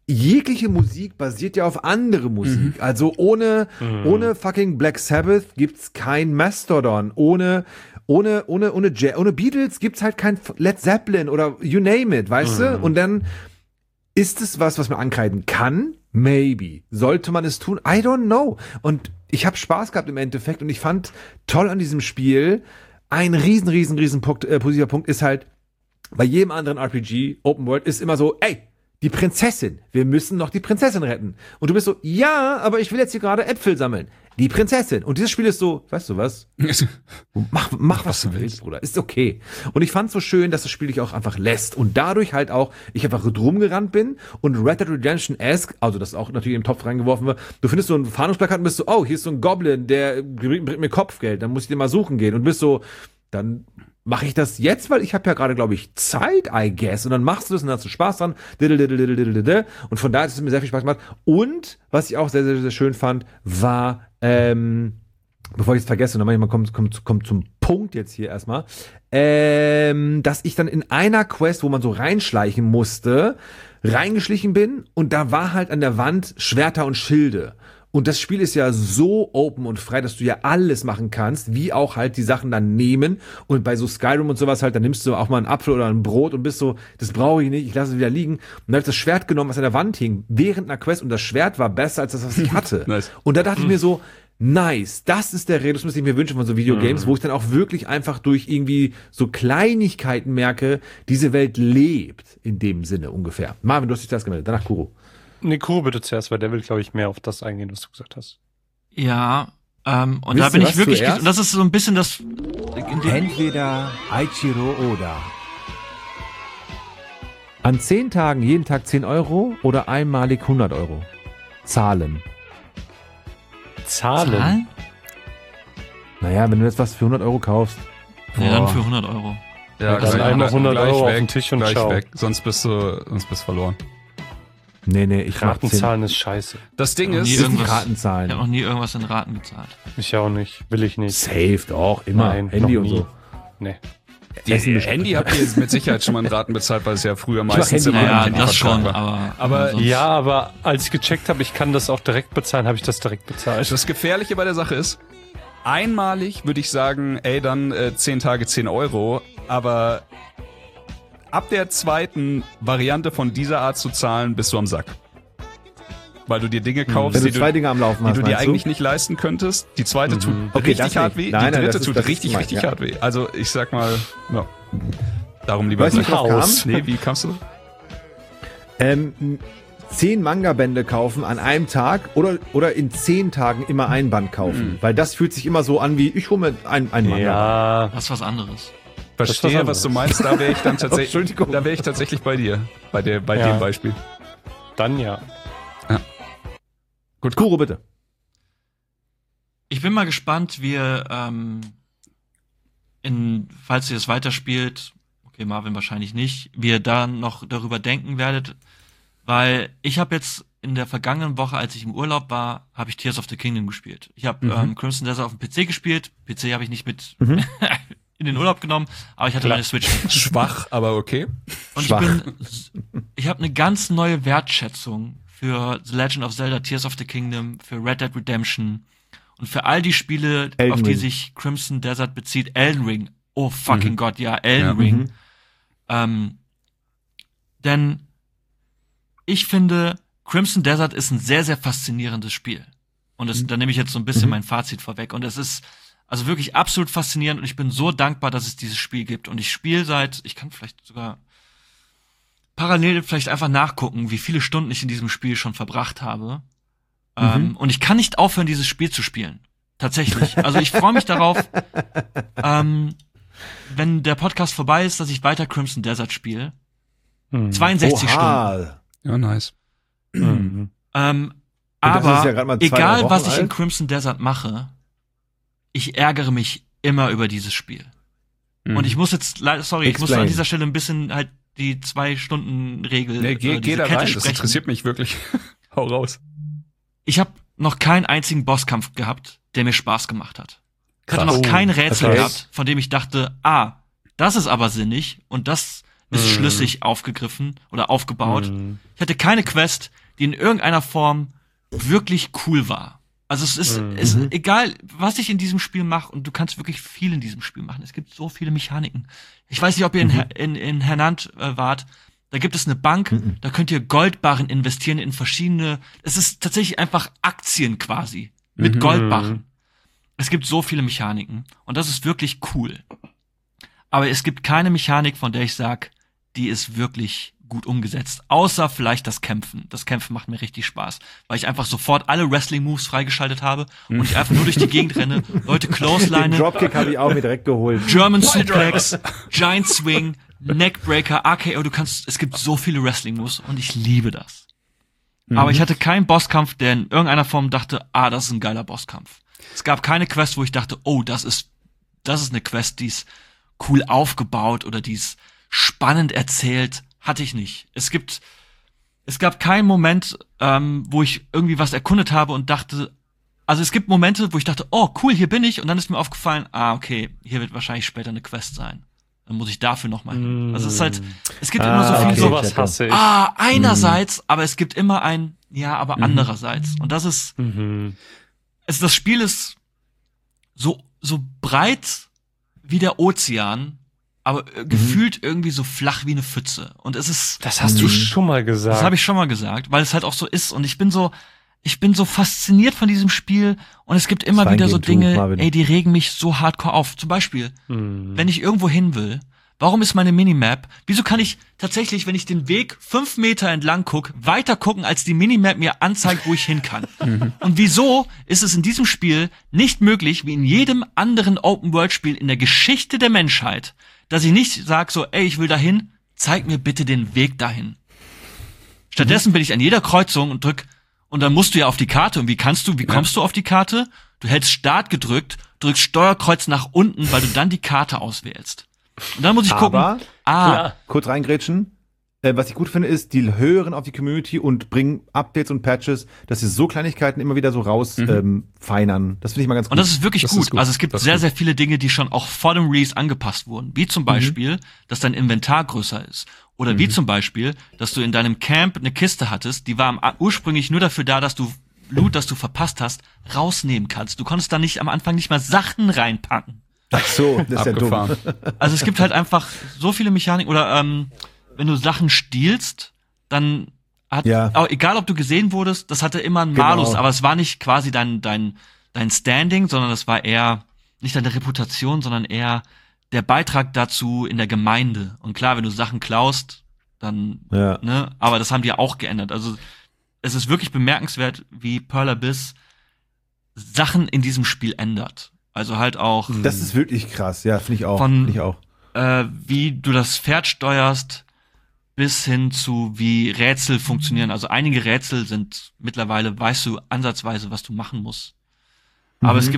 B: jegliche Musik basiert ja auf andere Musik. Also ohne fucking Black Sabbath gibt's kein Mastodon. Ohne Beatles gibt's halt kein Led Zeppelin oder you name it, weißt du? Und dann ist es was man ankreiden kann? Maybe. Sollte man es tun? I don't know. Und ich habe Spaß gehabt im Endeffekt und ich fand toll an diesem Spiel, ein riesen positiver Punkt ist halt, bei jedem anderen RPG, Open World, ist immer so, ey, die Prinzessin, wir müssen noch die Prinzessin retten. Und du bist so, ja, aber ich will jetzt hier gerade Äpfel sammeln. Die Prinzessin. Und dieses Spiel ist so, weißt du was? Mach was du willst, Bruder. Ist okay. Und ich fand es so schön, dass das Spiel dich auch einfach lässt. Und dadurch halt auch, ich einfach drum gerannt bin und Red Dead Redemption-esque, also das auch natürlich im Topf reingeworfen wird, du findest so ein Fahndungsplakat und bist so, oh, hier ist so ein Goblin, der bringt mir Kopfgeld, dann muss ich den mal suchen gehen. Und bist so, dann mache ich das jetzt, weil ich habe ja gerade, glaube ich, Zeit, I guess. Und dann machst du das und dann hast du Spaß dran. Und von daher hat es mir sehr viel Spaß gemacht. Und was ich auch sehr, sehr, sehr schön fand, war, bevor ich es vergesse, und dann manchmal kommt zum Punkt jetzt hier erstmal, dass ich dann in einer Quest, wo man so reinschleichen musste, reingeschlichen bin und da war halt an der Wand Schwerter und Schilde. Und das Spiel ist ja so open und frei, dass du ja alles machen kannst, wie auch halt die Sachen dann nehmen. Und bei so Skyrim und sowas halt, dann nimmst du auch mal einen Apfel oder ein Brot und bist so, das brauche ich nicht, ich lasse es wieder liegen. Und dann habe ich das Schwert genommen, was an der Wand hing, während einer Quest. Und das Schwert war besser als das, was ich hatte.
E: Nice.
B: Und da dachte ich mir so, nice, das ist der Rede, das müsste ich mir wünschen von so Videogames, wo ich dann auch wirklich einfach durch irgendwie so Kleinigkeiten merke, diese Welt lebt in dem Sinne ungefähr. Marvin, du hast dich das gemeldet, danach Kuro.
C: Nee, Kuro bitte zuerst, weil der will, glaube ich, mehr auf das eingehen, was du gesagt hast.
D: Ja, und da bin ich wirklich, und das ist so ein bisschen das...
F: Entweder Eiichiro Oda.
B: An 10 Tagen jeden Tag 10 Euro oder einmalig 100 Euro? Zahlen.
C: Zahlen?
B: Naja, wenn du jetzt was für 100 Euro kaufst.
D: Ja, dann für 100 Euro.
E: Ja,
C: dann einmal 100 Euro auf den Tisch und
E: gleich
C: ciao.
E: weg. Sonst bist du verloren.
B: Nee, ich mach 10.
C: Ratenzahlen ist scheiße.
E: Das Ding ist,
D: Nie
B: Das sind
D: irgendwas-
B: Kartenzahlen.
D: Ich habe noch nie irgendwas in Raten bezahlt.
C: Ich auch nicht. Will ich nicht.
B: Safe, doch, immer.
C: Nein,
B: Handy
C: noch
B: und
C: nie.
B: so.
C: Nee.
E: die Handy habt ihr mit Sicherheit schon mal in Raten bezahlt, weil es ja früher meistens
B: Handy.
E: immer
D: Naja,
E: ein
D: das schon,
E: Handyvertrag war.
D: aber sonst-
C: Ja, aber als ich gecheckt habe, ich kann das auch direkt bezahlen, habe ich das direkt bezahlt.
E: Das Gefährliche bei der Sache ist, einmalig würde ich sagen, ey, dann 10 Tage 10 Euro, aber ab der zweiten Variante von dieser Art zu zahlen, bist du am Sack. Weil du dir Dinge kaufst,
B: Wenn
E: die
B: du zwei Dinge am Laufen hast,
E: du dir
B: meinst
E: eigentlich nicht leisten könntest. Die zweite tut
B: Okay,
E: richtig
B: das
E: hart
B: nicht.
E: weh,
B: Nein,
E: die
B: nein,
E: dritte
B: das
E: tut
B: ist
E: richtig
B: gemeint, ja.
E: hart weh. Also ich sag mal, ja. Darum lieber
B: Weißt du,
E: gleich.
B: was
C: Haus.
B: kam?
E: Nee, wie kamst du?
B: 10 Manga-Bände kaufen an einem Tag oder in 10 Tagen immer ein Band kaufen. Weil das fühlt sich immer so an wie, ich hole mir ein Manga.
C: Ja,
D: Das ist was anderes.
E: Verstehe, was du meinst. Da wäre ich dann tatsächlich,
B: Entschuldigung.
E: da wäre ich tatsächlich bei dir. Bei
C: Ja.
E: dem Beispiel.
C: dann ja.
E: Gut,
B: Kuro, bitte.
D: Ich bin mal gespannt, wie ihr, falls ihr es weiterspielt, okay, Marvin wahrscheinlich nicht, wie ihr dann noch darüber denken werdet, weil ich habe jetzt in der vergangenen Woche, als ich im Urlaub war, habe ich Tears of the Kingdom gespielt. Ich habe Crimson Desert auf dem PC gespielt. PC habe ich nicht mit in den Urlaub genommen, aber ich hatte meine Switch mit.
E: schwach, aber okay.
D: Und
B: Schwach.
D: ich habe eine ganz neue Wertschätzung für The Legend of Zelda, Tears of the Kingdom, für Red Dead Redemption und für all die Spiele,
B: Elden
D: auf die
B: Ring.
D: sich Crimson Desert bezieht. Elden Ring. Oh fucking Gott, ja, Elden Ring. Denn ich finde, Crimson Desert ist ein sehr, sehr faszinierendes Spiel. Und da nehme ich jetzt so ein bisschen mein Fazit vorweg. Und es ist also wirklich absolut faszinierend und ich bin so dankbar, dass es dieses Spiel gibt. Und ich spiele ich kann vielleicht sogar parallel vielleicht einfach nachgucken, wie viele Stunden ich in diesem Spiel schon verbracht habe. Und ich kann nicht aufhören, dieses Spiel zu spielen. Tatsächlich. Also ich freue mich darauf, wenn der Podcast vorbei ist, dass ich weiter Crimson Desert spiele. 62 Stunden.
E: Ja, nice.
B: das ist
D: Aber
B: ja grad mal 2-3
D: egal, was
B: Wochen
D: ich in
B: alt.
D: Crimson Desert mache, ich ärgere mich immer über dieses Spiel. Und ich muss jetzt, ich muss an dieser Stelle ein bisschen halt die 2-Stunden-Regel
E: Nee, geh
D: diese
E: da
D: Kette
E: rein, das
D: sprechen.
E: interessiert mich wirklich. Hau raus.
D: Ich habe noch keinen einzigen Bosskampf gehabt, der mir Spaß gemacht hat. Ich hatte
E: Krass.
D: noch kein Rätsel
B: okay.
D: gehabt, von dem ich dachte, das ist aber sinnig und das ist schlüssig aufgegriffen oder aufgebaut. Ich hatte keine Quest, die in irgendeiner Form wirklich cool war. Also es ist egal, was ich in diesem Spiel mache, und du kannst wirklich viel in diesem Spiel machen. Es gibt so viele Mechaniken. Ich weiß nicht, ob ihr in Hernant wart. Da gibt es eine Bank, da könnt ihr Goldbarren investieren in verschiedene, es ist tatsächlich einfach Aktien quasi mit Goldbarren. Es gibt so viele Mechaniken und das ist wirklich cool. Aber es gibt keine Mechanik, von der ich sag, die ist wirklich gut umgesetzt. Außer vielleicht das Kämpfen. Das Kämpfen macht mir richtig Spaß, weil ich einfach sofort alle Wrestling-Moves freigeschaltet habe und ich einfach nur durch die Gegend renne, Leute clothesline.
B: Den Dropkick habe ich auch mir direkt geholt.
D: German Suplex, Giant Swing, Neckbreaker, RKO, es gibt so viele Wrestling-Moves und ich liebe das. Aber ich hatte keinen Bosskampf, der in irgendeiner Form dachte, das ist ein geiler Bosskampf. Es gab keine Quest, wo ich dachte, das ist eine Quest, die ist cool aufgebaut oder die ist spannend erzählt. Hatte ich nicht. Es gab keinen Moment, wo ich irgendwie was erkundet habe und dachte, also es gibt Momente, wo ich dachte, cool, hier bin ich, und dann ist mir aufgefallen, okay, hier wird wahrscheinlich später eine Quest sein. Dann muss ich dafür nochmal hin. Also es ist halt, es gibt immer so viel
C: sowas hasse ich.
D: Einerseits, aber es gibt immer aber andererseits. Und das ist, das Spiel ist so breit wie der Ozean, aber gefühlt irgendwie so flach wie eine Pfütze. Und es ist.
C: Das hast du schon mal gesagt.
D: Das habe ich schon mal gesagt, weil es halt auch so ist. Und ich bin so fasziniert von diesem Spiel. Und es gibt immer wieder so Dinge, die regen mich so hardcore auf. Zum Beispiel, wenn ich irgendwo hin will, warum ist meine Minimap? Wieso kann ich tatsächlich, wenn ich den Weg 5 Meter entlang gucke, weiter gucken, als die Minimap mir anzeigt, wo ich hin kann? Und wieso ist es in diesem Spiel nicht möglich, wie in jedem anderen Open-World-Spiel in der Geschichte der Menschheit, dass ich nicht sage so, ich will dahin, zeig mir bitte den Weg dahin. Stattdessen bin ich an jeder Kreuzung und drück, und dann musst du ja auf die Karte. Und wie kommst du auf die Karte? Du hältst Start gedrückt, drückst Steuerkreuz nach unten, weil du dann die Karte auswählst. Und dann muss ich gucken.
B: Kurz reingrätschen. Was ich gut finde, ist, die hören auf die Community und bringen Updates und Patches, dass sie so Kleinigkeiten immer wieder so feinern. Das finde ich mal ganz gut.
D: Und das ist wirklich gut. Also es gibt sehr, sehr viele Dinge, die schon auch vor dem Release angepasst wurden. Wie zum Beispiel, dass dein Inventar größer ist. Oder wie zum Beispiel, dass du in deinem Camp eine Kiste hattest, die war ursprünglich nur dafür da, dass du Loot, das du verpasst hast, rausnehmen kannst. Du konntest da nicht am Anfang nicht mal Sachen reinpacken.
B: Ach so, das ist ja dumm.
D: Also es gibt halt einfach so viele Mechaniken. Oder wenn du Sachen stiehlst, dann egal ob du gesehen wurdest, das hatte immer einen Malus, aber es war nicht quasi dein Standing, sondern das war eher nicht deine Reputation, sondern eher der Beitrag dazu in der Gemeinde. Und klar, wenn du Sachen klaust, dann, aber das haben die ja auch geändert. Also es ist wirklich bemerkenswert, wie Pearl Abyss Sachen in diesem Spiel ändert. Also halt auch.
B: Das ist wirklich krass, ja, finde ich auch.
D: Wie du das Pferd steuerst, bis hin zu wie Rätsel funktionieren. Also einige Rätsel sind mittlerweile, weißt du ansatzweise, was du machen musst. Aber ich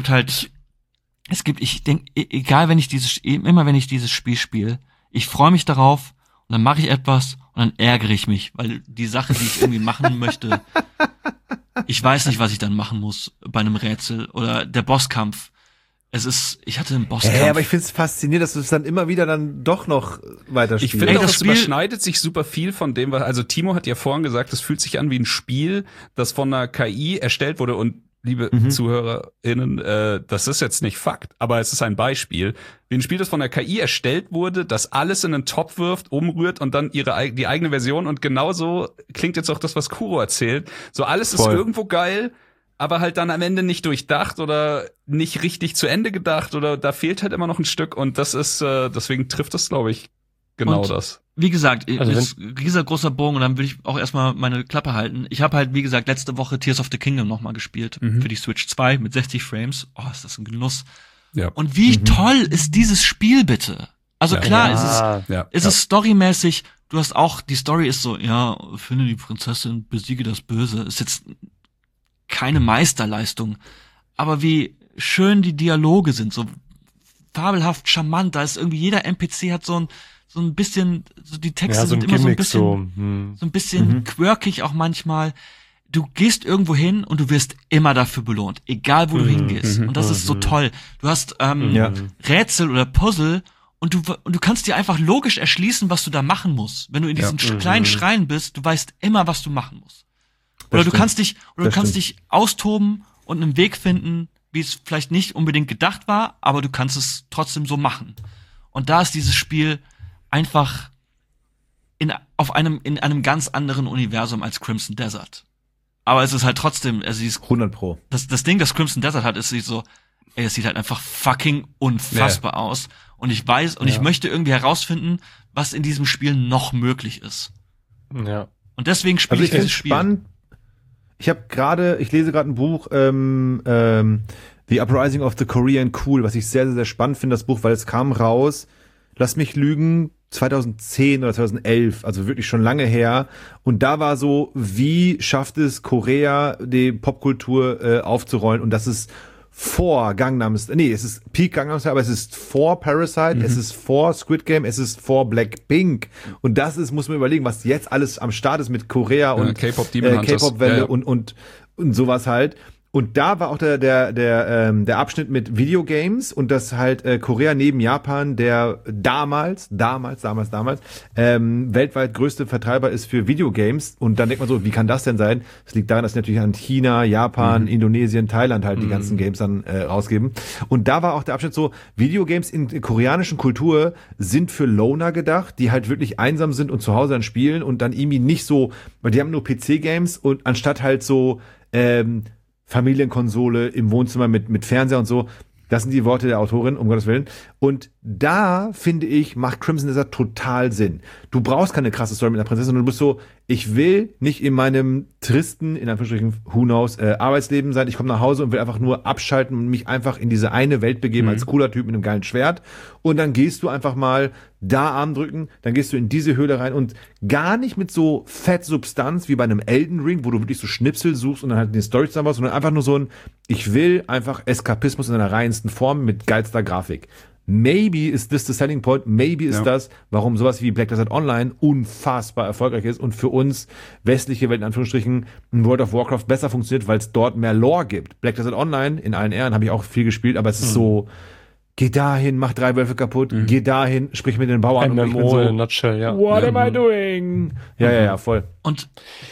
D: denke, egal wenn ich dieses Spiel spiele, ich freue mich darauf und dann mache ich etwas und dann ärgere ich mich, weil die Sache, die ich irgendwie machen möchte, ich weiß nicht, was ich dann machen muss bei einem Rätsel oder der Bosskampf. Ich hatte einen Bosskampf.
B: Aber ich finde es faszinierend, dass du es dann immer wieder dann doch noch weiter spielst.
E: Ich finde, das überschneidet sich super viel von dem, also Timo hat ja vorhin gesagt, es fühlt sich an wie ein Spiel, das von einer KI erstellt wurde, und liebe ZuhörerInnen, das ist jetzt nicht Fakt, aber es ist ein Beispiel. Wie ein Spiel, das von der KI erstellt wurde, das alles in einen Topf wirft, umrührt und dann die eigene Version, und genauso klingt jetzt auch das, was Kuro erzählt. So alles ist irgendwo geil, aber halt dann am Ende nicht durchdacht oder nicht richtig zu Ende gedacht, oder da fehlt halt immer noch ein Stück, und das ist, deswegen trifft das, glaube ich, genau und das.
D: Wie gesagt, ist ein riesengroßer Bogen, und dann will ich auch erstmal meine Klappe halten. Ich habe halt, wie gesagt, letzte Woche Tears of the Kingdom nochmal gespielt für die Switch 2 mit 60 Frames. Ist das ein Genuss. Ja. Und wie toll ist dieses Spiel bitte? Also klar, es ist storymäßig, du hast auch, die Story ist so, finde die Prinzessin, besiege das Böse. Ist jetzt keine Meisterleistung, aber wie schön die Dialoge sind, so fabelhaft charmant, da ist irgendwie jeder NPC hat so ein bisschen, so die Texte sind immer Gimmick, so ein bisschen quirkig auch manchmal. Du gehst irgendwo hin und du wirst immer dafür belohnt, egal wo du hingehst. Und das ist so toll. Du hast Rätsel oder Puzzle, und du kannst dir einfach logisch erschließen, was du da machen musst. Wenn du in diesen kleinen Schreien bist, du weißt immer, was du machen musst. Oder du kannst dich austoben und einen Weg finden, wie es vielleicht nicht unbedingt gedacht war, aber du kannst es trotzdem so machen. Und da ist dieses Spiel einfach in einem ganz anderen Universum als Crimson Desert. Aber es ist halt trotzdem,
B: 100 Pro.
D: Das Ding, das Crimson Desert hat, ist so, es sieht halt einfach fucking unfassbar aus. Und ich weiß, ich möchte irgendwie herausfinden, was in diesem Spiel noch möglich ist.
C: Ja.
D: Und deswegen spiele ich dieses Spiel.
B: Spannend. Ich lese gerade ein Buch, The Uprising of the Korean Cool, was ich sehr, sehr, sehr spannend finde, das Buch, weil es kam raus, lass mich lügen, 2010 oder 2011, also wirklich schon lange her. Und da war so, wie schafft es Korea, die Popkultur aufzurollen? Und das ist vor Gangnam Style, es ist Peak Gangnam Style, aber es ist vor Parasite, es ist vor Squid Game, es ist vor Blackpink. Und das ist, muss man überlegen, was jetzt alles am Start ist mit Korea und
E: K-Pop Demon Hunters.
B: K-Pop-Welle und sowas halt. Und da war auch der Abschnitt mit Videogames und dass halt Korea neben Japan der damals weltweit größte Vertreiber ist für Videogames. Und dann denkt man so, wie kann das denn sein? Das liegt daran, dass sie natürlich an China, Japan, Indonesien, Thailand halt die ganzen Games dann rausgeben. Und da war auch der Abschnitt so, Videogames in koreanischen Kultur sind für Loner gedacht, die halt wirklich einsam sind und zu Hause dann spielen und dann irgendwie nicht so, weil die haben nur PC-Games und anstatt halt so Familienkonsole im Wohnzimmer mit Fernseher und so. Das sind die Worte der Autorin, um Gottes Willen. Und da, finde ich, macht Crimson Desert total Sinn. Du brauchst keine krasse Story mit einer Prinzessin, sondern du bist so, ich will nicht in meinem tristen, in Anführungsstrichen, who knows, Arbeitsleben sein. Ich komme nach Hause und will einfach nur abschalten und mich einfach in diese eine Welt begeben als cooler Typ mit einem geilen Schwert. Und dann gehst du einfach mal da Arm drücken, dann gehst du in diese Höhle rein und gar nicht mit so Fettsubstanz wie bei einem Elden Ring, wo du wirklich so Schnipsel suchst und dann halt den Story zusammenbaust, sondern einfach nur so ein, ich will einfach Eskapismus in einer reinsten Form mit geilster Grafik. Maybe is this the selling point, maybe ist das, warum sowas wie Black Desert Online unfassbar erfolgreich ist und für uns westliche Welt in Anführungsstrichen in World of Warcraft besser funktioniert, weil es dort mehr Lore gibt. Black Desert Online, in allen Ehren, habe ich auch viel gespielt, aber es ist so, geh dahin, mach 3 Wölfe kaputt, geh dahin, sprich mit den Bauern
C: MMO
B: und ich bin so,
C: in a nutshell, ja.
B: What am I doing? Ja, voll.
D: Und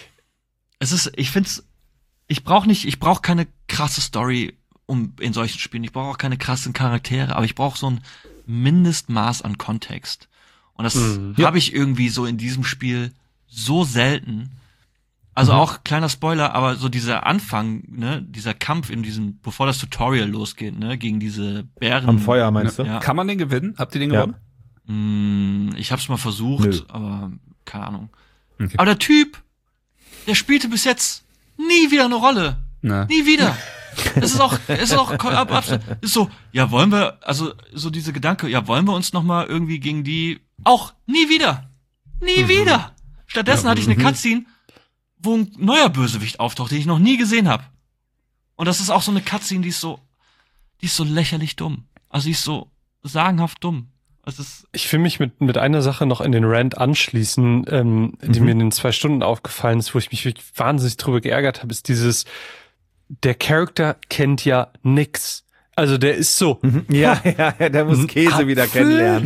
D: ich brauche keine krasse Story in solchen Spielen. Ich brauche auch keine krassen Charaktere, aber ich brauche so ein Mindestmaß an Kontext. Und das habe ich irgendwie so in diesem Spiel so selten. Also auch kleiner Spoiler, aber so dieser Anfang, ne, dieser Kampf bevor das Tutorial losgeht, ne, gegen diese Bären.
B: Am Feuer meinst du?
D: Ja.
E: Kann man den gewinnen? Habt ihr den gewonnen?
D: Ich hab's mal versucht, aber keine Ahnung. Okay. Aber der Typ, der spielte bis jetzt nie wieder eine Rolle. Nie wieder. Es ist auch ist so, ja, wollen wir, also so diese Gedanke, ja, wollen wir uns noch mal irgendwie gegen die, auch nie wieder. Nie wieder. Stattdessen hatte ich eine Cutscene, wo ein neuer Bösewicht auftaucht, den ich noch nie gesehen habe. Und das ist auch so eine Cutscene, die ist so lächerlich dumm. Also die ist so sagenhaft dumm.
C: Ich will mich mit einer Sache noch in den Rant anschließen, die mir in den 2 Stunden aufgefallen ist, wo ich mich wirklich wahnsinnig drüber geärgert habe, ist der Charakter kennt ja nix. Also der ist so.
B: Ja, der muss Käse
C: Apfel?
B: wieder kennenlernen.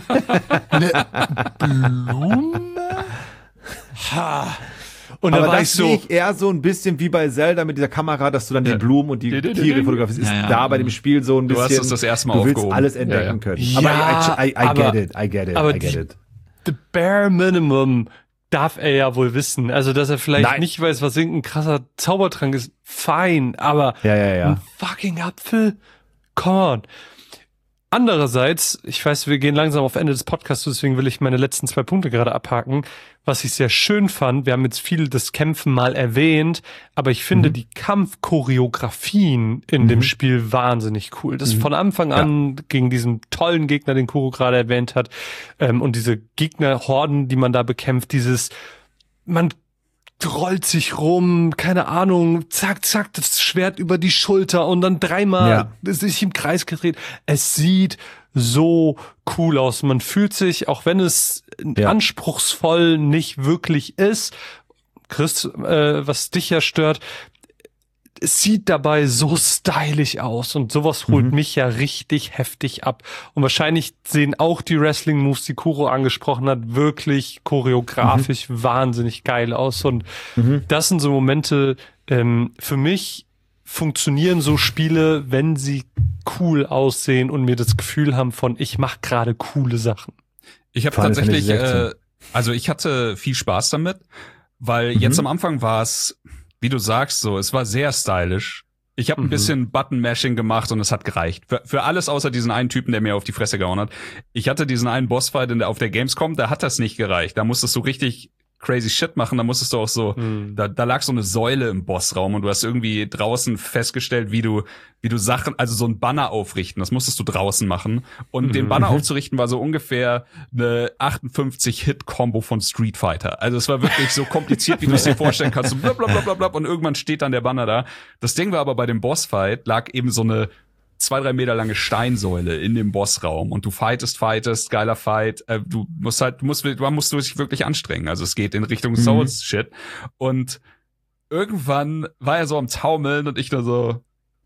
C: Blume? Ha. Und
B: aber
C: da war
B: das
C: ich so.
B: sehe ich eher so ein bisschen wie bei Zelda mit dieser Kamera, dass du dann die Blumen und die Tiere fotografierst. Ist da bei dem Spiel so ein bisschen.
E: Du hast es das erste Mal aufgehoben.
B: Du willst alles entdecken können.
C: Ja,
B: Aber I get it.
C: The bare minimum darf er ja wohl wissen. Also, dass er vielleicht nicht weiß, was irgendein krasser Zaubertrank ist, fein, aber ein fucking Apfel? Come on. Andererseits, ich weiß, wir gehen langsam auf Ende des Podcasts, deswegen will ich meine letzten 2 Punkte gerade abhaken. Was ich sehr schön fand, wir haben jetzt viel das Kämpfen mal erwähnt, aber ich finde die Kampfchoreografien in dem Spiel wahnsinnig cool. Das von Anfang an gegen diesen tollen Gegner, den Kuro gerade erwähnt hat, und diese Gegnerhorden, die man da bekämpft, man rollt sich rum, keine Ahnung, zack, zack, das Schwert über die Schulter und dann 3-mal sich im Kreis gedreht. Es sieht so cool aus. Man fühlt sich, auch wenn es anspruchsvoll nicht wirklich ist, Chris, was dich ja stört, es sieht dabei so stylisch aus und sowas holt mich ja richtig heftig ab. Und wahrscheinlich sehen auch die Wrestling-Moves, die Kuro angesprochen hat, wirklich choreografisch wahnsinnig geil aus. Und das sind so Momente, für mich funktionieren so Spiele, wenn sie cool aussehen und mir das Gefühl haben von, ich mache gerade coole Sachen.
E: Ich habe tatsächlich, ich hatte viel Spaß damit, weil jetzt am Anfang war es, wie du sagst, so, es war sehr stylisch. Ich habe ein bisschen Button-Mashing gemacht und es hat gereicht. Für alles außer diesen einen Typen, der mir auf die Fresse gehauen hat. Ich hatte diesen einen Bossfight auf der Gamescom, da hat das nicht gereicht. Da musstest du richtig crazy shit machen, da musstest du auch so, da lag so eine Säule im Bossraum und du hast irgendwie draußen festgestellt, wie du Sachen, also so ein Banner aufrichten, das musstest du draußen machen und den Banner aufzurichten war so ungefähr eine 58-Hit-Kombo von Street Fighter. Also es war wirklich so kompliziert, wie du es dir vorstellen kannst, so blablabla und irgendwann steht dann der Banner da. Das Ding war aber bei dem Bossfight, lag eben so eine 2-3 Meter lange Steinsäule in dem Bossraum und du fightest, geiler Fight, du musst dich wirklich anstrengen, also es geht in Richtung Souls-Shit und irgendwann war er so am Taumeln und ich nur so,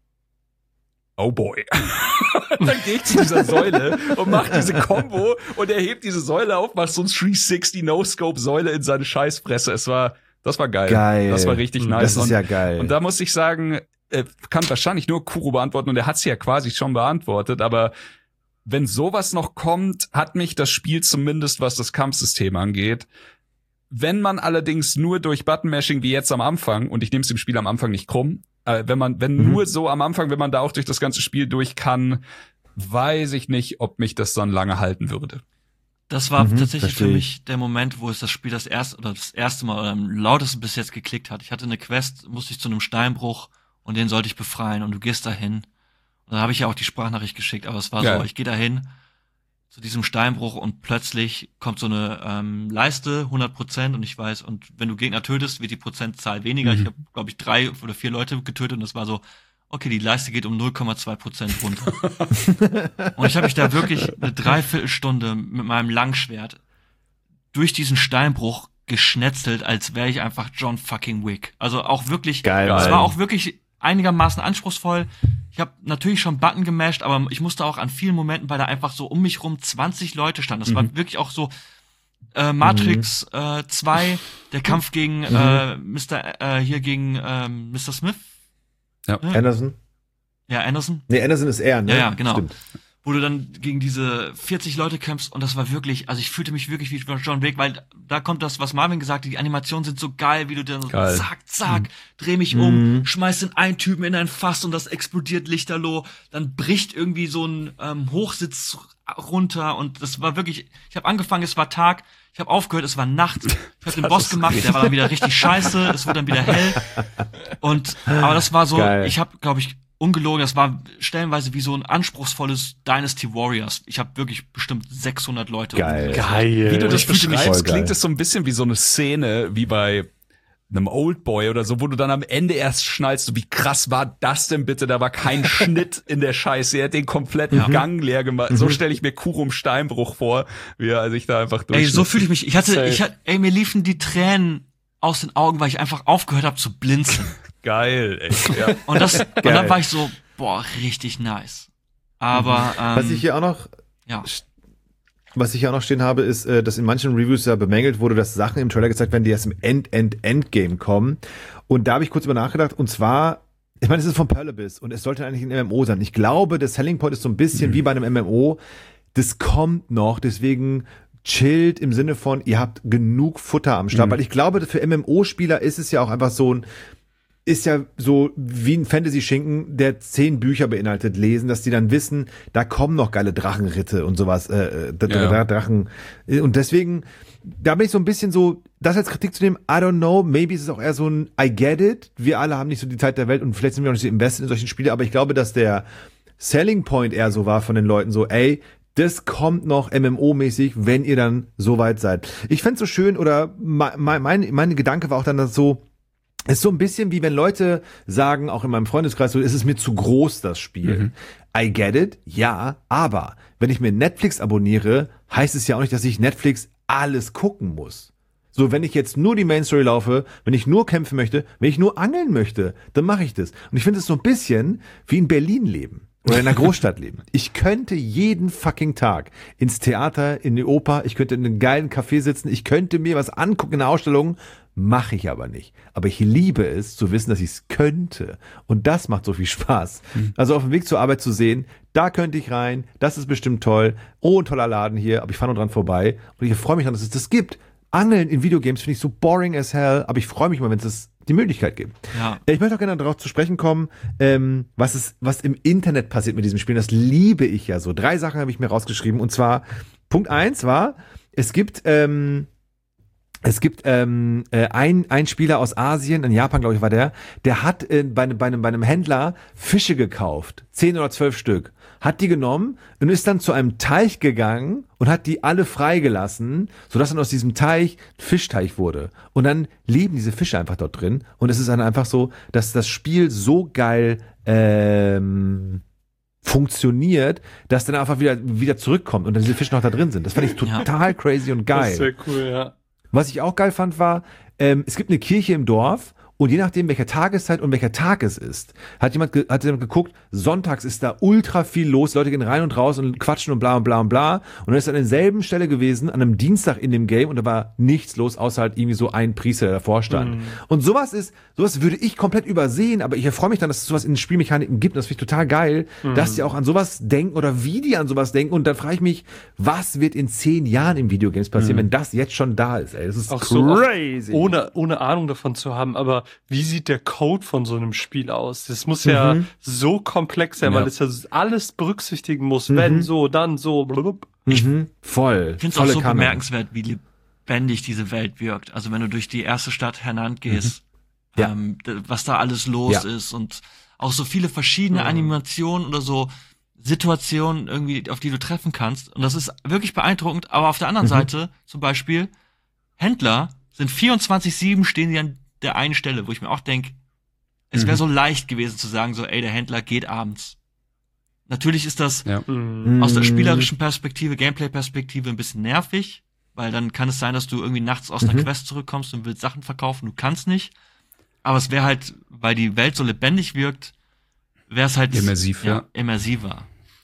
E: oh boy. Dann gehe ich zu dieser Säule und mach diese Combo und er hebt diese Säule auf, macht so ein 360 No-Scope-Säule in seine Scheißfresse. Das war geil. Das war richtig nice.
B: Das ist ja geil.
E: Und da muss ich sagen, kann wahrscheinlich nur Kuro beantworten und er hat es ja quasi schon beantwortet, aber wenn sowas noch kommt, hat mich das Spiel zumindest, was das Kampfsystem angeht. Wenn man allerdings nur durch Button-Mashing wie jetzt am Anfang, und ich nehme es dem Spiel am Anfang nicht krumm, nur so am Anfang, wenn man da auch durch das ganze Spiel durch kann, weiß ich nicht, ob mich das dann lange halten würde.
D: Das war tatsächlich für mich der Moment, wo es das Spiel das erste Mal oder am lautesten bis jetzt geklickt hat. Ich hatte eine Quest, musste ich zu einem Steinbruch und den sollte ich befreien und du gehst dahin. Und dann habe ich ja auch die Sprachnachricht geschickt, aber es war so, ich gehe dahin zu diesem Steinbruch und plötzlich kommt so eine Leiste, 100% und ich weiß, und wenn du Gegner tötest, wird die Prozentzahl weniger. Ich habe, glaube ich, 3 oder 4 Leute getötet und es war so, okay, die Leiste geht um 0,2% runter. Und ich habe mich da wirklich eine Dreiviertelstunde mit meinem Langschwert durch diesen Steinbruch geschnetzelt, als wäre ich einfach John fucking Wick. Also auch wirklich,
B: geil.
D: Es war auch wirklich einigermaßen anspruchsvoll. Ich habe natürlich schon Button gemasht, aber ich musste auch an vielen Momenten, weil da einfach so um mich rum 20 Leute standen. Das war wirklich auch so Matrix 2, der Kampf gegen Mr. Smith.
B: Ja. Anderson?
D: Ja, Anderson.
B: Nee, Anderson ist er, ne?
D: Ja, genau. Stimmt. Wo du dann gegen diese 40 Leute kämpfst und das war wirklich, also ich fühlte mich wirklich wie John Wick, weil da kommt das, was Marvin gesagt hat, die Animationen sind so geil, wie du dann so zack, dreh mich um, schmeißt den einen Typen in ein Fass und das explodiert lichterloh, dann bricht irgendwie so ein Hochsitz runter und das war wirklich, ich habe angefangen, es war Tag, ich habe aufgehört, es war Nacht, ich habe den Boss gemacht, der war dann wieder richtig scheiße, es wurde dann wieder hell aber das war so, geil. Ich habe, glaube ich, ungelogen, das war stellenweise wie so ein anspruchsvolles Dynasty Warriors. Ich habe wirklich bestimmt 600 Leute.
B: Geil.
E: Wie du das beschreibst, klingt es so ein bisschen wie so eine Szene, wie bei einem Oldboy oder so, wo du dann am Ende erst schnallst, wie krass war das denn bitte? Da war kein Schnitt in der Scheiße. Er hat den kompletten Gang leer gemacht. So stelle ich mir Kurum Steinbruch vor, wie er sich da einfach durch.
D: Ey, so fühle ich mich. Mir liefen die Tränen aus den Augen, weil ich einfach aufgehört habe zu blinzeln.
E: Geil, ey. Ja.
D: Und dann war ich so, boah, richtig nice. Aber
B: was ich hier auch noch stehen habe, ist, dass in manchen Reviews ja bemängelt wurde, dass Sachen im Trailer gezeigt werden, die erst im Endgame kommen. Und da habe ich kurz über nachgedacht. Und zwar, ich meine, es ist von Pearl Abyss und es sollte eigentlich ein MMO sein. Ich glaube, der Selling Point ist so ein bisschen wie bei einem MMO. Das kommt noch, deswegen chillt im Sinne von, ihr habt genug Futter am Start. Weil ich glaube, für MMO-Spieler ist es ja auch einfach so wie ein Fantasy-Schinken, der 10 Bücher beinhaltet, lesen, dass die dann wissen, da kommen noch geile Drachenritte und sowas, Drachen. Und deswegen, da bin ich so ein bisschen so, das als Kritik zu nehmen, I don't know, maybe ist es auch eher so ein I get it, wir alle haben nicht so die Zeit der Welt und vielleicht sind wir auch nicht so invested in solchen Spiele, aber ich glaube, dass der Selling Point eher so war von den Leuten so, ey, das kommt noch MMO-mäßig, wenn ihr dann so weit seid. Ich fänd's so schön, oder mein Gedanke war auch dann, dass so, ist so ein bisschen wie wenn Leute sagen, auch in meinem Freundeskreis, so, ist es mir zu groß, das Spiel. I get it, ja, aber wenn ich mir Netflix abonniere, heißt es ja auch nicht, dass ich Netflix alles gucken muss. So, wenn ich jetzt nur die Main Story laufe, wenn ich nur kämpfen möchte, wenn ich nur angeln möchte, dann mache ich das. Und ich finde es so ein bisschen wie in Berlin leben oder in einer Großstadt leben. Ich könnte jeden fucking Tag ins Theater, in die Oper, ich könnte in einem geilen Café sitzen, ich könnte mir was angucken in einer Ausstellung, mache ich aber nicht. Aber ich liebe es, zu wissen, dass ich es könnte. Und das macht so viel Spaß. Also auf dem Weg zur Arbeit zu sehen, da könnte ich rein, das ist bestimmt toll, oh, ein toller Laden hier, aber ich fahre nur dran vorbei. Und ich freue mich dann, dass es das gibt. Angeln in Videogames finde ich so boring as hell, aber ich freue mich mal, wenn es die Möglichkeit gibt.
D: Ja.
B: Ich möchte auch gerne darauf zu sprechen kommen, was im Internet passiert mit diesem Spiel. Das liebe ich ja so. 3 Sachen habe ich mir rausgeschrieben. Und zwar, Punkt 1 war, es gibt ein Spieler aus Asien, in Japan, glaube ich, war der hat bei einem Händler Fische gekauft. 10 oder 12 Stück. Hat die genommen und ist dann zu einem Teich gegangen und hat die alle freigelassen, sodass dann aus diesem Teich ein Fischteich wurde. Und dann leben diese Fische einfach dort drin. Und es ist dann einfach so, dass das Spiel so geil funktioniert, dass dann einfach wieder zurückkommt und dann diese Fische noch da drin sind. Das fand ich total crazy und geil.
C: Das ist sehr cool, ja.
B: Was ich auch geil fand, war, es gibt eine Kirche im Dorf und je nachdem, welcher Tageszeit und welcher Tag es ist, hat jemand geguckt, sonntags ist da ultra viel los, Leute gehen rein und raus und quatschen und bla und bla und bla. Und dann ist er an derselben Stelle gewesen, an einem Dienstag in dem Game und da war nichts los, außer halt irgendwie so ein Priester, der davor stand. Und sowas würde ich komplett übersehen, aber ich freue mich dann, dass es sowas in den Spielmechaniken gibt. Und das finde ich total geil, dass die auch an sowas denken oder wie die an sowas denken. Und dann frage ich mich, was wird in 10 Jahren in Videogames passieren, wenn das jetzt schon da ist, ey. Das ist
C: auch
B: crazy.
C: So, ohne Ahnung davon zu haben, aber wie sieht der Code von so einem Spiel aus? Das muss ja so komplex sein, weil es ja alles berücksichtigen muss. Wenn so, dann so.
B: Voll.
D: Ich finde es auch so bemerkenswert, wie lebendig diese Welt wirkt. Also wenn du durch die erste Stadt Hernand gehst, was da alles los ist und auch so viele verschiedene Animationen oder so Situationen irgendwie, auf die du treffen kannst. Und das ist wirklich beeindruckend. Aber auf der anderen Seite, zum Beispiel, Händler sind 24/7 stehen die an der einen Stelle, wo ich mir auch denke, es wäre so leicht gewesen zu sagen, so, ey, der Händler geht abends. Natürlich ist das aus der spielerischen Perspektive, Gameplay-Perspektive ein bisschen nervig, weil dann kann es sein, dass du irgendwie nachts aus einer Quest zurückkommst und willst Sachen verkaufen, du kannst nicht. Aber es wäre halt, weil die Welt so lebendig wirkt, wäre es halt immersiver.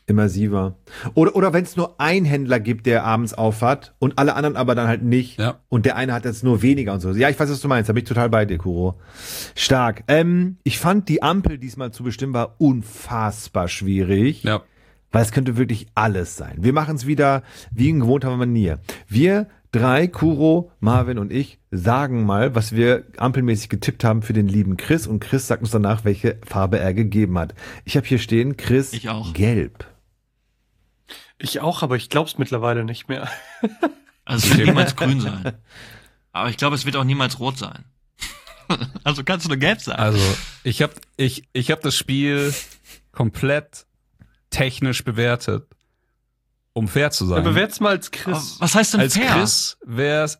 D: Oder wenn es nur einen Händler gibt, der abends aufhat und alle anderen aber dann halt nicht und der eine hat jetzt nur weniger und so. Ja, ich weiß, was du meinst, da bin ich total bei dir, Kuro. Stark. Ich fand die Ampel diesmal zu bestimmen war unfassbar schwierig. Ja. Weil es könnte wirklich alles sein. Wir machen es wieder wie in gewohnter Manier. Wir 3, Kuro, Marvin und ich, sagen mal, was wir ampelmäßig getippt haben für den lieben Chris und Chris sagt uns danach, welche Farbe er gegeben hat. Ich habe hier stehen, Chris, ich auch.
B: Gelb.
C: Ich auch, aber ich glaube es mittlerweile nicht mehr.
D: Also es wird niemals grün sein. Aber ich glaube, es wird auch niemals rot sein. Also kannst du nur gelb sein.
E: Also ich hab das Spiel komplett technisch bewertet, um fair zu sein.
C: Ja, bewert's mal als Chris.
D: Aber was heißt denn
E: als
D: fair?
E: Als Chris wär's,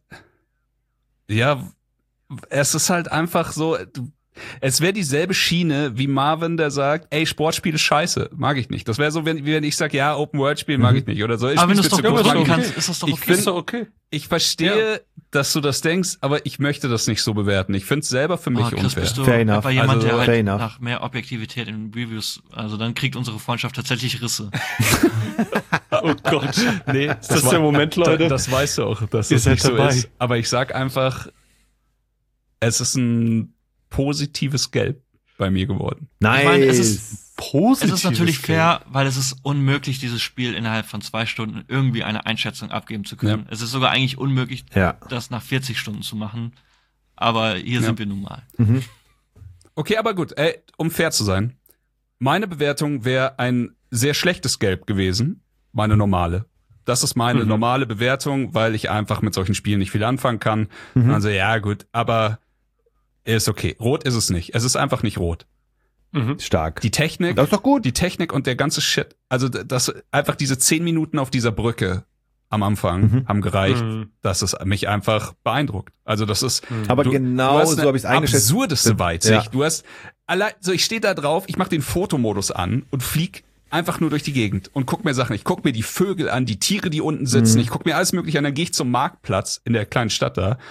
E: es ist halt einfach so, es wäre dieselbe Schiene wie Marvin, der sagt, ey, Sportspiel ist scheiße, mag ich nicht. Das wäre so, wenn ich sage, ja, Open-World-Spiel mag ich nicht oder so.
D: Aber wenn du es doch gut machen kannst, ist das doch okay.
E: Ist doch okay. Ich verstehe, dass du das denkst, aber ich möchte das nicht so bewerten. Ich finde es selber für mich
D: Chris,
E: unfair.
D: Bist du
B: fair enough.
D: Aber jemand,
B: also,
D: der halt nach mehr Objektivität in Reviews, also dann kriegt unsere Freundschaft tatsächlich Risse.
C: Oh Gott. Nee, ist das der Moment, Leute?
E: Das weißt du auch, dass das nicht so ist. Aber ich sag einfach, es ist ein positives Gelb bei mir geworden.
B: Nice.
D: Ich meine, es ist natürlich fair, weil es ist unmöglich, dieses Spiel innerhalb von 2 Stunden irgendwie eine Einschätzung abgeben zu können. Ja. Es ist sogar eigentlich unmöglich, das nach 40 Stunden zu machen. Aber hier sind wir nun mal.
E: Okay, aber gut, um fair zu sein. Meine Bewertung wäre ein sehr schlechtes Gelb gewesen. Meine normale. Das ist meine normale Bewertung, weil ich einfach mit solchen Spielen nicht viel anfangen kann. Also ja, gut, aber ist okay. Rot ist es nicht. Es ist einfach nicht rot.
B: Stark.
E: Die Technik.
B: Das ist doch gut.
E: Die Technik und der ganze Shit. Also das einfach diese 10 Minuten auf dieser Brücke am Anfang haben gereicht, dass es mich einfach beeindruckt. Also das ist.
B: Aber genau so habe ich es eingeschätzt.
E: Absurdeste Weitsicht. Du hast allein so, ich stehe da drauf, ich mache den Fotomodus an und flieg einfach nur durch die Gegend und guck mir Sachen. Ich guck mir die Vögel an, die Tiere, die unten sitzen. Ich guck mir alles Mögliche an. Dann gehe ich zum Marktplatz in der kleinen Stadt da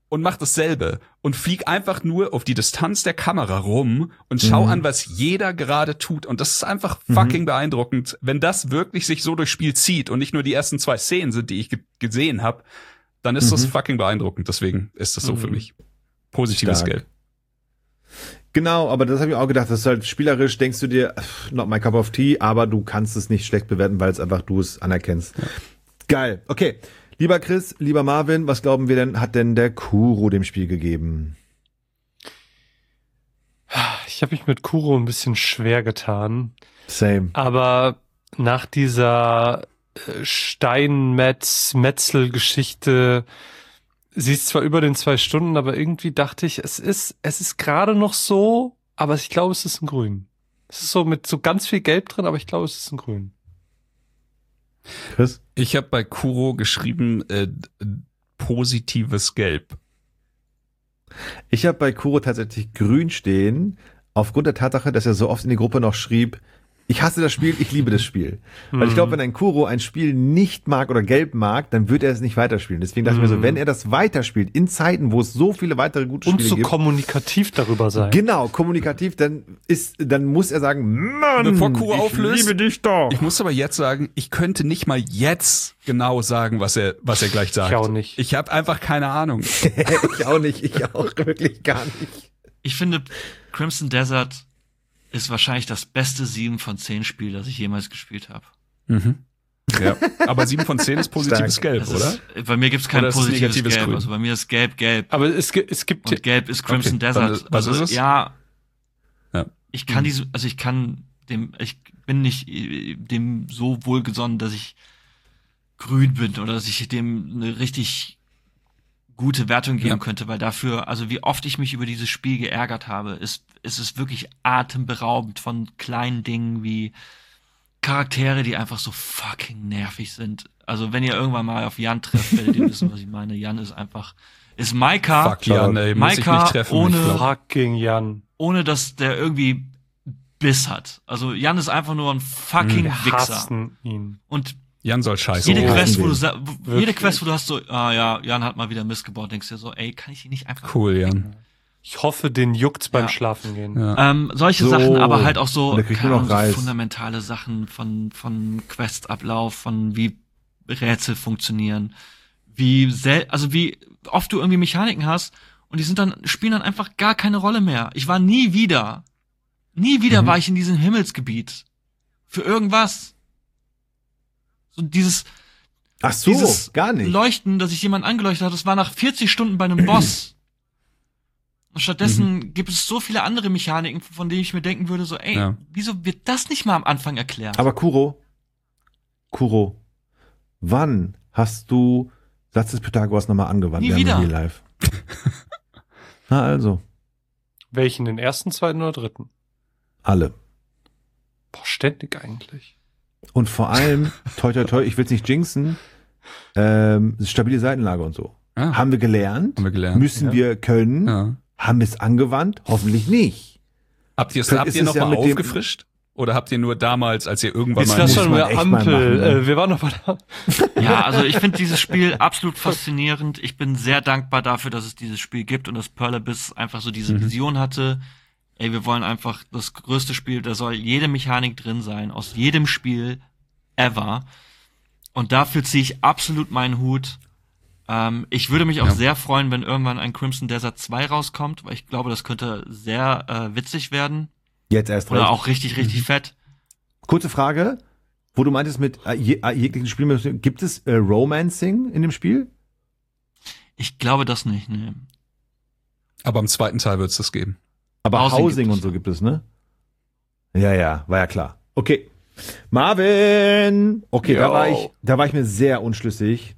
E: und mach dasselbe und flieg einfach nur auf die Distanz der Kamera rum und schau an, was jeder gerade tut. Und das ist einfach fucking beeindruckend, wenn das wirklich sich so durchs Spiel zieht und nicht nur die ersten 2 Szenen sind, die ich gesehen habe, dann ist das fucking beeindruckend. Deswegen ist das so für mich. Positives
B: Stark.
E: Geld.
B: Genau, aber das habe ich auch gedacht, das ist halt spielerisch, denkst du dir, not my cup of tea, aber du kannst es nicht schlecht bewerten, weil es einfach du es anerkennst. Ja. Geil, okay. Lieber Chris, lieber Marvin, was glauben wir denn, hat denn der Kuro dem Spiel gegeben?
C: Ich habe mich mit Kuro ein bisschen schwer getan.
B: Same.
C: Aber nach dieser Steinmetz-Metzel-Geschichte, sie ist zwar über den 2 Stunden, aber irgendwie dachte ich, es ist gerade noch so, aber ich glaube, es ist ein Grün. Es ist so mit so ganz viel Gelb drin, aber ich glaube, es ist ein Grün.
B: Chris?
E: Ich habe bei Kuro geschrieben, positives Gelb.
B: Ich habe bei Kuro tatsächlich grün stehen, aufgrund der Tatsache, dass er so oft in die Gruppe noch schrieb, ich hasse das Spiel, ich liebe das Spiel. Weil ich glaube, wenn ein Kuro ein Spiel nicht mag oder gelb mag, dann wird er es nicht weiterspielen. Deswegen dachte ich mir so, wenn er das weiterspielt, in Zeiten, wo es so viele weitere gute Spiele gibt.
C: Und so kommunikativ darüber sein.
B: Genau, kommunikativ, dann muss er sagen, Mann,
E: bevor Kuro auflöst,
B: liebe dich doch.
E: Ich muss aber jetzt sagen, ich könnte nicht mal jetzt genau sagen, was er gleich sagt.
C: Ich auch nicht.
E: Ich habe einfach keine Ahnung.
B: Ich auch wirklich gar nicht.
D: Ich finde, Crimson Desert ist wahrscheinlich das beste 7 von 10 Spiel, das ich jemals gespielt habe.
E: Ja, aber 7 von 10 ist positives Gelb, oder?
D: Bei mir gibt's kein
E: oder
D: positives Gelb.
E: Grün?
D: Also bei mir ist Gelb.
C: Aber es gibt
D: und Gelb ist Crimson Desert.
E: Was ist es?
D: Ja.
E: Ich
D: bin nicht dem so wohlgesonnen, dass ich grün bin oder dass ich dem eine richtig gute Wertung geben könnte, weil dafür, also wie oft ich mich über dieses Spiel geärgert habe, ist es wirklich atemberaubend von kleinen Dingen wie Charaktere, die einfach so fucking nervig sind. Also wenn ihr irgendwann mal auf Jan trefft, werdet ihr wissen, was ich meine. Jan ist Maika.
E: Fuck Jan, ey, muss ich nicht treffen.
C: Fucking Jan.
D: Ohne dass der irgendwie Biss hat. Also Jan ist einfach nur ein fucking
C: Wir
D: Wichser.
C: hassen ihn.
D: Und
E: Jan soll scheiße.
D: jede Quest, wo du hast so, Jan hat mal wieder Mist gebaut, denkst dir so, ey, kann ich ihn nicht einfach...
E: Cool, Jan.
C: Ich hoffe, den juckt's beim Schlafengehen.
E: Ja.
D: Solche Sachen, aber halt auch so,
B: so
D: fundamentale Sachen von Questablauf, von wie Rätsel funktionieren, wie oft du irgendwie Mechaniken hast und die spielen dann einfach gar keine Rolle mehr. Ich war nie wieder war ich in diesem Himmelsgebiet. Für irgendwas. So dieses
B: gar nicht.
D: Leuchten, dass sich jemand angeleuchtet hat, das war nach 40 Stunden bei einem Boss. Und stattdessen gibt es so viele andere Mechaniken, von denen ich mir denken würde, so, wieso wird das nicht mal am Anfang erklärt?
B: Aber Kuro, wann hast du Satz des Pythagoras nochmal angewandt?
D: Nie wieder.
B: Real Life. Na also.
C: Welchen, den ersten, zweiten oder dritten?
B: Alle.
C: Boah, ständig eigentlich.
B: Und vor allem, toi, ich will's nicht jinxen, stabile Seitenlage und so. Haben wir gelernt? Müssen wir können?
E: Ja.
B: Haben wir es angewandt? Hoffentlich nicht.
E: Habt ihr noch mal aufgefrischt? Oder habt ihr nur damals, als ihr irgendwann
C: jetzt
E: mal...
C: Jetzt lass schon mal Ampel.
B: Machen, ne?
C: Wir waren noch mal da.
D: Ja, also ich finde dieses Spiel absolut faszinierend. Ich bin sehr dankbar dafür, dass es dieses Spiel gibt und dass Pearl Abyss einfach so diese Vision hatte. Ey, wir wollen einfach das größte Spiel, da soll jede Mechanik drin sein, aus jedem Spiel ever. Und dafür ziehe ich absolut meinen Hut. Ich würde mich auch sehr freuen, wenn irgendwann ein Crimson Desert 2 rauskommt, weil ich glaube, das könnte sehr witzig werden.
B: Jetzt erst recht.
D: Oder auch richtig, richtig fett.
B: Kurze Frage, wo du meintest mit jeglichen Spielen, gibt es Romancing in dem Spiel?
D: Ich glaube das nicht, ne.
E: Aber im zweiten Teil wird es das geben.
B: Aber Housing und so gibt es, ne? Ja, war ja klar. Okay. Marvin! Okay, da war ich mir sehr unschlüssig.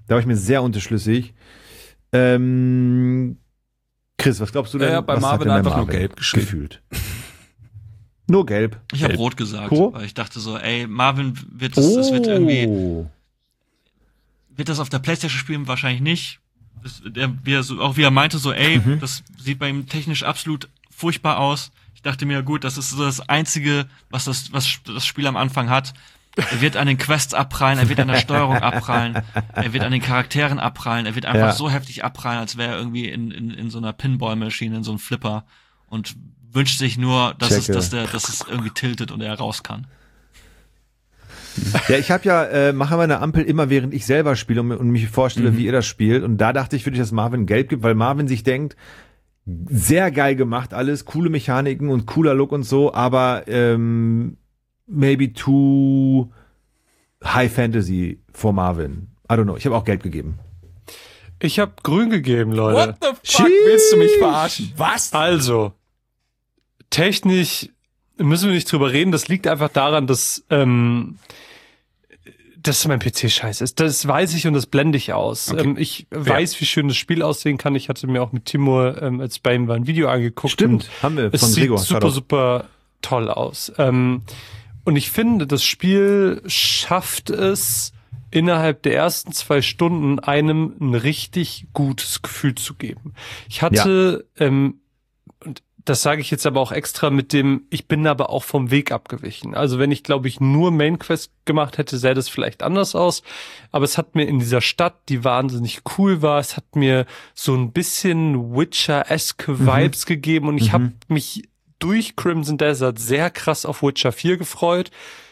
B: Chris, was glaubst du denn?
E: Ja, bei Marvin einfach nur gelb
B: gefühlt. Nur gelb.
D: Ich habe rot gesagt, weil ich dachte so, ey, Marvin wird das wird irgendwie, wird das auf der PlayStation spielen? Wahrscheinlich nicht. Wie er meinte, so, ey, das sieht bei ihm technisch absolut furchtbar aus. Ich dachte mir, gut, das ist so das Einzige, was das Spiel am Anfang hat. Er wird an den Quests abprallen, er wird an der Steuerung abprallen, er wird an den Charakteren abprallen, er wird einfach so heftig abprallen, als wäre er irgendwie in so einer Pinball-Maschine, in so einem Flipper und wünscht sich nur, dass es irgendwie tiltet und er raus kann.
B: Ja, ich habe mache aber eine Ampel immer, während ich selber spiele und mich vorstelle, wie ihr das spielt. Und da dachte ich, würde ich, dass Marvin gelb gibt, weil Marvin sich denkt, sehr geil gemacht alles, coole Mechaniken und cooler Look und so, aber maybe too high fantasy for Marvin. I don't know, ich habe auch gelb gegeben.
C: Ich habe grün gegeben, Leute.
E: What the fuck, willst du mich verarschen? Was?
C: Also, technisch müssen wir nicht drüber reden, das liegt einfach daran, dass mein PC scheiße ist. Das weiß ich und das blende ich aus. Okay. Ich weiß, wie schön das Spiel aussehen kann. Ich hatte mir auch mit Timur als bei ihm ein Video angeguckt.
B: Stimmt, haben wir von Gregor.
C: Es sieht super toll aus. Und ich finde, das Spiel schafft es, innerhalb der ersten 2 Stunden einem ein richtig gutes Gefühl zu geben. Ich hatte, und das sage ich jetzt aber auch extra mit dem, ich bin aber auch vom Weg abgewichen. Also wenn ich, glaube ich, nur Main Quest gemacht hätte, sähe das vielleicht anders aus. Aber es hat mir in dieser Stadt, die wahnsinnig cool war, es hat mir so ein bisschen Witcher-esque Vibes gegeben und ich habe mich durch Crimson Desert sehr krass auf Witcher 4 gefreut.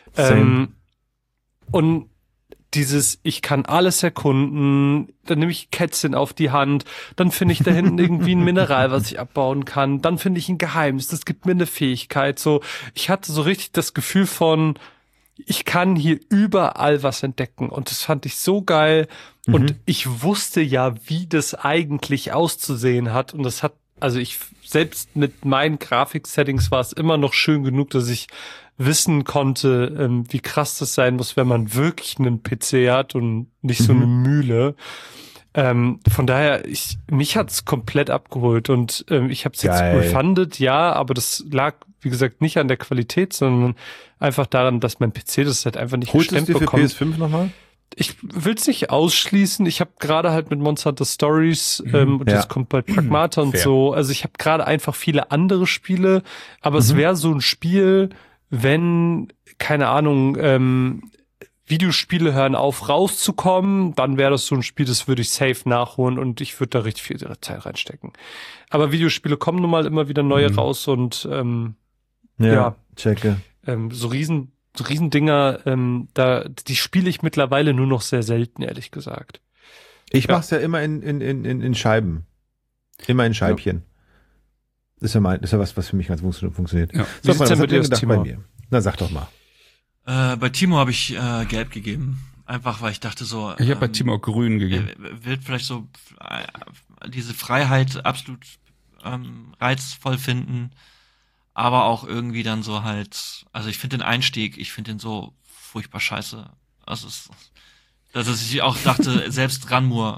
C: Und dieses, ich kann alles erkunden, dann nehme ich Kätzchen auf die Hand, dann finde ich da hinten irgendwie ein Mineral, was ich abbauen kann, dann finde ich ein Geheimnis, das gibt mir eine Fähigkeit, so. Ich hatte so richtig das Gefühl von, ich kann hier überall was entdecken und das fand ich so geil und ich wusste ja, wie das eigentlich auszusehen hat und das hat, also ich, selbst mit meinen Grafik-Settings war es immer noch schön genug, dass ich wissen konnte, wie krass das sein muss, wenn man wirklich einen PC hat und nicht so eine Mühle. Von daher, mich hat's komplett abgeholt und ich habe es jetzt refundet, ja, aber das lag, wie gesagt, nicht an der Qualität, sondern einfach daran, dass mein PC das halt einfach nicht gestemmt bekommt.
B: Holst du es dir für PS5 nochmal?
C: Ich will's nicht ausschließen. Ich habe gerade halt mit Monster Hunter Stories und jetzt kommt bald Pragmata und so. Also ich habe gerade einfach viele andere Spiele, aber es wäre so ein Spiel, wenn, keine Ahnung, Videospiele hören auf rauszukommen, dann wäre das so ein Spiel, das würde ich safe nachholen und ich würde da richtig viel Zeit reinstecken. Aber Videospiele kommen nun mal immer wieder neue raus und
B: checke.
C: So Riesendinger, die spiele ich mittlerweile nur noch sehr selten, ehrlich gesagt.
B: Ich mach's ja immer in Scheiben. Immer in Scheibchen. Das ist ja was für mich ganz funktioniert.
C: Ja. Wie sieht's denn mit dir
B: bei mir? Na, sag doch mal.
D: Bei Timo habe ich gelb gegeben. Einfach, weil ich dachte so.
E: Ich habe bei Timo grün gegeben.
D: Wird vielleicht so diese Freiheit absolut reizvoll finden, aber auch irgendwie dann so halt, also ich finde den Einstieg, ich finde den so furchtbar scheiße. Also dass ich auch dachte, selbst Ranmur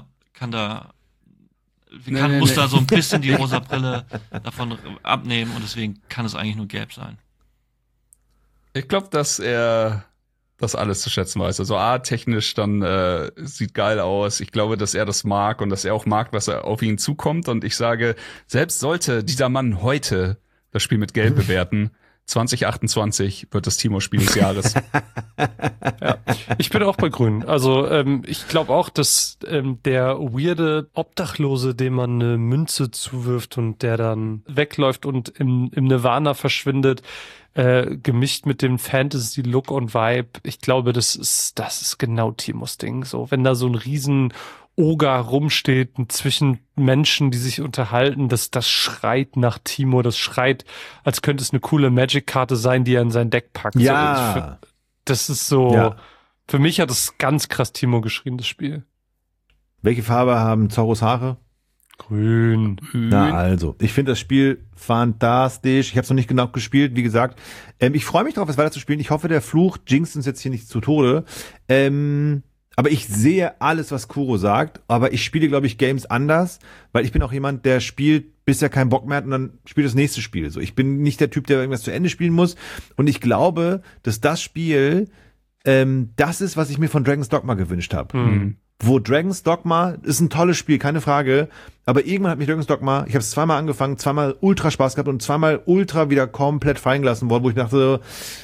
D: muss da so ein bisschen die rosa Brille davon abnehmen und deswegen kann es eigentlich nur gelb sein.
E: Ich glaube, dass er das alles zu schätzen weiß. Also technisch dann sieht geil aus. Ich glaube, dass er das mag und dass er auch mag, was auf ihn zukommt. Und ich sage, selbst sollte dieser Mann heute das Spiel mit Gelb bewerten, 2028 wird das Timo-Spiel des Jahres.
C: Ja, ich bin auch bei Grün. Also ich glaube auch, dass der weirde Obdachlose, dem man eine Münze zuwirft und der dann wegläuft und im Nirvana verschwindet, gemischt mit dem Fantasy-Look und Vibe, ich glaube, das ist genau Timos Ding. So, wenn da so ein riesen Oger rumsteht zwischen Menschen, die sich unterhalten, das schreit nach Timo, das schreit, als könnte es eine coole Magic-Karte sein, die er in sein Deck packt.
B: Ja.
C: So, das ist so, für mich hat es ganz krass Timo geschrien, das Spiel.
B: Welche Farbe haben Zorros Haare?
C: Grün.
B: Na also, ich finde das Spiel fantastisch. Ich habe es noch nicht genau gespielt, wie gesagt. Ich freue mich drauf, es weiter zu spielen. Ich hoffe, der Fluch jinxt uns jetzt hier nicht zu Tode. Aber ich sehe alles, was Kuro sagt. Aber ich spiele, glaube ich, Games anders, weil ich bin auch jemand, der spielt, bis er keinen Bock mehr hat und dann spielt das nächste Spiel. So, ich bin nicht der Typ, der irgendwas zu Ende spielen muss. Und ich glaube, dass das Spiel das ist, was ich mir von Dragon's Dogma gewünscht habe. Wo Dragon's Dogma ist ein tolles Spiel, keine Frage, aber irgendwann hat mich Dragon's Dogma, ich habe es zweimal angefangen, zweimal ultra Spaß gehabt und zweimal ultra wieder komplett fallen gelassen worden, wo ich dachte,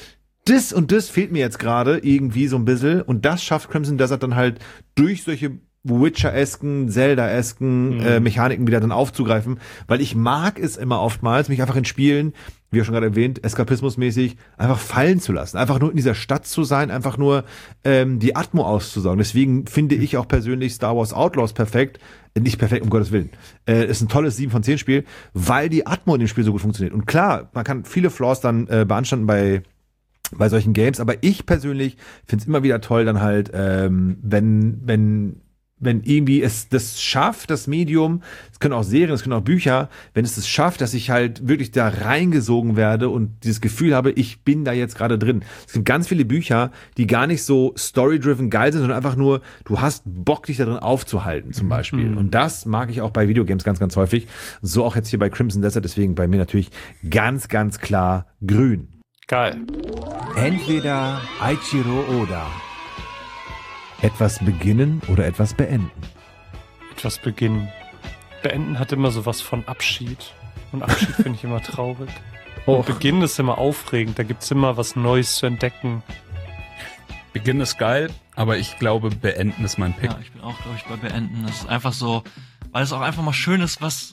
B: das und das fehlt mir jetzt gerade irgendwie so ein bisschen. Und das schafft Crimson Desert dann halt durch solche Witcher-esken, Zelda-esken Mechaniken wieder dann aufzugreifen, weil ich mag es immer oftmals, mich einfach in Spielen, wie schon gerade erwähnt, eskapismusmäßig einfach fallen zu lassen, einfach nur in dieser Stadt zu sein, einfach nur die Atmo auszusaugen. Deswegen finde ich auch persönlich Star Wars Outlaws perfekt, nicht perfekt, um Gottes Willen, ist ein tolles 7 von 10 Spiel, weil die Atmo in dem Spiel so gut funktioniert. Und klar, man kann viele Flaws dann beanstanden bei solchen Games, aber ich persönlich finde es immer wieder toll, dann halt, wenn irgendwie es das schafft, das Medium, es können auch Serien, es können auch Bücher, wenn es das schafft, dass ich halt wirklich da reingesogen werde und dieses Gefühl habe, ich bin da jetzt gerade drin. Es gibt ganz viele Bücher, die gar nicht so story-driven geil sind, sondern einfach nur, du hast Bock, dich da drin aufzuhalten, zum Beispiel. Und das mag ich auch bei Videogames ganz, ganz häufig. So auch jetzt hier bei Crimson Desert, deswegen bei mir natürlich ganz, ganz klar grün.
C: Geil.
F: Entweder Eiichiro Oda.
B: Etwas beginnen oder etwas beenden?
C: Etwas beginnen. Beenden hat immer sowas von Abschied. Und Abschied finde ich immer traurig. Und Beginn ist immer aufregend. Da gibt's immer was Neues zu entdecken.
E: Beginn ist geil, aber ich glaube, beenden ist mein Pick.
D: Ja, ich bin auch, glaube ich, bei beenden. Das ist einfach so, weil es auch einfach mal schön ist, was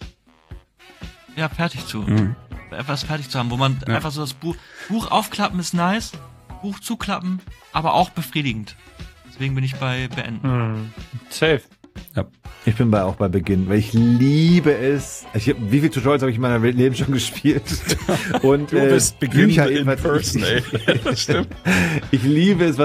D: fertig zu haben, wo man einfach so das Buch aufklappen ist nice, Buch zuklappen, aber auch befriedigend. Deswegen bin ich bei beenden.
C: Safe.
B: Ja. Ich bin auch bei Beginn, weil ich liebe es. Wie viele Tutorials habe ich in meinem Leben schon gespielt? Und
E: du bist
B: Bücher
E: in person, ey. Das stimmt.
B: Ich liebe es,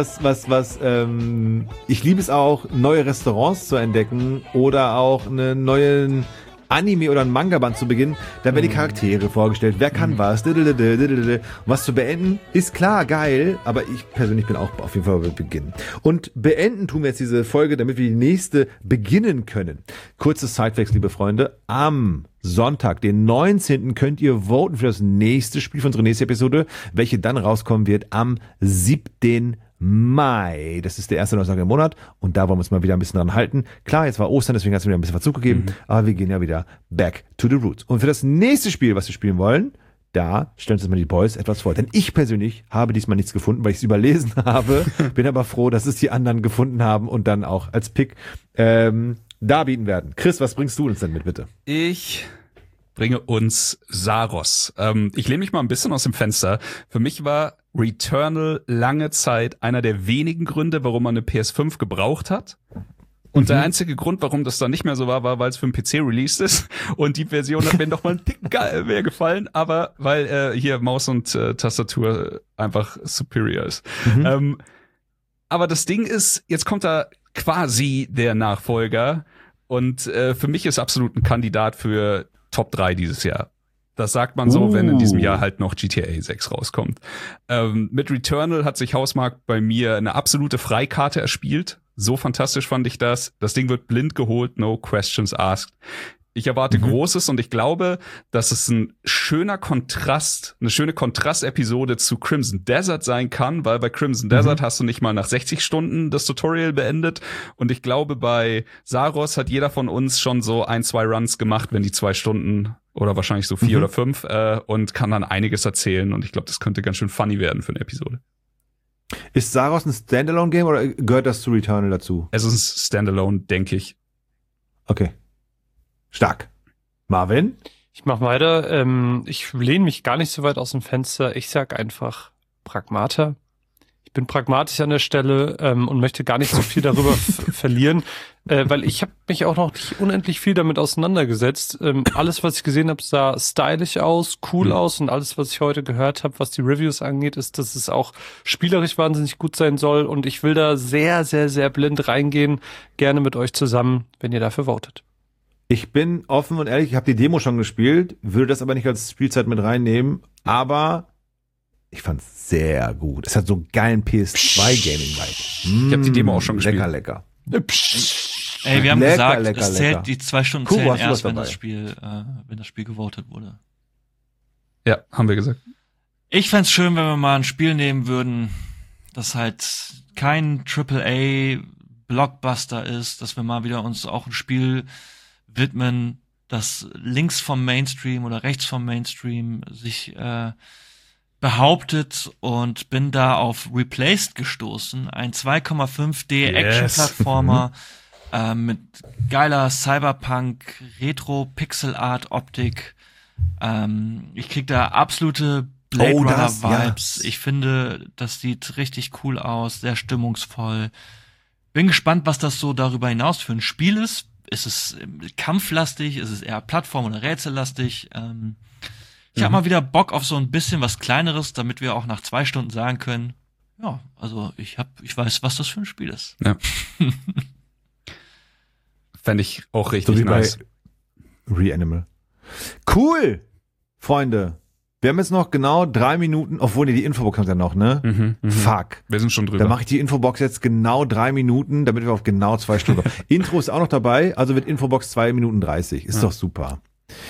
B: ich liebe es auch, neue Restaurants zu entdecken oder auch einen neuen Anime oder ein Manga-Band zu beginnen, da werden die Charaktere vorgestellt, wer kann was, und was zu beenden, ist klar, geil, aber ich persönlich bin auch auf jeden Fall bei Beginn. Und beenden tun wir jetzt diese Folge, damit wir die nächste beginnen können. Kurzes Sidefax, liebe Freunde, am Sonntag, den 19. könnt ihr voten für das nächste Spiel von unserer nächsten Episode, welche dann rauskommen wird am 7. Mai. Das ist der erste Donnerstag im Monat und da wollen wir uns mal wieder ein bisschen dran halten. Klar, jetzt war Ostern, deswegen hat es wieder ein bisschen Verzug gegeben, aber wir gehen ja wieder back to the roots. Und für das nächste Spiel, was wir spielen wollen, da stellen uns mal die Boys etwas vor. Denn ich persönlich habe diesmal nichts gefunden, weil ich es überlesen habe. Bin aber froh, dass es die anderen gefunden haben und dann auch als Pick darbieten werden. Chris, was bringst du uns denn mit, bitte?
E: Ich bringe uns Saros. Ich lehne mich mal ein bisschen aus dem Fenster. Für mich war Returnal lange Zeit einer der wenigen Gründe, warum man eine PS5 gebraucht hat. Und der einzige Grund, warum das dann nicht mehr so war, weil es für den PC released ist. Und die Version hat mir noch mal ein Tick mehr gefallen, aber weil hier Maus und Tastatur einfach superior ist. Aber das Ding ist, jetzt kommt da quasi der Nachfolger. Und für mich ist absolut ein Kandidat für Top 3 dieses Jahr. Das sagt man so, wenn in diesem Jahr halt noch GTA 6 rauskommt. Mit Returnal hat sich Hausmark bei mir eine absolute Freikarte erspielt. So fantastisch fand ich das. Das Ding wird blind geholt, no questions asked. Ich erwarte Großes und ich glaube, dass es ein schöner Kontrast, eine schöne Kontrastepisode zu Crimson Desert sein kann, weil bei Crimson Desert hast du nicht mal nach 60 Stunden das Tutorial beendet. Und ich glaube, bei Saros hat jeder von uns schon so 1-2 Runs gemacht, wenn die 2 Stunden oder wahrscheinlich so 4 oder 5 und kann dann einiges erzählen. Und ich glaube, das könnte ganz schön funny werden für eine Episode.
B: Ist Saros ein Standalone-Game oder gehört das zu Returnal dazu?
E: Es ist ein Standalone, denke ich.
B: Okay. Stark. Marvin?
C: Ich mach weiter. Ich lehne mich gar nicht so weit aus dem Fenster. Ich sag einfach Pragmata. Ich bin pragmatisch an der Stelle und möchte gar nicht so viel darüber verlieren, weil ich habe mich auch noch nicht unendlich viel damit auseinandergesetzt. Alles, was ich gesehen habe, sah stylisch aus, cool aus und alles, was ich heute gehört habe, was die Reviews angeht, ist, dass es auch spielerisch wahnsinnig gut sein soll und ich will da sehr, sehr, sehr blind reingehen. Gerne mit euch zusammen, wenn ihr dafür votet.
B: Ich bin offen und ehrlich, ich habe die Demo schon gespielt, würde das aber nicht als Spielzeit mit reinnehmen, aber ich fand's sehr gut. Es hat so einen geilen PS2-Gaming-Vibe.
E: Ich habe die Demo auch schon gespielt.
B: Lecker.
D: Ey, wir haben gesagt, es zählt, die 2 Stunden zählen erst, wenn das Spiel gewotet wurde.
E: Ja, haben wir gesagt.
D: Ich fänd's schön, wenn wir mal ein Spiel nehmen würden, das halt kein AAA-Blockbuster ist, dass wir mal wieder uns auch ein Spiel widmen, das links vom Mainstream oder rechts vom Mainstream sich behauptet und bin da auf Replaced gestoßen. Ein 2,5D Action-Plattformer mit geiler Cyberpunk, Retro-Pixel-Art-Optik. Ich krieg da absolute Blade Runner-Vibes. Ja. Ich finde, das sieht richtig cool aus, sehr stimmungsvoll. Bin gespannt, was das so darüber hinaus für ein Spiel ist. Ist es kampflastig? Ist es eher Plattform- oder Rätsellastig? Ich habe mal wieder Bock auf so ein bisschen was Kleineres, damit wir auch nach 2 Stunden sagen können, ja, also ich weiß, was das für ein Spiel ist.
E: Ja. Fände ich auch richtig nice.
B: Reanimal. Cool, Freunde. Wir haben jetzt noch genau 3 Minuten, obwohl die Infobox kommt ja noch, ne? Fuck.
E: Wir sind schon drüber.
B: Dann mache ich die Infobox jetzt genau 3 Minuten, damit wir auf genau 2 Stunden kommen. Intro ist auch noch dabei, also wird Infobox 2 Minuten 30. Ist doch super.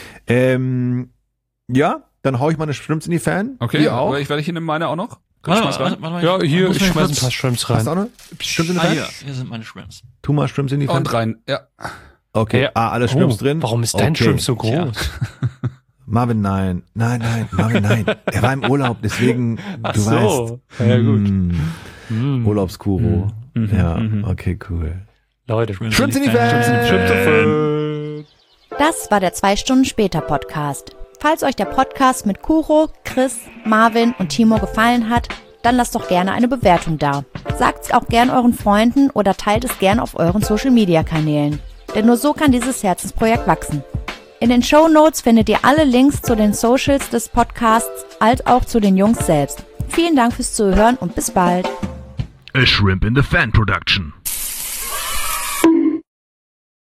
B: Ja, dann hau ich meine Shrimps in die Fan.
E: Okay,
B: hier auch.
E: Aber ich werde hier meine auch noch.
C: Warte, ja, hier, ich schmeiß ein paar Shrimps rein.
B: Hast du auch noch Shrimps in die Fan?
D: Hier sind meine Shrimps.
B: Tu mal Shrimps in die Fan.
E: Und rein, ja.
B: Okay, alle Shrimps drin.
C: Warum ist dein Shrimp so groß?
B: Ja. Marvin, nein. Marvin, nein. Er war im Urlaub, deswegen, du weißt.
C: Ja, gut.
B: Urlaubskuro. Ja, okay, cool.
C: Leute,
B: Shrimps in die Fan.
G: Das war der 2-Stunden-Später-Podcast. Falls euch der Podcast mit Kuro, Chris, Marvin und Timo gefallen hat, dann lasst doch gerne eine Bewertung da. Sagt's auch gern euren Freunden oder teilt es gern auf euren Social-Media-Kanälen. Denn nur so kann dieses Herzensprojekt wachsen. In den Shownotes findet ihr alle Links zu den Socials des Podcasts, als auch zu den Jungs selbst. Vielen Dank fürs Zuhören und bis bald.
H: A Shrimp in the Fan Production.